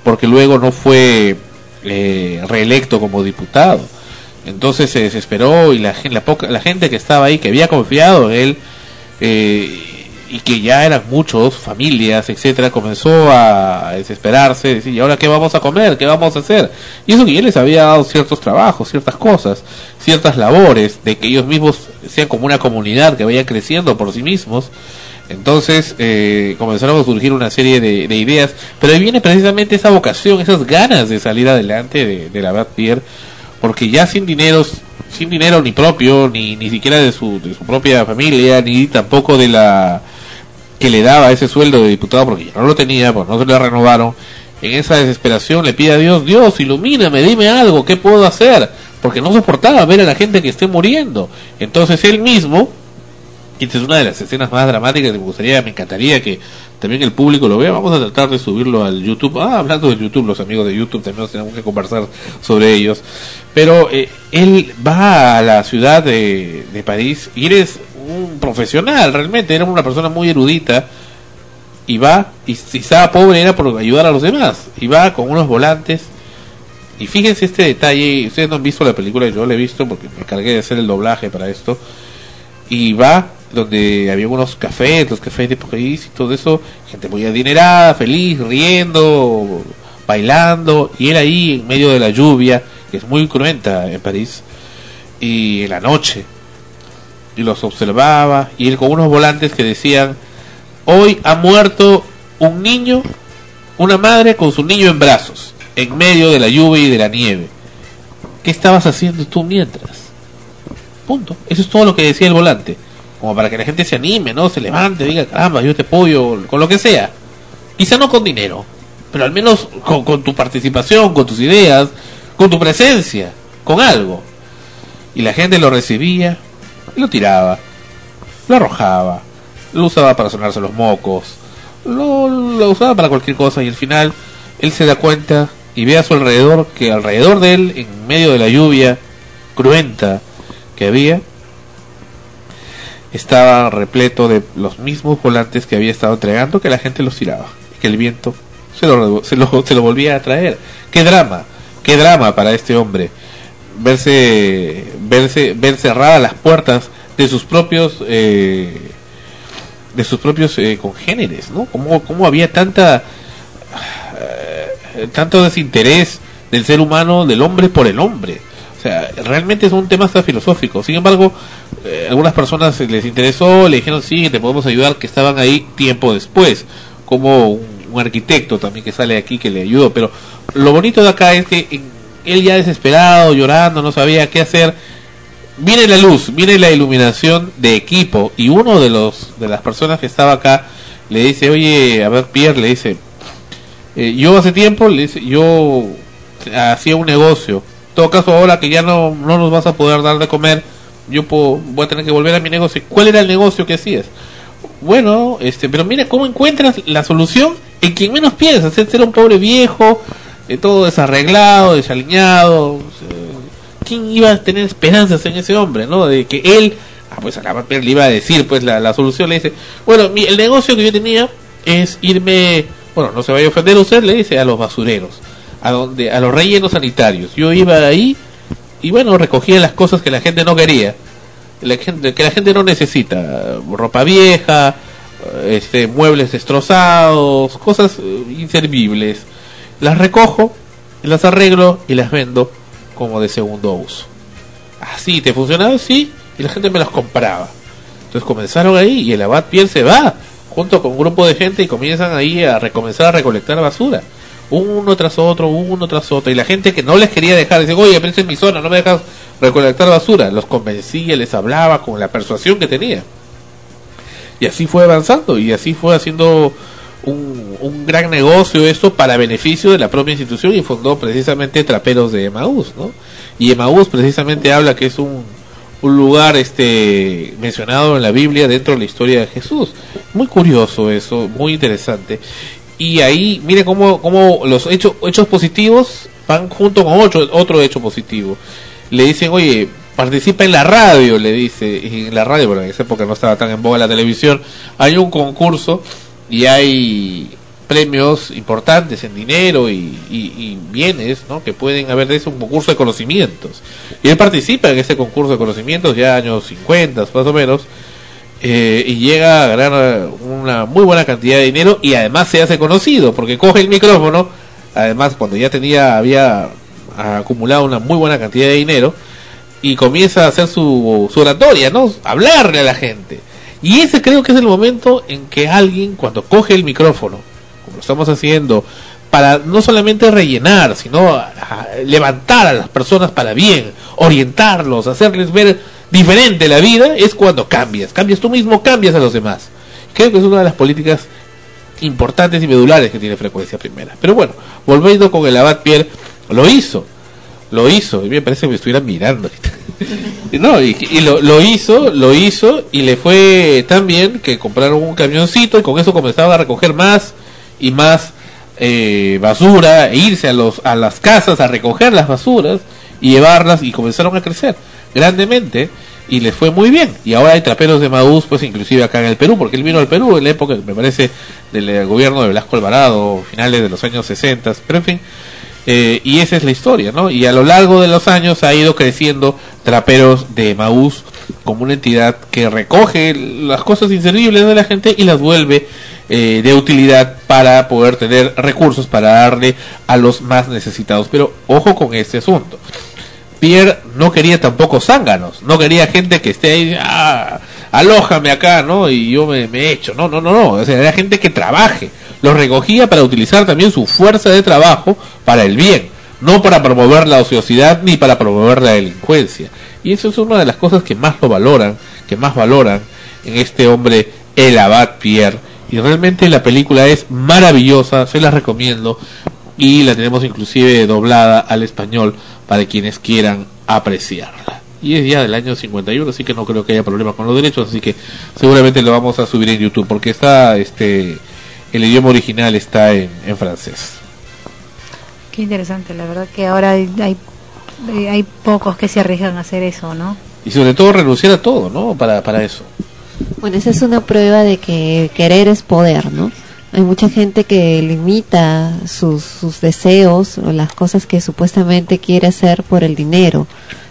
porque luego no fue eh, reelecto como diputado. Entonces se desesperó y la, la, poca, la gente que estaba ahí, que había confiado en él, eh, y que ya eran muchos, familias, etcétera, comenzó a desesperarse, decir, ¿y ahora qué vamos a comer? ¿Qué vamos a hacer? Y eso que él les había dado ciertos trabajos, ciertas cosas, ciertas labores, de que ellos mismos sean como una comunidad que vaya creciendo por sí mismos. Entonces eh, comenzaron a surgir una serie de, de ideas, pero ahí viene precisamente esa vocación, esas ganas de salir adelante de, de la Abad Pierre, porque ya sin dinero, sin dinero ni propio, ni ni siquiera de su, de su propia familia, ni tampoco de la que le daba ese sueldo de diputado, porque ya no lo tenía, porque no se le renovaron. En esa desesperación le pide a Dios, Dios, ilumíname, dime algo, ¿qué puedo hacer? Porque no soportaba ver a la gente que esté muriendo. Entonces él mismo, y esta es una de las escenas más dramáticas que me gustaría, me encantaría que también el público lo vea. Vamos a tratar de subirlo al YouTube. Ah, hablando de YouTube, los amigos de YouTube también tenemos que conversar sobre ellos. Pero eh, él va a la ciudad de, de París y él es un profesional, realmente, era una persona muy erudita, y va, y si estaba pobre era por ayudar a los demás, y va con unos volantes, y fíjense este detalle, ustedes no han visto la película, yo la he visto porque me encargué de hacer el doblaje para esto, y va donde había unos cafés, los cafés de París y todo eso, gente muy adinerada, feliz, riendo, bailando, y él ahí en medio de la lluvia, que es muy cruenta en París, y en la noche, y los observaba, y él con unos volantes que decían, hoy ha muerto un niño, una madre con su niño en brazos, en medio de la lluvia y de la nieve. ¿Qué estabas haciendo tú mientras? Punto. Eso es todo lo que decía el volante, como para que la gente se anime, ¿no? Se levante, diga, caramba, yo te apoyo, con lo que sea. Quizá no con dinero, pero al menos con, con tu participación, con tus ideas, con tu presencia, con algo. Y la gente lo recibía, lo tiraba, lo arrojaba, lo usaba para sonarse los mocos, lo, lo usaba para cualquier cosa, y al final él se da cuenta y ve a su alrededor que alrededor de él, en medio de la lluvia cruenta que había, estaba repleto de los mismos volantes que había estado entregando, que la gente los tiraba, y que el viento se lo, se lo, se lo volvía a traer. ¡Qué drama! ¡Qué drama para este hombre! verse verse ver cerradas las puertas de sus propios eh, de sus propios eh, congéneres, ¿no? Cómo, cómo había tanta eh, tanto desinterés del ser humano, del hombre por el hombre. O sea, realmente es un tema hasta filosófico. Sin embargo, eh, algunas personas les interesó, le dijeron sí, te podemos ayudar, que estaban ahí tiempo después, como un, un arquitecto también que sale aquí que le ayudó. Pero lo bonito de acá es que en, él ya desesperado, llorando, no sabía qué hacer, viene la luz, viene la iluminación de equipo, y uno de los de las personas que estaba acá le dice, oye, a ver, Pierre, le dice, eh, yo hace tiempo, le dice, yo hacía un negocio, en todo caso ahora que ya no, no nos vas a poder dar de comer, yo puedo, voy a tener que volver a mi negocio. ¿Cuál era el negocio que hacías? Bueno, este, pero mira cómo encuentras la solución en quien menos piensas, es ser un pobre viejo, eh, todo desarreglado, desaliñado. ¿Quién iba a tener esperanzas en ese hombre, no? De que él, ah, pues a la Pierre le iba a decir, pues la, la solución, le dice, bueno, mi, el negocio que yo tenía es irme, bueno, no se vaya a ofender usted, le dice, a los basureros, a donde, a los rellenos sanitarios. Yo iba ahí y bueno, recogía las cosas que la gente no quería, la gente, que la gente no necesita, ropa vieja, este, muebles destrozados, cosas inservibles. Las recojo, las arreglo y las vendo como de segundo uso. Así, ¿te funcionaba? Sí, y la gente me las compraba. Entonces comenzaron ahí, y el Abad Pierre se va junto con un grupo de gente y comienzan ahí a recomenzar a recolectar basura, uno tras otro, uno tras otro, y la gente que no les quería dejar, dice, oye, pero esta es mi zona, no me dejas recolectar basura, los convencía, les hablaba con la persuasión que tenía, y así fue avanzando, y así fue haciendo un, un gran negocio esto para beneficio de la propia institución, y fundó precisamente Traperos de Emaús, ¿no? Y Emaús precisamente habla que es un, un lugar este mencionado en la Biblia dentro de la historia de Jesús. Muy curioso eso, muy interesante. Y ahí, mire cómo, cómo los hechos, hechos positivos van junto con otro, otro hecho positivo. Le dicen, oye, participa en la radio, le dice, y en la radio, bueno, en esa época no estaba tan en boga la televisión, hay un concurso y hay premios importantes en dinero y, y, y bienes, ¿no? Que pueden haber de eso un concurso de conocimientos. Y él participa en ese concurso de conocimientos ya años cincuenta más o menos, eh, y llega a ganar una muy buena cantidad de dinero y además se hace conocido porque coge el micrófono, además cuando ya tenía había acumulado una muy buena cantidad de dinero y comienza a hacer su, su oratoria, ¿no? Hablarle a la gente. Y ese creo que es el momento en que alguien, cuando coge el micrófono, como lo estamos haciendo, para no solamente rellenar, sino a, a levantar a las personas para bien, orientarlos, hacerles ver diferente la vida, es cuando cambias. Cambias tú mismo, cambias a los demás. Creo que es una de las políticas importantes y medulares que tiene Frecuencia Primera. Pero bueno, volviendo con el Abad Pierre, lo hizo. Lo hizo, y me parece que me estuvieran mirando ahorita. No, y, y lo, lo hizo, lo hizo y le fue tan bien que compraron un camioncito y con eso comenzaban a recoger más y más eh, basura e irse a los a las casas a recoger las basuras y llevarlas y comenzaron a crecer grandemente y les fue muy bien. Y ahora hay traperos de Maús, pues inclusive acá en el Perú, porque él vino al Perú en la época, me parece, del gobierno de Velasco Alvarado, finales de los años sesenta, pero en fin. Eh, y esa es la historia, ¿no? Y a lo largo de los años ha ido creciendo Traperos de Maús como una entidad que recoge las cosas inservibles de la gente y las vuelve eh, de utilidad para poder tener recursos para darle a los más necesitados. Pero ojo con este asunto. Pierre no quería tampoco zánganos, no quería gente que esté ahí, ah, alójame acá, ¿no? Y yo me, me echo, no, no, no, no, o sea, era gente que trabaje, los recogía para utilizar también su fuerza de trabajo para el bien, no para promover la ociosidad ni para promover la delincuencia. Y eso es una de las cosas que más lo valoran, que más valoran en este hombre, el Abad Pierre. Y realmente la película es maravillosa, se la recomiendo y la tenemos inclusive doblada al español para quienes quieran apreciarla. Y es ya del año cincuenta y uno, así que no creo que haya problemas con los derechos, así que seguramente lo vamos a subir en YouTube porque está este el idioma original está en, en francés. Qué interesante, la verdad que ahora hay, hay hay pocos que se arriesgan a hacer eso, ¿no? Y sobre todo renunciar a todo, ¿no? Para para eso. Bueno, esa es una prueba de que querer es poder, ¿no? Hay mucha gente que limita sus, sus deseos o las cosas que supuestamente quiere hacer por el dinero.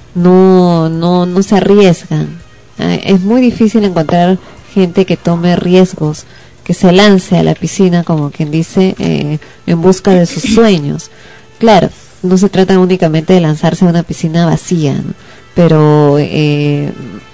No, no, no se arriesgan. Eh, es muy difícil encontrar gente que tome riesgos, que se lance a la piscina, como quien dice, eh, en busca de sus sueños. Claro, no se trata únicamente de lanzarse a una piscina vacía, ¿no? Pero eh,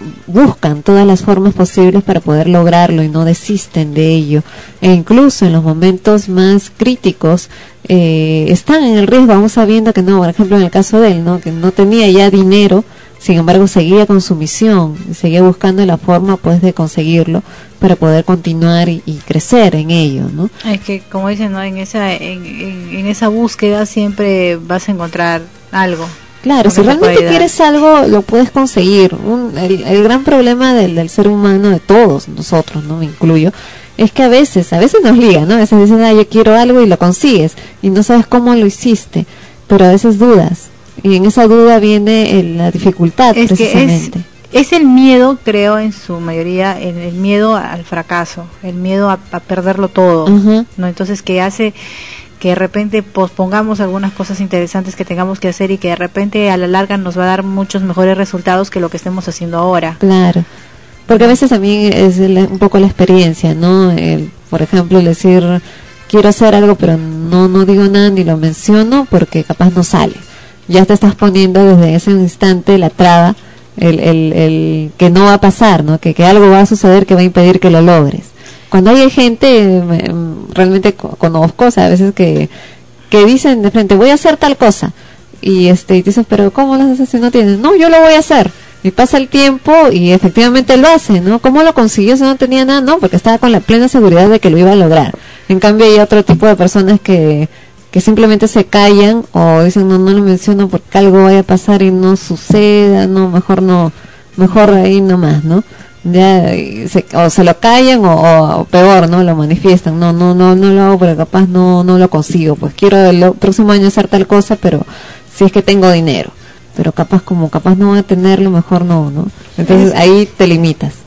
buscan todas las formas posibles para poder lograrlo y no desisten de ello, e incluso en los momentos más críticos eh, están en el riesgo, vamos sabiendo que no, por ejemplo en el caso de él, ¿no? Que no tenía ya dinero, sin embargo seguía con su misión y seguía buscando la forma pues de conseguirlo para poder continuar y, y crecer en ello, ¿no? Es que como dicen, ¿no? En esa en, en, en esa búsqueda siempre vas a encontrar algo. Claro, si realmente quieres algo, lo puedes conseguir. Un, el, el gran problema del, del ser humano, de todos nosotros, no me incluyo, es que a veces, a veces nos liga, ¿no? A veces dicen, ah, yo quiero algo y lo consigues, y no sabes cómo lo hiciste, pero a veces dudas, y en esa duda viene el, la dificultad, es precisamente. Que es, es el miedo, creo, en su mayoría, el, el miedo al fracaso, el miedo a, a perderlo todo, uh-huh. ¿no? Entonces, que hace que de repente pospongamos algunas cosas interesantes que tengamos que hacer y que de repente a la larga nos va a dar muchos mejores resultados que lo que estemos haciendo ahora. Claro, porque a veces también es el, un poco la experiencia, ¿no? El, por ejemplo, el decir, quiero hacer algo pero no no digo nada ni lo menciono porque capaz no sale. Ya te estás poniendo desde ese instante la traba, el, el, el que no va a pasar, ¿no? Que, que algo va a suceder que va a impedir que lo logres. Cuando hay gente, realmente conozco, o sea, a veces que, que dicen de frente, voy a hacer tal cosa, y este y dices, pero ¿cómo lo haces si no tienes? No, yo lo voy a hacer, y pasa el tiempo y efectivamente lo hace, ¿no? ¿Cómo lo consiguió si no tenía nada? No, porque estaba con la plena seguridad de que lo iba a lograr. En cambio hay otro tipo de personas que, que simplemente se callan o dicen, no, no lo menciono porque algo vaya a pasar y no suceda, no, mejor no, mejor ahí nomás, ¿no? Ya se, o se lo callan o, o peor, no lo manifiestan, no no no no lo hago porque capaz no no lo consigo, pues quiero el próximo año hacer tal cosa, pero si es que tengo dinero, pero capaz como capaz no voy a tenerlo, mejor no, no entonces ahí te limitas.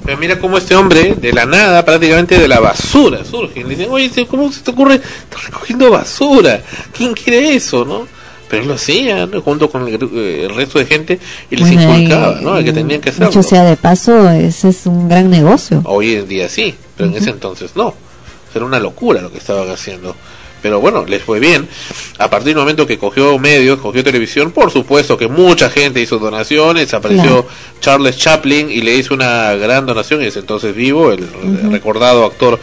Pero mira cómo este hombre, de la nada, prácticamente de la basura, surge. Y le dicen, oye, ¿cómo se te ocurre estar recogiendo basura? ¿Quién quiere eso, no? Pero él lo hacía, ¿no? Junto con el, el resto de gente, y les Bueno, inculcaba, y- ¿no? Que tenían que hacerlo. Dicho sea de paso, ese es un gran negocio. Hoy en día sí, pero en ese entonces no. Era una locura lo que estaban haciendo. Pero bueno, les fue bien. A partir del momento que cogió medios, cogió televisión, por supuesto que mucha gente hizo donaciones. Apareció Claro. Charles Chaplin y le hizo una gran donación. Y es entonces vivo el Ujú. recordado actor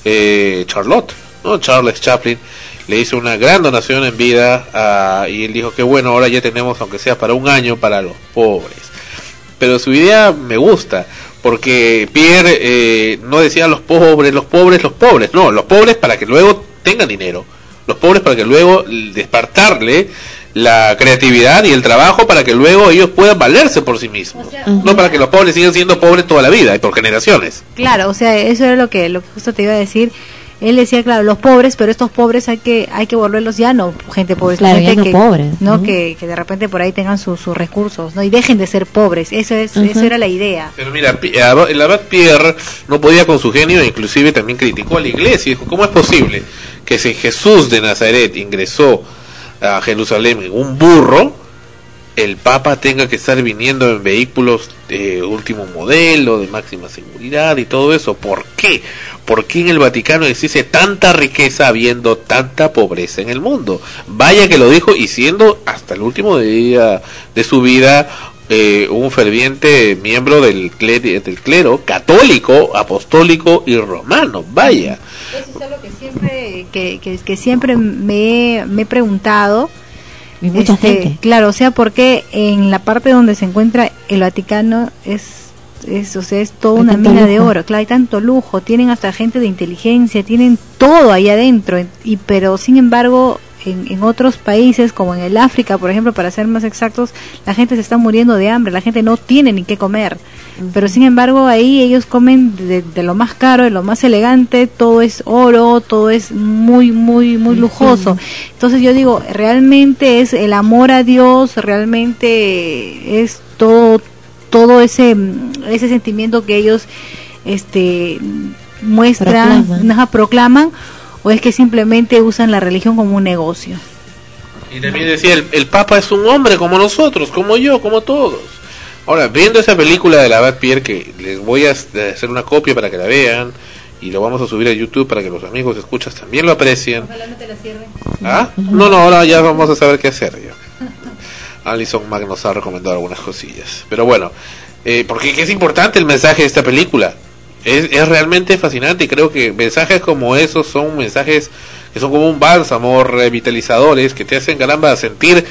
eh, Charlotte, ¿no? Charles Chaplin le hizo una gran donación en vida a- y él dijo que bueno, ahora ya tenemos, aunque sea para un año, para los pobres. Pero su idea me gusta, porque Pierre eh, no decía los pobres, los pobres, los pobres, no, los pobres para que luego tengan dinero, los pobres para que luego despertarle la creatividad y el trabajo para que luego ellos puedan valerse por sí mismos, no para que los pobres sigan siendo pobres toda la vida y por generaciones. Claro, o sea, eso era lo que, lo que justo te iba a decir. Él decía, claro, los pobres, pero estos pobres hay que hay que volverlos ya no gente pobre, Claro, gente ya no que, pobres, no ¿no? que, que de repente por ahí tengan sus sus recursos, no y dejen de ser pobres. Eso es Ujú. eso era la idea. Pero mira, Pi- Ab- el abad Pierre no podía con su genio e inclusive también criticó a la iglesia. Dijo, ¿cómo es posible que si Jesús de Nazaret ingresó a Jerusalén en un burro, el Papa tenga que estar viniendo en vehículos de último modelo, de máxima seguridad y todo eso? ¿Por qué? ¿Por qué en el Vaticano existe tanta riqueza habiendo tanta pobreza en el mundo? Vaya que lo dijo, y siendo hasta el último día de su vida eh, un ferviente miembro del clero, del clero católico, apostólico y romano. Vaya. Eso es algo que siempre que, que, que siempre me, he- me he preguntado. Y mucha Este, gente. Claro, o sea, porque en la parte donde se encuentra el Vaticano es, es o sea, es toda Hay una tanto mina de lujo. oro, claro, hay tanto lujo, tienen hasta gente de inteligencia, tienen todo ahí adentro, y pero sin embargo en, en otros países como en el África, por ejemplo, para ser más exactos, la gente se está muriendo de hambre, la gente no tiene ni qué comer. Pero sin embargo ahí ellos comen de, de lo más caro, de lo más elegante, todo es oro, todo es muy, muy, muy lujoso. Entonces yo digo, realmente es el amor a Dios, realmente es todo, todo ese, ese sentimiento que ellos este muestran, Proclaman. ajá, proclaman, o es que simplemente usan la religión como un negocio. Y también decía, el, el Papa es un hombre como nosotros, como yo, como todos. Ahora, viendo esa película del abad Pierre, que les voy a hacer una copia para que la vean, y lo vamos a subir a YouTube para que los amigos escuchas también lo aprecien. ¿Ah? No, no, ahora ya vamos a saber qué hacer. Ya. Alison Mack nos ha recomendado algunas cosillas. Pero bueno, eh, porque es importante el mensaje de esta película. Es, es realmente fascinante, y creo que mensajes como esos son mensajes que son como un bálsamo, revitalizadores, que te hacen, caramba, sentir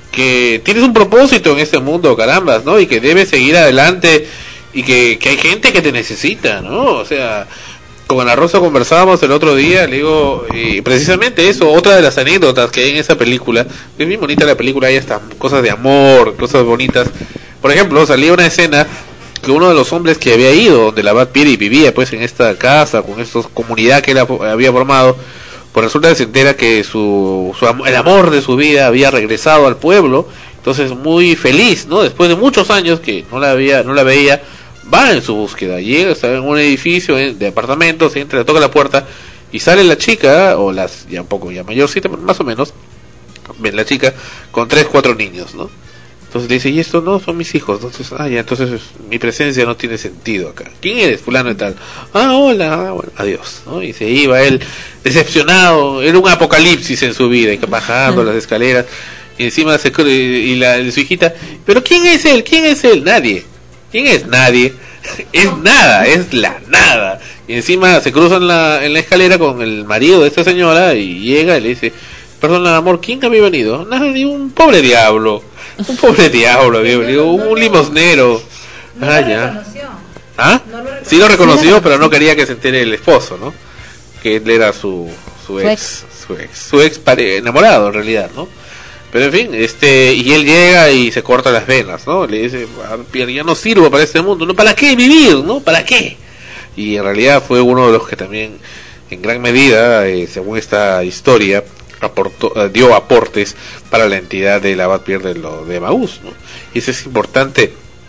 que tienes un propósito en este mundo, carambas, ¿no? Y que debes seguir adelante, y que, que hay gente que te necesita, ¿no? O sea, con Ana Rosa conversábamos el otro día, le digo, y precisamente eso, otra de las anécdotas que hay en esa película, es bien bonita la película, hay hasta cosas de amor, cosas bonitas. Por ejemplo, salía una escena que uno de los hombres que había ido donde el abad Pierre y vivía pues en esta casa, con esta comunidad que él había formado, pues resulta que se entera que su, su am- el amor de su vida había regresado al pueblo. Entonces, muy feliz, ¿no? Después de muchos años que no la había, no la veía, va en su búsqueda, llega, está en un edificio eh, de apartamentos, entra, le toca la puerta y sale la chica, o las ya un poco ya mayorcita, más o menos, ven la chica con tres, cuatro niños, ¿no? Entonces le dice, y esto no son mis hijos. Entonces, ah, ya, entonces mi presencia no tiene sentido acá. ¿Quién eres? Fulano y tal. Ah, hola, ah, bueno, adiós, ¿no? Y se iba él decepcionado, era un apocalipsis en su vida, y que bajando las escaleras, y encima se cru- y la y su hijita, pero ¿quién es él? ¿Quién es él? Nadie. ¿Quién es? Nadie. Es nada, es la nada. Y encima se cruzan la, en la escalera con el marido de esta señora, y llega y le dice, perdón, amor, ¿quién había venido? Nada, un pobre diablo. Un pobre diablo había venido, un limosnero. Ah, ya. ¿Ah? Sí lo reconoció, pero no quería que se entere el esposo, ¿no? Que él era su, su ex, su ex, su ex pare- enamorado en realidad, ¿no? Pero en fin, este, y él llega y se corta las venas, ¿no? Le dice, "Ah, Pierre, ya no sirvo para este mundo, ¿no? ¿Para qué vivir, no? ¿Para qué? Y en realidad fue uno de los que también, en gran medida, eh, según esta historia, aportó, eh, dio aportes para la entidad del abad Pierre de, lo, de Emaús, ¿no? Y eso es importante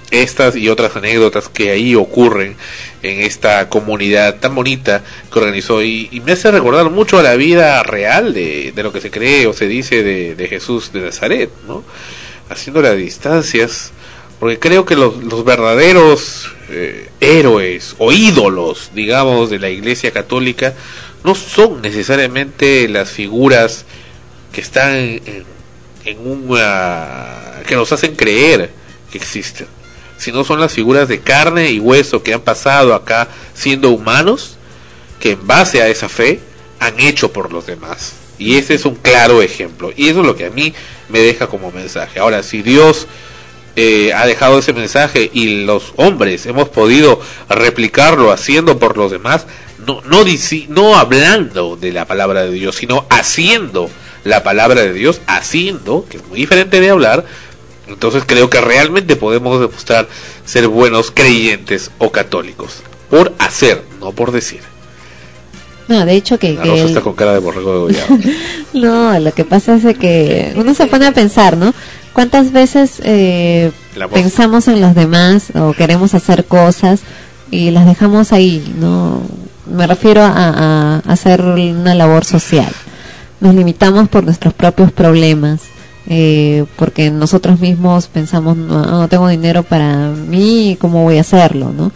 estas y otras anécdotas que ahí ocurren en esta comunidad tan bonita que organizó, y, y me hace recordar mucho a la vida real de, de lo que se cree o se dice de, de Jesús de Nazaret, ¿no? Haciendo las distancias, porque creo que los, los verdaderos eh, héroes o ídolos, digamos, de la Iglesia Católica no son necesariamente las figuras que están en, en una, que nos hacen creer que existen, sino son las figuras de carne y hueso que han pasado acá siendo humanos, que en base a esa fe han hecho por los demás. Y ese es un claro ejemplo, y eso es lo que a mí me deja como mensaje. Ahora, si Dios eh, ha dejado ese mensaje y los hombres hemos podido replicarlo haciendo por los demás, no, no, dici- no hablando de la palabra de Dios, sino haciendo la palabra de Dios, haciendo, que es muy diferente de hablar, entonces creo que realmente podemos demostrar ser buenos creyentes o católicos, por hacer, no por decir. No, de hecho que... La que Rosa el- está con cara de borrego degollado. No, lo que pasa es de que uno se pone a pensar, ¿no? ¿Cuántas veces eh, La voz. pensamos en los demás o queremos hacer cosas y las dejamos ahí, ¿no? Me refiero a, a hacer una labor social. Nos limitamos por nuestros propios problemas, eh, porque nosotros mismos pensamos, no, no tengo dinero para mí, ¿cómo voy a hacerlo, no?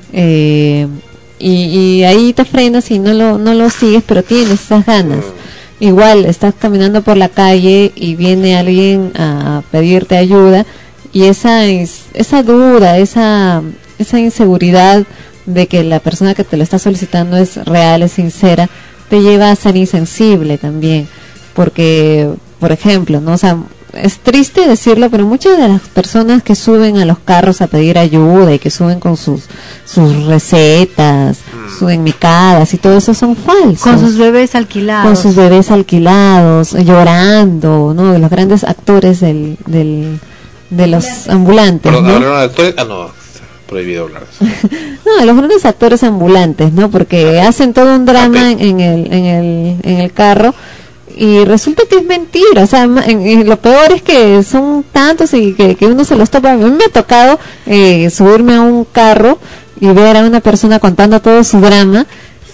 Eh, y, y ahí te frenas y no lo, no lo sigues, pero tienes esas ganas. Igual estás caminando por la calle y viene alguien a pedirte ayuda, y esa es- esa duda, esa esa inseguridad de que la persona que te lo está solicitando es real, es sincera, te lleva a ser insensible también, porque, por ejemplo, no, o sea, es triste decirlo, pero muchas de las personas que suben a los carros a pedir ayuda y que suben con sus sus recetas, suben micadas y todo eso son falsos. Con sus bebés alquilados. Con sus bebés alquilados, llorando, ¿no? Los grandes actores del, del de los ambulantes, Perdón, ¿no? ¿hablaron de actores? Ah, no, prohibido hablar de eso. No, los grandes actores ambulantes, ¿no? Porque hacen todo un drama en, en el en el en el carro y resulta que es mentira. O sea, ma- en- en lo peor es que son tantos y que, que uno se los topa. A mí me ha tocado eh, subirme a un carro y ver a una persona contando todo su drama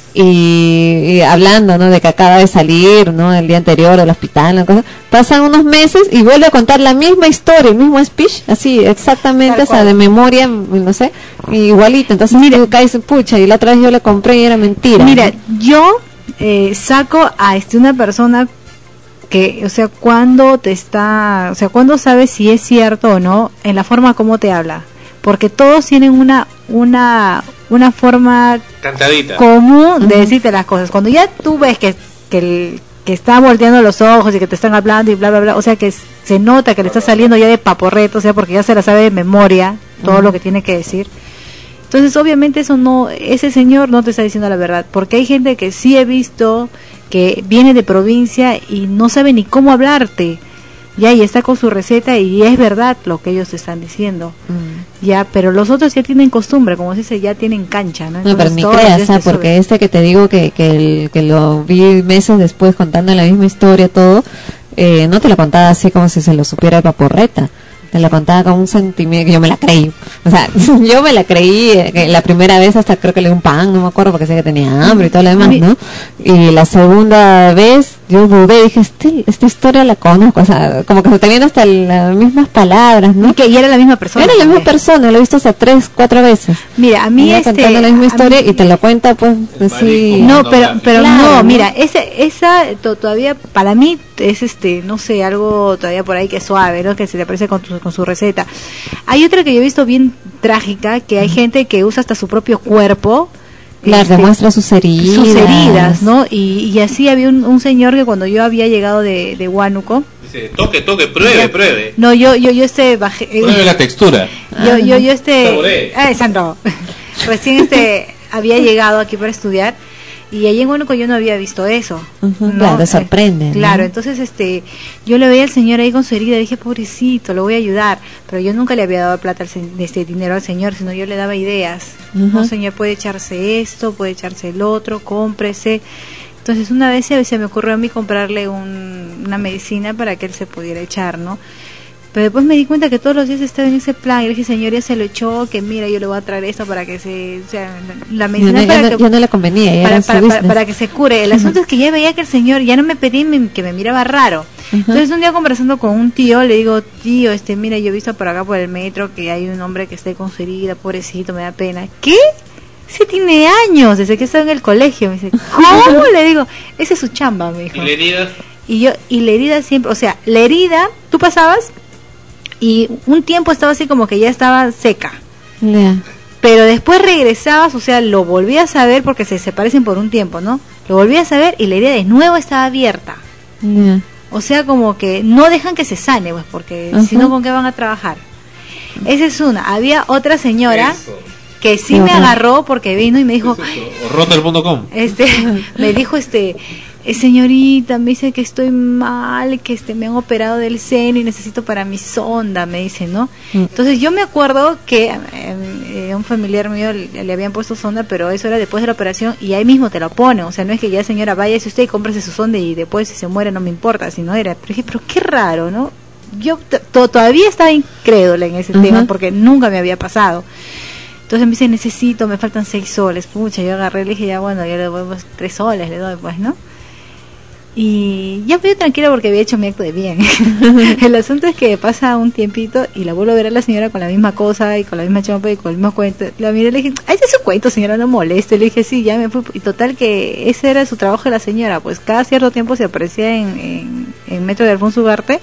y, y hablando, ¿no? De que acaba de salir, ¿no? El día anterior del hospital, ¿no? Cosa. Pasan unos meses y vuelve a contar la misma historia, el mismo speech, así exactamente, o sea, de memoria, no sé, igualito. Entonces tú caes, pucha, y la otra vez yo le compré y era mentira. Mira, ¿no? yo eh, saco a este una persona que, o sea, cuando te está, o sea, cuando sabes si es cierto o no, en la forma como te habla, porque todos tienen una una una forma Cantadita. común de decirte las cosas. Cuando ya tú ves que que, el- que está volteando los ojos y que te están hablando y bla bla bla, o sea, que s- se nota que le está saliendo ya de paporreto, o sea, porque ya se la sabe de memoria todo Ujú. lo que tiene que decir. Entonces, obviamente eso no, ese señor no te está diciendo la verdad, porque hay gente que sí he visto que viene de provincia y no sabe ni cómo hablarte, ya, y está con su receta y es verdad lo que ellos te están diciendo, ya, pero los otros ya tienen costumbre, como se dice, ya tienen cancha, ¿no? No, pero Entonces, ni todos los creas, días ¿ah? te Porque suben. este que te digo que, que, el, que lo vi meses después contando la misma historia, todo, eh, no te lo contaba así como si se lo supiera de paporreta. Te lo contaba con un sentimiento que yo me la creí. O sea, yo me la creí eh, que la primera vez, hasta creo que le di un pan, no me acuerdo, porque sé que tenía hambre y todo lo demás, ¿no? Y la segunda vez yo dudé, dije, este, esta historia la conozco, o sea, como que se tenían hasta las mismas palabras, ¿no? Y que y era la misma persona. Era la misma también. persona, lo he visto hasta tres, cuatro veces. Mira, a mí Ella este, contando la misma a historia mí- y te lo cuenta pues así. No, pero pero Claro, no, ¿no? mira, ese esa to- todavía para mí es este, no sé, algo todavía por ahí que es suave, ¿no? Que se le aparece con, tu- con su receta. Hay otra que yo he visto bien trágica, que hay gente que usa hasta su propio cuerpo. Claro, este, demuestra sus heridas. sus heridas, ¿no? Y, y así había un, un señor que cuando yo había llegado de, de Huánuco, Dice, toque, toque, pruebe, pruebe. no, yo yo yo este bajé, eh, Pruebe la textura. yo yo yo este, Saboree. ah, Sandro, recién este había llegado aquí para estudiar y allí en Huánuco yo no había visto eso. Ujú, ¿no? claro, te Eh, sorprende, ¿no? Claro, entonces este yo le veía al señor ahí con su herida, dije, pobrecito, lo voy a ayudar, pero yo nunca le había dado plata al se- de este dinero al señor, sino yo le daba ideas. No, Ujú. señor, puede echarse esto, puede echarse el otro, cómprese. Entonces una vez se, se me ocurrió a mí comprarle un- una medicina para que él se pudiera echar, ¿no? Pero después me di cuenta que todos los días estaba en ese plan. Y le dije, señor, ya se lo echó, que mira, yo le voy a traer esto para que se... O sea, la medicina Ya no- para ya que... no- ya no le convenía, ya para, era su para, para, business. para que se cure. El asunto es que ya veía que el señor ya no me pedía me- que me miraba raro. Entonces un día conversando con un tío, le digo, tío, este, mira, yo he visto por acá por el metro que hay un hombre que está con su herida, pobrecito, me da pena. ¿Qué? Sí tiene años, desde que estaba en el colegio. Me dice, ¿cómo? Le digo, esa es su chamba, me dijo. ¿Y la herida? Y yo, y la herida siempre, o sea, la herida, tú pasabas y un tiempo estaba así como que ya estaba seca. Ya. Pero después regresabas, o sea, lo volvías a ver porque se, se parecen por un tiempo, ¿no? Lo volvías a ver y la herida de nuevo estaba abierta. Ya. O sea, como que no dejan que se sane, pues, porque Ajá. si no, ¿con qué van a trabajar? Esa es una. Había otra señora que sí me Ajá. agarró porque vino y me dijo, Rotel punto com. este, me dijo, este, "Eh, señorita, me dice que estoy mal, que este me han operado del seno y necesito para mi sonda", me dice, ¿no? Entonces yo me acuerdo que eh, eh, un familiar mío le, le habían puesto sonda, pero eso era después de la operación y ahí mismo te lo ponen, o sea, no es que ya, señora, váyase usted y cómprese su sonda y después si se muere no me importa, sino era, pero dije, pero qué raro, ¿no? Yo t- to- todavía estaba incrédula en ese Ajá. tema porque nunca me había pasado. Entonces me dice, necesito, me faltan seis soles. Pucha, yo agarré, le dije, ya bueno, yo le doy pues, tres soles, le doy pues, ¿no? Y ya fui tranquila porque había hecho mi acto de bien. El asunto es que pasa un tiempito y la vuelvo a ver a la señora con la misma cosa y con la misma chompa y con el mismo cuento. La miré y le dije, ¡ay, ese es su cuento, señora, no moleste! Le dije, sí, ya me fui. Y total que ese era su trabajo de la señora, pues cada cierto tiempo se aparecía en, en, en Metro de Alfonso Ugarte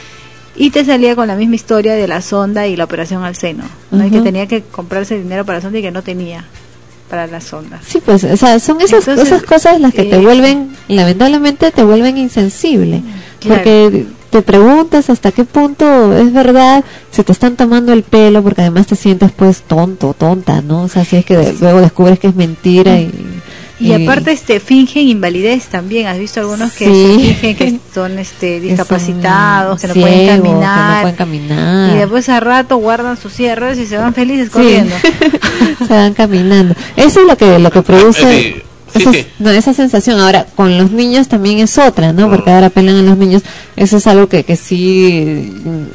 y te salía con la misma historia de la sonda y la operación al seno, ¿no? Y que Ujú. tenía que comprarse dinero para la sonda y que no tenía para la sonda. Sí, pues, o sea, son esas, Entonces, esas cosas las que te eh, vuelven, lamentablemente te vuelven insensible, Claro. porque te preguntas hasta qué punto es verdad, si te están tomando el pelo, porque además te sientes pues tonto, tonta, ¿no? O sea, si es que de- luego descubres que es mentira y... Y aparte este fingen invalidez también, has visto algunos que Sí. se fingen que son este discapacitados, que no ciegos, pueden que no caminar, pueden caminar. y después a rato guardan sus silla de ruedas y se van felices Sí. corriendo. Se van caminando. Eso es lo que lo que produce Sí, esa, sí. no, esa sensación. Ahora, con los niños también es otra, ¿no? Porque ahora apelan a los niños. Eso es algo que, que sí mm,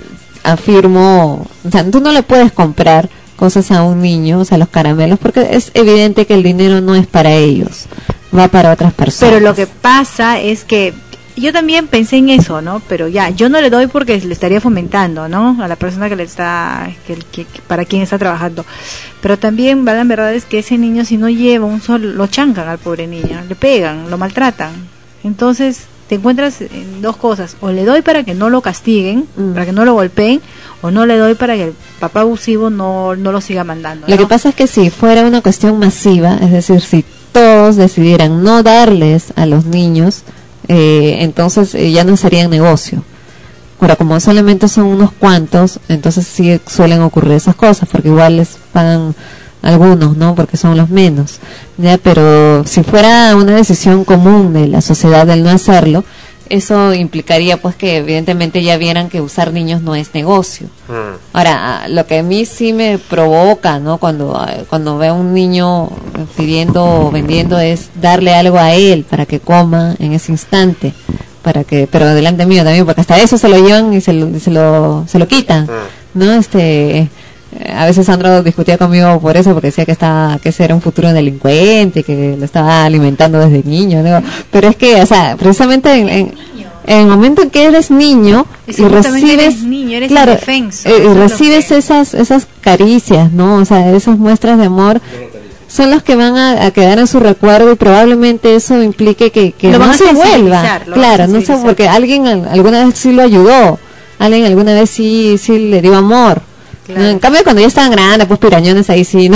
afirmo. O sea, tú no le puedes comprar cosas a un niño, o sea, los caramelos, porque es evidente que el dinero no es para ellos, va para otras personas. Pero lo que pasa es que yo también pensé en eso, ¿no? Pero ya, yo no le doy porque le estaría fomentando, ¿no? A la persona que le está, que, que- que- para quien está trabajando. Pero también, la verdad es que ese niño si no lleva un sol, lo chancan al pobre niño, le pegan, lo maltratan. Entonces te encuentras en dos cosas, o le doy para que no lo castiguen, para que no lo golpeen, o no le doy para que el papá abusivo no, no lo siga mandando. Lo ¿no? que pasa es que si fuera una cuestión masiva, es decir, si todos decidieran no darles a los niños, eh, entonces eh, ya no serían negocio. Ahora, como solamente son unos cuantos, entonces sí suelen ocurrir esas cosas, porque igual les pagan algunos, ¿no? Porque son los menos. Ya, pero si fuera una decisión común de la sociedad del no hacerlo, eso implicaría pues que evidentemente ya vieran que usar niños no es negocio. Ahora, ah, lo que a mí sí me provoca, ¿no? Cuando, ah, cuando veo a un niño pidiendo o vendiendo es darle algo a él para que coma en ese instante, para que, pero delante mío también, porque hasta eso se lo llevan y se lo, y se lo, se lo quitan, ¿no? Este, eh, a veces Sandro discutía conmigo por eso, porque decía que estaba, que ese era un futuro delincuente, que lo estaba alimentando desde niño, digo, pero es que, o sea, precisamente en, en, en el momento en que eres niño Y y, si justamente recibes, eres niño, eres claro, indefenso, eh, eso y es lo recibes esas, esas caricias, ¿no? O sea, esas muestras de amor son los que van a, a quedar en su recuerdo y probablemente eso implique que, que Lo no van a se vuelva. sensibilizar, lo van a Claro, no sé, sensibilizar. porque alguien al- alguna vez sí lo ayudó, alguien alguna vez sí, sí le dio amor. Claro. ¿no? En cambio, cuando ya estaban grandes, pues pirañones, ahí sí, ¿no?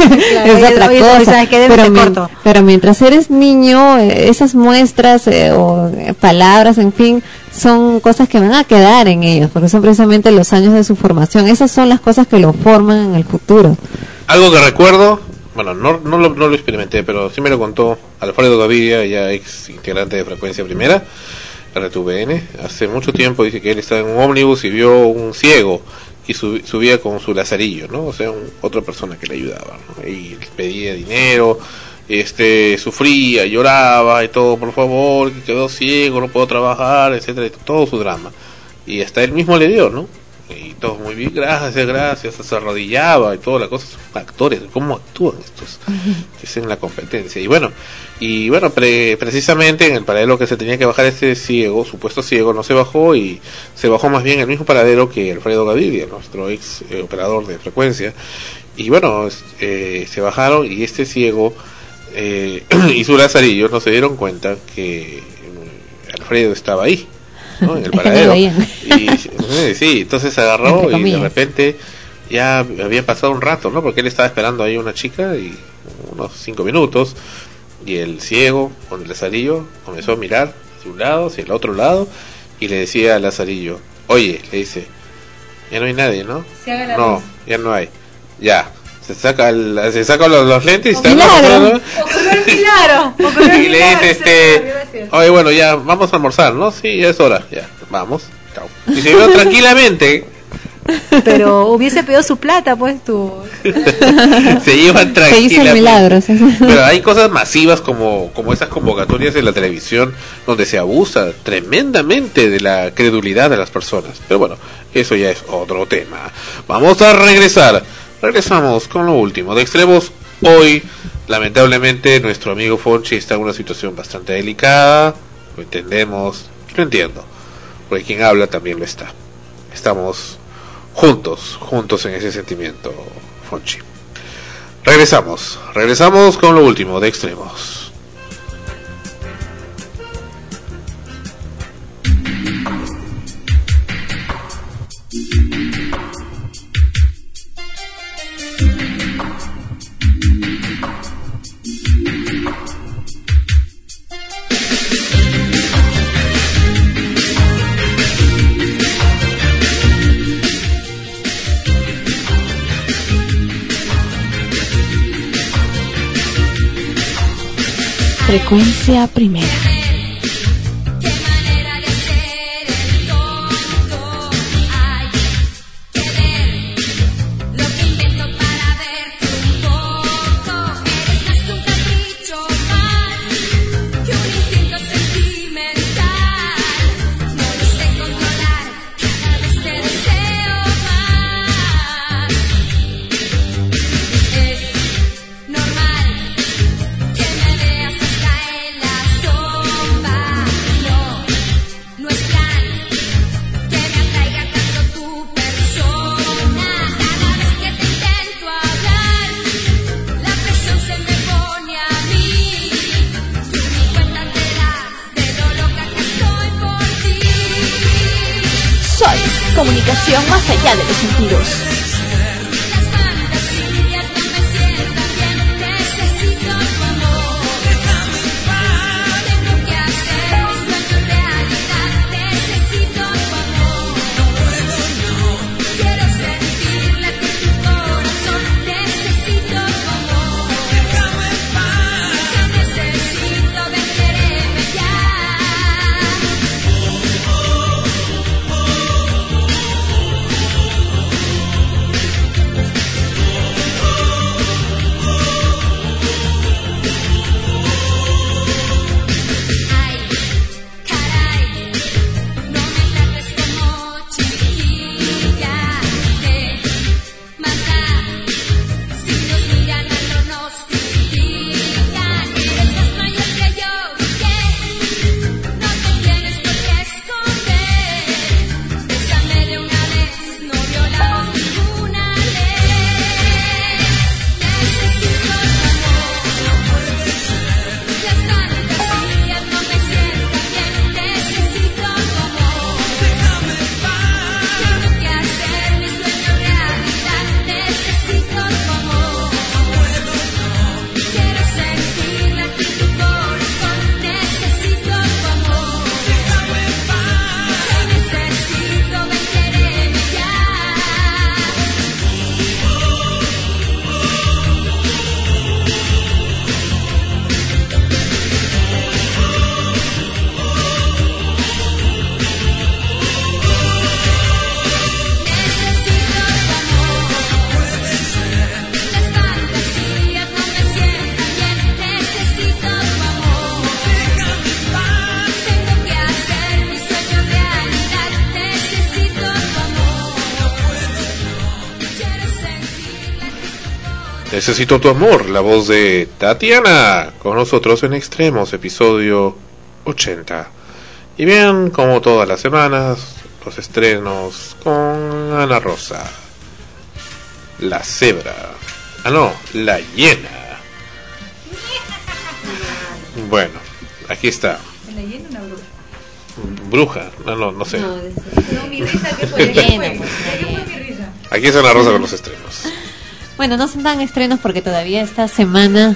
es oye, otra oye, cosa. ¿sabes qué? Debe pero, ser mien- corto. pero mientras eres niño, eh, esas muestras eh, o eh, palabras, en fin, son cosas que van a quedar en ellos, porque son precisamente los años de su formación. Esas son las cosas que lo forman en el futuro. Algo que recuerdo, bueno, no, no, lo, no lo experimenté, pero sí me lo contó Alfredo Gaviria, ya ex integrante de Frecuencia Primera, R T V N, hace mucho tiempo. Dice que él estaba en un ómnibus y vio un ciego y sub- subía con su lazarillo, ¿no? O sea, un- otra persona que le ayudaba, ¿no? Y pedía dinero, este, sufría, lloraba y todo, por favor, que quedó ciego, no puedo trabajar, etcétera, y todo su drama. Y hasta él mismo le dio, ¿no? y todo muy bien, gracias, gracias, se arrodillaba y toda la cosa. Son actores, ¿cómo actúan estos que hacen la competencia? Y bueno, y bueno pre- precisamente en el paradero que se tenía que bajar este ciego, supuesto ciego, no se bajó, y se bajó más bien el mismo paradero que Alfredo Gaviria, nuestro ex eh, operador de frecuencia. Y bueno, eh, se bajaron, y este ciego eh, y su lazarillo no se dieron cuenta que Alfredo estaba ahí, ¿no? En el paradero. Y eh, sí, entonces agarró y de repente ya había pasado un rato, ¿no? Porque él estaba esperando ahí una chica, y unos cinco minutos, y el ciego con el lazarillo comenzó a mirar hacia un lado, hacia el otro lado, y le decía al lazarillo, oye, le dice, ya no hay nadie, ¿no? No, ya no hay. Ya, se saca el, se saca los, los lentes y está Milagro. Ocurrió el milagro. Ocurrió el y le milagro, dice este, oye, bueno, ya vamos a almorzar, ¿no? Sí, ya es hora, ya, vamos, chao. Y se vio tranquilamente. Pero hubiese pedido su plata, pues tú. Se llevan tranquilamente. Se hizo el milagro. Sí. Pero hay cosas masivas como, como esas convocatorias en la televisión donde se abusa tremendamente de la credulidad de las personas. Pero bueno, eso ya es otro tema. Vamos a regresar. Regresamos con lo último de Extremos. Hoy, lamentablemente, nuestro amigo Fonchi está en una situación bastante delicada. Lo entendemos, lo entiendo. Porque quien habla también lo está. Estamos juntos, juntos en ese sentimiento, Fonchi. Regresamos, regresamos con lo último de Extremos. Frecuencia primera. Comunicación más allá de los sentidos. Necesito tu amor, la voz de Tatiana, con nosotros en Extremos, episodio ochenta. Y bien, como todas las semanas, los estrenos con Ana Rosa. La cebra. Ah, no, la hiena. Bueno, aquí está. ¿La hiena o una bruja? Bruja, no, no, no sé. No, mi risa, ¿qué fue? ¿Qué fue? ¿Qué fue mi risa? Aquí está Ana Rosa con los estrenos. Bueno, no son tan estrenos porque todavía esta semana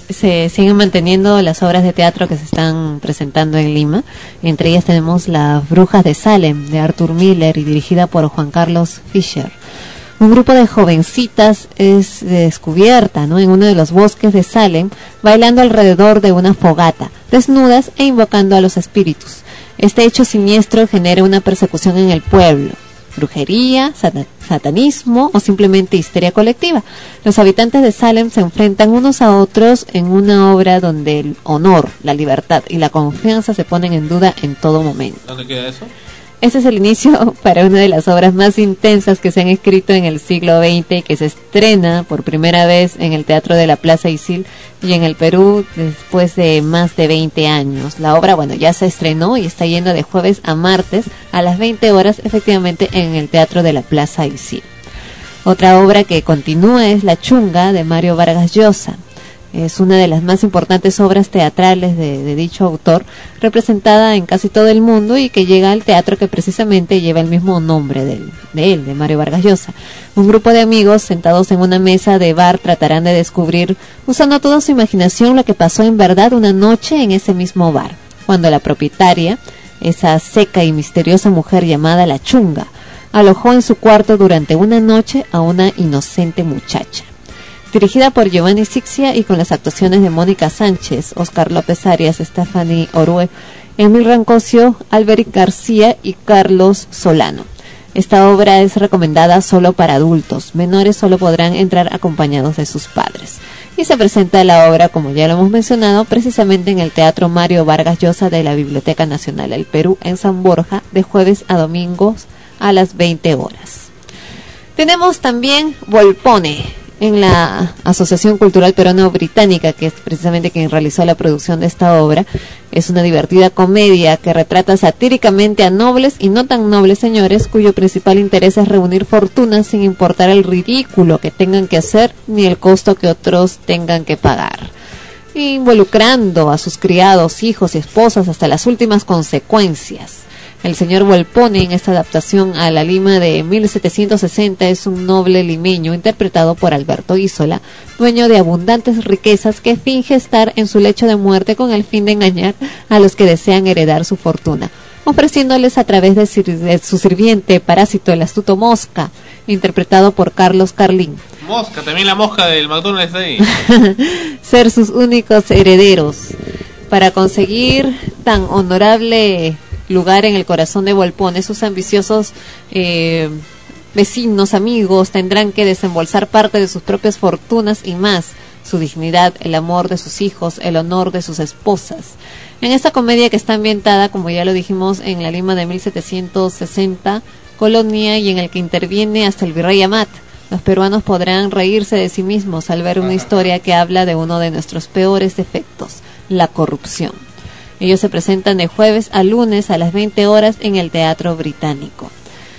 se siguen manteniendo las obras de teatro que se están presentando en Lima. Entre ellas tenemos Las Brujas de Salem, de Arthur Miller y dirigida por Juan Carlos Fischer. Un grupo de jovencitas es descubierta, ¿no?, en uno de los bosques de Salem, bailando alrededor de una fogata, desnudas e invocando a los espíritus. Este hecho siniestro genera una persecución en el pueblo. Brujería, sat- satanismo o simplemente histeria colectiva. Los habitantes de Salem se enfrentan unos a otros en una obra donde el honor, la libertad y la confianza se ponen en duda en todo momento. ¿Dónde queda eso? Este es el inicio para una de las obras más intensas que se han escrito en el siglo veinte y que se estrena por primera vez en el Teatro de la Plaza Isil y en el Perú después de más de veinte años. La obra, bueno, ya se estrenó y está yendo de jueves a martes a las veinte horas, efectivamente, en el Teatro de la Plaza Isil. Otra obra que continúa es La Chunga, de Mario Vargas Llosa. Es una de las más importantes obras teatrales de, de dicho autor, representada en casi todo el mundo y que llega al teatro que precisamente lleva el mismo nombre de él, de, él, de Mario Vargas Llosa. Un grupo de amigos sentados en una mesa de bar tratarán de descubrir, usando toda su imaginación, lo que pasó en verdad una noche en ese mismo bar, cuando la propietaria, esa seca y misteriosa mujer llamada La Chunga, alojó en su cuarto durante una noche a una inocente muchacha. Dirigida por Giovanni Sixia y con las actuaciones de Mónica Sánchez, Oscar López Arias, Stephanie Orue, Emil Rancosio, Alberic García y Carlos Solano. Esta obra es recomendada solo para adultos. Menores solo podrán entrar acompañados de sus padres. Y se presenta la obra, como ya lo hemos mencionado, precisamente en el Teatro Mario Vargas Llosa de la Biblioteca Nacional del Perú, en San Borja, de jueves a domingos a las veinte horas. Tenemos también Volpone, en la Asociación Cultural Peruano-Británica, que es precisamente quien realizó la producción de esta obra. Es una divertida comedia que retrata satíricamente a nobles y no tan nobles señores, cuyo principal interés es reunir fortunas sin importar el ridículo que tengan que hacer ni el costo que otros tengan que pagar, involucrando a sus criados, hijos y esposas hasta las últimas consecuencias. El señor Volpone, en esta adaptación a la Lima de mil setecientos sesenta, es un noble limeño interpretado por Alberto Isola, dueño de abundantes riquezas, que finge estar en su lecho de muerte con el fin de engañar a los que desean heredar su fortuna, ofreciéndoles a través de, sir- de su sirviente parásito, el astuto Mosca, interpretado por Carlos Carlín, Mosca, también la mosca del McDonald's ahí. ser sus únicos herederos. Para conseguir tan honorable lugar en el corazón de Volpone, sus ambiciosos eh, vecinos, amigos, tendrán que desembolsar parte de sus propias fortunas y más, su dignidad, el amor de sus hijos, el honor de sus esposas. En esta comedia, que está ambientada, como ya lo dijimos, en la Lima de mil setecientos sesenta, colonia, y en el que interviene hasta el virrey Amat, los peruanos podrán reírse de sí mismos al ver una historia que habla de uno de nuestros peores defectos, la corrupción. Ellos se presentan de jueves a lunes a las veinte horas en el Teatro Británico.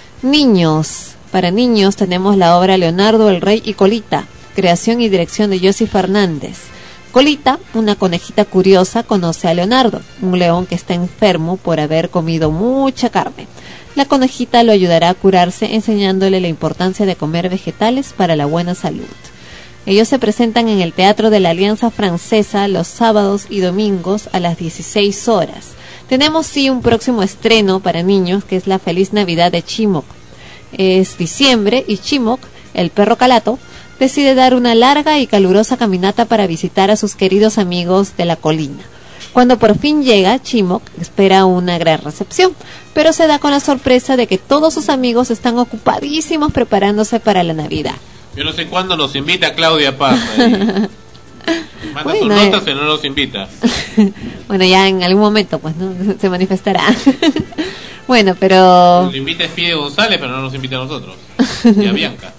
Niños. Para niños tenemos la obra Leonardo, el Rey y Colita, creación y dirección de Yossi Fernández. Colita, una conejita curiosa, conoce a Leonardo, un león que está enfermo por haber comido mucha carne. La conejita lo ayudará a curarse, enseñándole la importancia de comer vegetales para la buena salud. Ellos se presentan en el Teatro de la Alianza Francesa los sábados y domingos a las dieciséis horas. Tenemos sí un próximo estreno para niños, que es La Feliz Navidad de Chimoc. Es diciembre y Chimoc, el perro calato, decide dar una larga y calurosa caminata para visitar a sus queridos amigos de la colina. Cuando por fin llega, Chimoc espera una gran recepción, pero se da con la sorpresa de que todos sus amigos están ocupadísimos preparándose para la Navidad. Yo no sé cuándo nos invita Claudia Paz. Manda bueno, sus notas eh. y no nos invita. Bueno, ya en algún momento pues no se manifestará. Bueno, pero Nos invita Espide González, pero no nos invita a nosotros. Y a Bianca, bueno.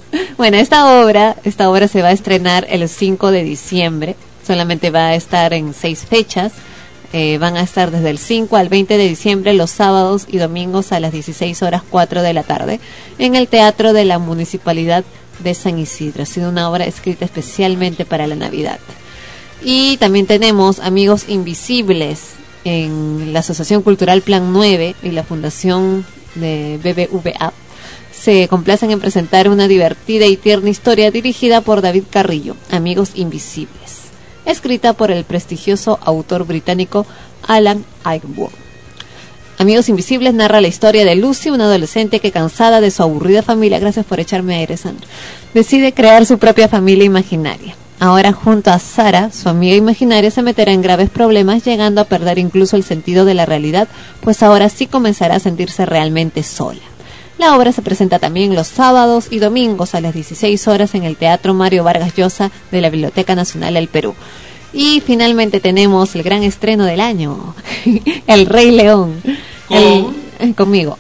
Bueno, esta obra, esta obra se va a estrenar el cinco de diciembre. Solamente va a estar en seis fechas. Eh, van a estar desde el cinco al veinte de diciembre los sábados y domingos a las dieciséis horas cuatro de la tarde en el Teatro de la Municipalidad de San Isidro. Ha sido una obra escrita especialmente para la Navidad. Y también tenemos Amigos Invisibles en la Asociación Cultural Plan nueve y la Fundación de B B V A. Se complacen en presentar una divertida y tierna historia dirigida por David Carrillo, Amigos Invisibles, escrita por el prestigioso autor británico Alan Ayckbourn. Amigos Invisibles narra la historia de Lucy, una adolescente que, cansada de su aburrida familia, gracias por echarme aire, Sandra, decide crear su propia familia imaginaria. Ahora, junto a Sara, su amiga imaginaria, se meterá en graves problemas, llegando a perder incluso el sentido de la realidad, pues ahora sí comenzará a sentirse realmente sola. La obra se presenta también los sábados y domingos a las dieciséis horas en el Teatro Mario Vargas Llosa de la Biblioteca Nacional del Perú. Y finalmente tenemos el gran estreno del año, El Rey León. El, eh, conmigo.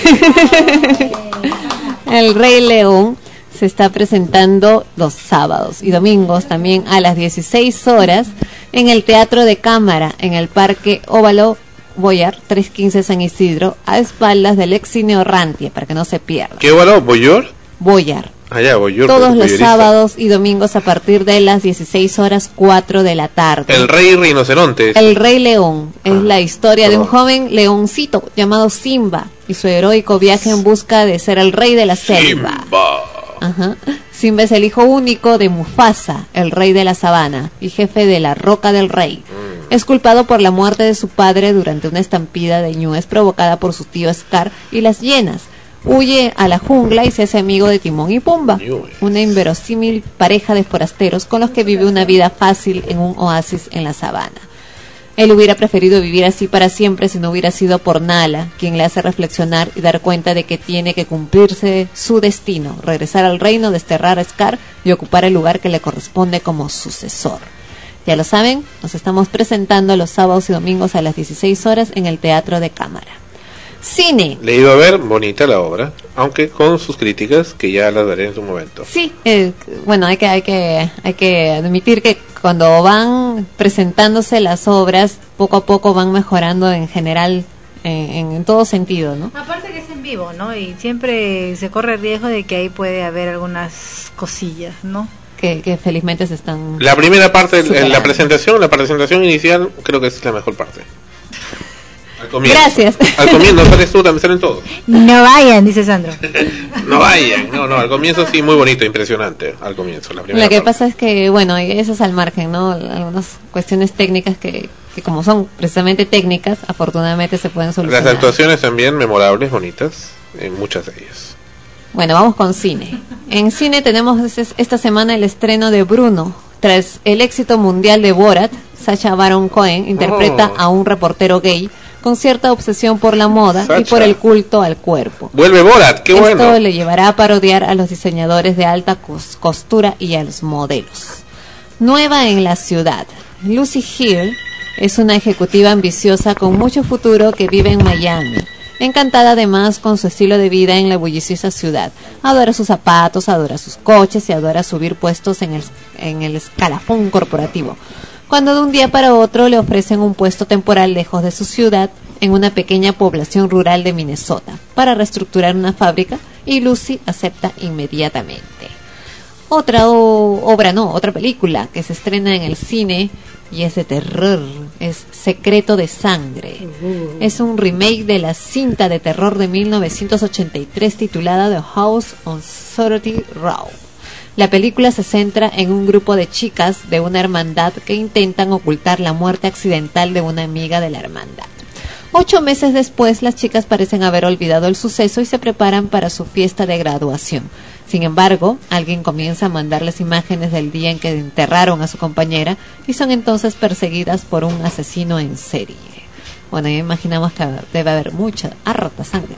Ah. El Rey León se está presentando los sábados y domingos también a las dieciséis horas en el Teatro de Cámara, en el Parque Óvalo Boyar, trescientos quince San Isidro, a espaldas del ex cine Orrantia, para que no se pierda. ¿Qué óvalo? ¿Boyor? Boyar. Allá, Boyor. Todos los boyorista. sábados y domingos a partir de las dieciséis horas cuatro de la tarde. El Rey Rinoceronte. El Rey León es Ah, la historia de un perdón. joven leoncito llamado Simba y su heroico viaje en busca de ser el rey de la selva. Ajá. Simba es el hijo único de Mufasa, el rey de la sabana y jefe de la Roca del Rey. Es culpado por la muerte de su padre durante una estampida de ñúes provocada por su tío Scar y las hienas. Huye a la jungla y se hace amigo de Timón y Pumba, una inverosímil pareja de forasteros con los que vive una vida fácil en un oasis en la sabana. Él hubiera preferido vivir así para siempre si no hubiera sido por Nala, quien le hace reflexionar y dar cuenta de que tiene que cumplirse su destino, regresar al reino, desterrar a Scar y ocupar el lugar que le corresponde como sucesor. Ya lo saben, nos estamos presentando los sábados y domingos a las dieciséis horas en el Teatro de Cámara. Cine. Le he ido a ver, bonita la obra, aunque con sus críticas que ya las daré en su momento. Sí, eh, bueno, hay que, hay que, hay que admitir que cuando van presentándose las obras, poco a poco van mejorando en general, en, en, en todo sentido, ¿no? Aparte que es en vivo, ¿no? Y siempre se corre el riesgo de que ahí puede haber algunas cosillas, ¿no? Que, que felizmente se están... La primera parte, superando. la presentación, la presentación inicial, creo que es la mejor parte. Al comienzo. Gracias. Al comienzo, no sales tú, también salen todos. No vayan, dice Sandro. No vayan, no, no, al comienzo sí, muy bonito, impresionante, al comienzo, la primera Lo que parte. pasa es que, bueno, eso es al margen, ¿no? Algunas cuestiones técnicas que, que como son precisamente técnicas, afortunadamente se pueden Las solucionar. actuaciones también memorables, bonitas, en muchas de ellas. Bueno, vamos con cine. En cine tenemos es- esta semana el estreno de Bruno. Tras el éxito mundial de Borat, Sacha Baron Cohen interpreta Oh. a un reportero gay con cierta obsesión por la moda y Sacha. por el culto al cuerpo. Vuelve Borat, qué Esto bueno. le llevará a parodiar a los diseñadores de alta cos- costura y a los modelos. Nueva en la ciudad. Lucy Hill es una ejecutiva ambiciosa con mucho futuro que vive en Miami. Encantada además con su estilo de vida en la bulliciosa ciudad. Adora sus zapatos, adora sus coches y adora subir puestos en el, en el escalafón corporativo. Cuando de un día para otro le ofrecen un puesto temporal lejos de su ciudad, en una pequeña población rural de Minnesota, para reestructurar una fábrica, y Lucy acepta inmediatamente. Otra o- obra, no, otra película que se estrena en el cine y es de terror, es Secreto de Sangre. Es un remake de la cinta de terror de mil novecientos ochenta y tres titulada The House on Sorority Row. La película se centra en un grupo de chicas de una hermandad que intentan ocultar la muerte accidental de una amiga de la hermandad. Ocho meses después, las chicas parecen haber olvidado el suceso y se preparan para su fiesta de graduación. Sin embargo, alguien comienza a mandarles imágenes del día en que enterraron a su compañera y son entonces perseguidas por un asesino en serie. Bueno, ya imaginamos que debe haber mucha, harta sangre.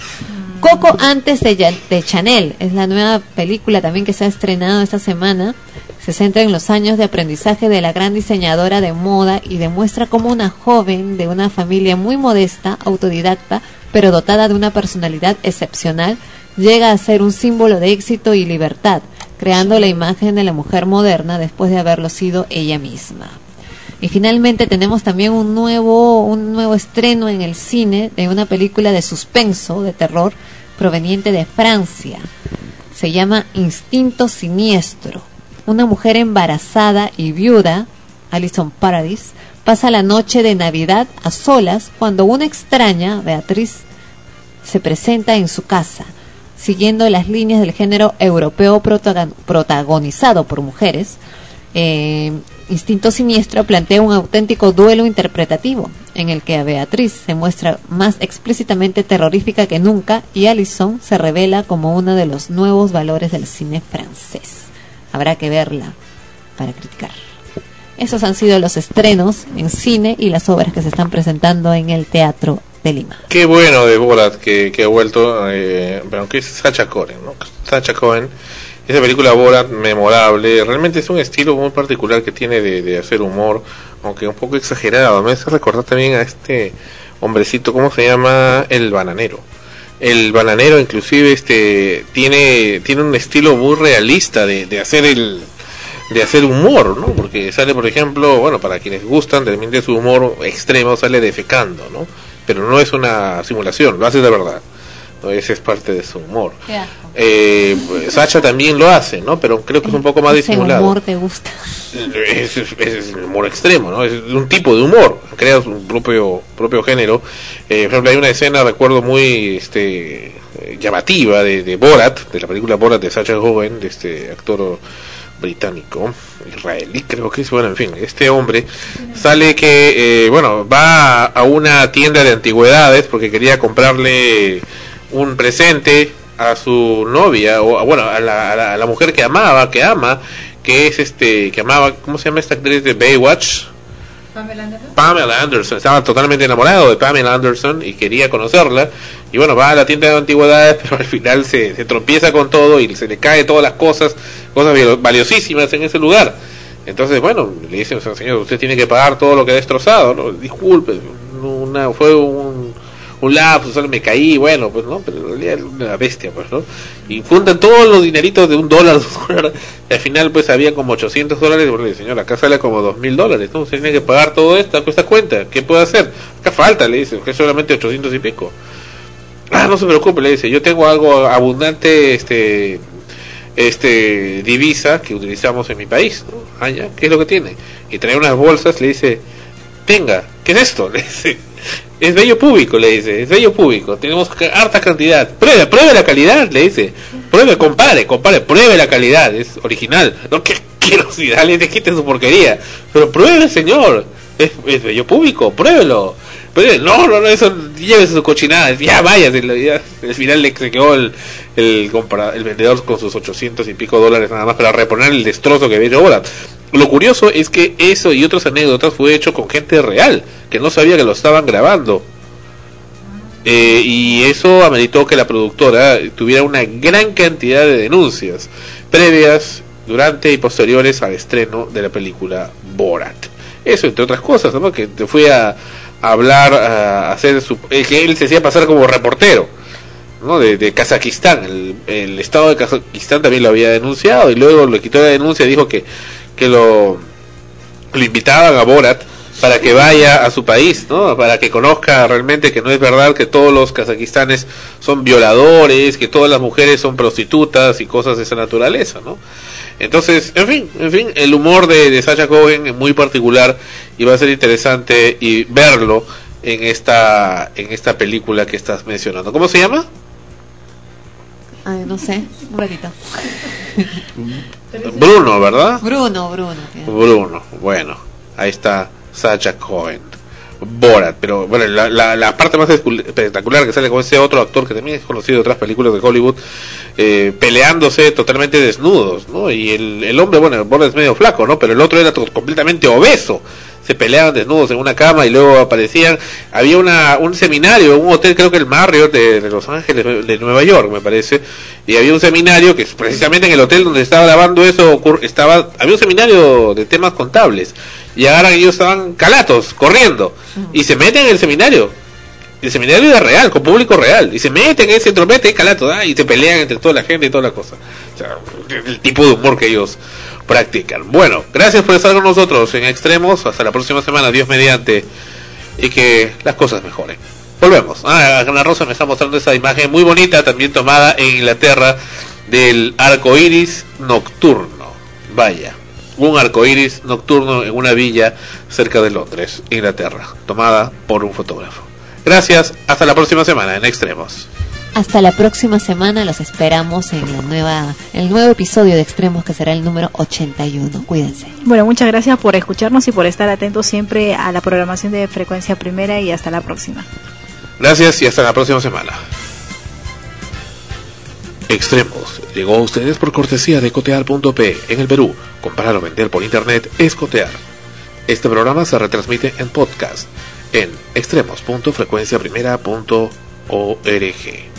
Coco antes de, Ya- de Chanel es la nueva película también que se ha estrenado esta semana. Se centra en los años de aprendizaje de la gran diseñadora de moda y demuestra cómo una joven de una familia muy modesta, autodidacta, pero dotada de una personalidad excepcional, llega a ser un símbolo de éxito y libertad, creando la imagen de la mujer moderna después de haberlo sido ella misma. Y finalmente tenemos también un nuevo, un nuevo estreno en el cine de una película de suspenso, de terror, proveniente de Francia. Se llama Instinto Siniestro. Una mujer embarazada y viuda, Alison Paradis, pasa la noche de Navidad a solas cuando una extraña, Beatriz, se presenta en su casa, siguiendo las líneas del género europeo protagon- protagonizado por mujeres. Eh, Instinto Siniestro plantea un auténtico duelo interpretativo en el que a Beatriz se muestra más explícitamente terrorífica que nunca y Alison se revela como uno de los nuevos valores del cine francés. Habrá que verla para criticar. Esos han sido los estrenos en cine y las obras que se están presentando en el Teatro de Lima. Qué bueno de Borat que, que ha vuelto, eh, pero que es Sacha Cohen, ¿no? Sacha Cohen, esa película Borat memorable, realmente es un estilo muy particular que tiene de, de hacer humor, aunque un poco exagerado. Me hace recordar también a este hombrecito, ¿cómo se llama? El Bananero. El Bananero inclusive este tiene tiene un estilo muy realista de, de hacer el de hacer humor, ¿no? Porque sale, por ejemplo, bueno, para quienes gustan realmente su humor extremo, sale defecando, ¿no? Pero no es una simulación, lo hace de verdad, ¿no? Ese es parte de su humor. Eh, Sacha también lo hace, ¿no? Pero creo que es un poco más disimulado. ¿Ese humor te gusta? Es, es, es el humor extremo, ¿no? Es un tipo de humor, crea su propio propio género. Eh, por ejemplo, hay una escena, recuerdo, muy este llamativa de, de Borat, de la película Borat de Sacha Cohen, de este actor británico, israelí creo que es, bueno, en fin, este hombre sale que, eh, bueno, va a una tienda de antigüedades porque quería comprarle un presente a su novia, o bueno, a la, a la, a la mujer que amaba, que ama, que es este, que amaba, ¿cómo se llama esta actriz de Baywatch? Pamela Anderson. Pamela Anderson, estaba totalmente enamorado de Pamela Anderson y quería conocerla, y bueno, va a la tienda de antigüedades, pero al final se, se tropieza con todo y se le cae todas las cosas, cosas valiosísimas en ese lugar. Entonces, bueno, le dicen, señor, usted tiene que pagar todo lo que ha destrozado, ¿no? Disculpe, una, fue un, un lapsus, solo me caí, bueno, pues no, pero en realidad es una bestia, pues, ¿no? Y juntan todos los dineritos de un dólar, dos dólares, y al final pues había como ochocientos dólares, y bueno, señor, acá sale como dos mil dólares, ¿no? Usted tiene que pagar todo esto, esta cuenta, ¿qué puede hacer? Acá falta, le dice, que es solamente ochocientos y pico. Ah, no se preocupe, le dice, yo tengo algo abundante, este, este, divisa que utilizamos en mi país, ¿no? Ah, ya, ¿qué es lo que tiene? Y trae unas bolsas, le dice, tenga, ¿qué es esto? Le dice, es vello púbico, le dice, es vello púbico, tenemos harta cantidad, pruebe, pruebe la calidad, le dice, pruebe, compare, compare, pruebe la calidad, es original, no, que quiero si dale, te quite su porquería, pero pruebe, señor, es, es vello público, pruébelo. Pero no, no, no, eso, llévese su cochinada, ya vaya, ya, al final le se quedó el, el, compra, el vendedor con sus ochocientos y pico dólares nada más para reponer el destrozo que había hecho Borat. Lo curioso es que eso y otras anécdotas fue hecho con gente real, que no sabía que lo estaban grabando. Eh, y eso ameritó que la productora tuviera una gran cantidad de denuncias previas, durante y posteriores al estreno de la película Borat. Eso, entre otras cosas, ¿no? Que te fue a hablar, a hacer su, eh, que él se hacía pasar como reportero, ¿no? de, de Kazajistán. El, el estado de Kazajistán también lo había denunciado y luego le quitó la denuncia, dijo que que lo, lo invitaban a Borat para que vaya a su país, ¿no? Para que conozca realmente que no es verdad que todos los kazajistanes son violadores, que todas las mujeres son prostitutas y cosas de esa naturaleza, ¿no? Entonces, en fin, en fin, el humor de, de Sacha Cohen es muy particular y va a ser interesante y verlo en esta en esta película que estás mencionando. ¿Cómo se llama? Ay, no sé, un ratito. Bruno, ¿verdad? Bruno, Bruno. Bruno, bueno, ahí está Sacha Cohen. Borat, pero bueno, la, la, la parte más espectacular que sale con ese otro actor que también es conocido de otras películas de Hollywood, eh, peleándose totalmente desnudos, ¿no? Y el, el hombre, bueno, Borat es medio flaco, ¿no? Pero el otro era to- completamente obeso. Se peleaban desnudos en una cama y luego aparecían. Había una un seminario, un hotel, creo que el Marriott de, de Los Ángeles, de Nueva York, me parece. Y había un seminario que precisamente en el hotel donde estaba grabando eso, estaba había un seminario de temas contables. Y ahora ellos estaban calatos, corriendo. Y se meten en el seminario. El seminario era real, con público real. Y se meten, se entrometen, calato, ¿ah? Y se pelean entre toda la gente y toda la cosa. O sea, el tipo de humor que ellos practican. Bueno, gracias por estar con nosotros en Extremos. Hasta la próxima semana, Dios mediante. Y que las cosas mejoren. Volvemos. Ah, Ana Rosa me está mostrando esa imagen muy bonita, también tomada en Inglaterra, del arco iris nocturno. Vaya, un arco iris nocturno en una villa cerca de Londres, Inglaterra, tomada por un fotógrafo. Gracias, hasta la próxima semana en Extremos. Hasta la próxima semana, los esperamos en la nueva, el nuevo episodio de Extremos, que será el número ochenta y uno. Cuídense. Bueno, muchas gracias por escucharnos y por estar atentos siempre a la programación de Frecuencia Primera, y hasta la próxima. Gracias y hasta la próxima semana. Extremos llegó a ustedes por cortesía de cotear punto pe. En el Perú, comprar o vender por internet es cotear. Este programa se retransmite en podcast en extremos punto frecuencia primera punto org.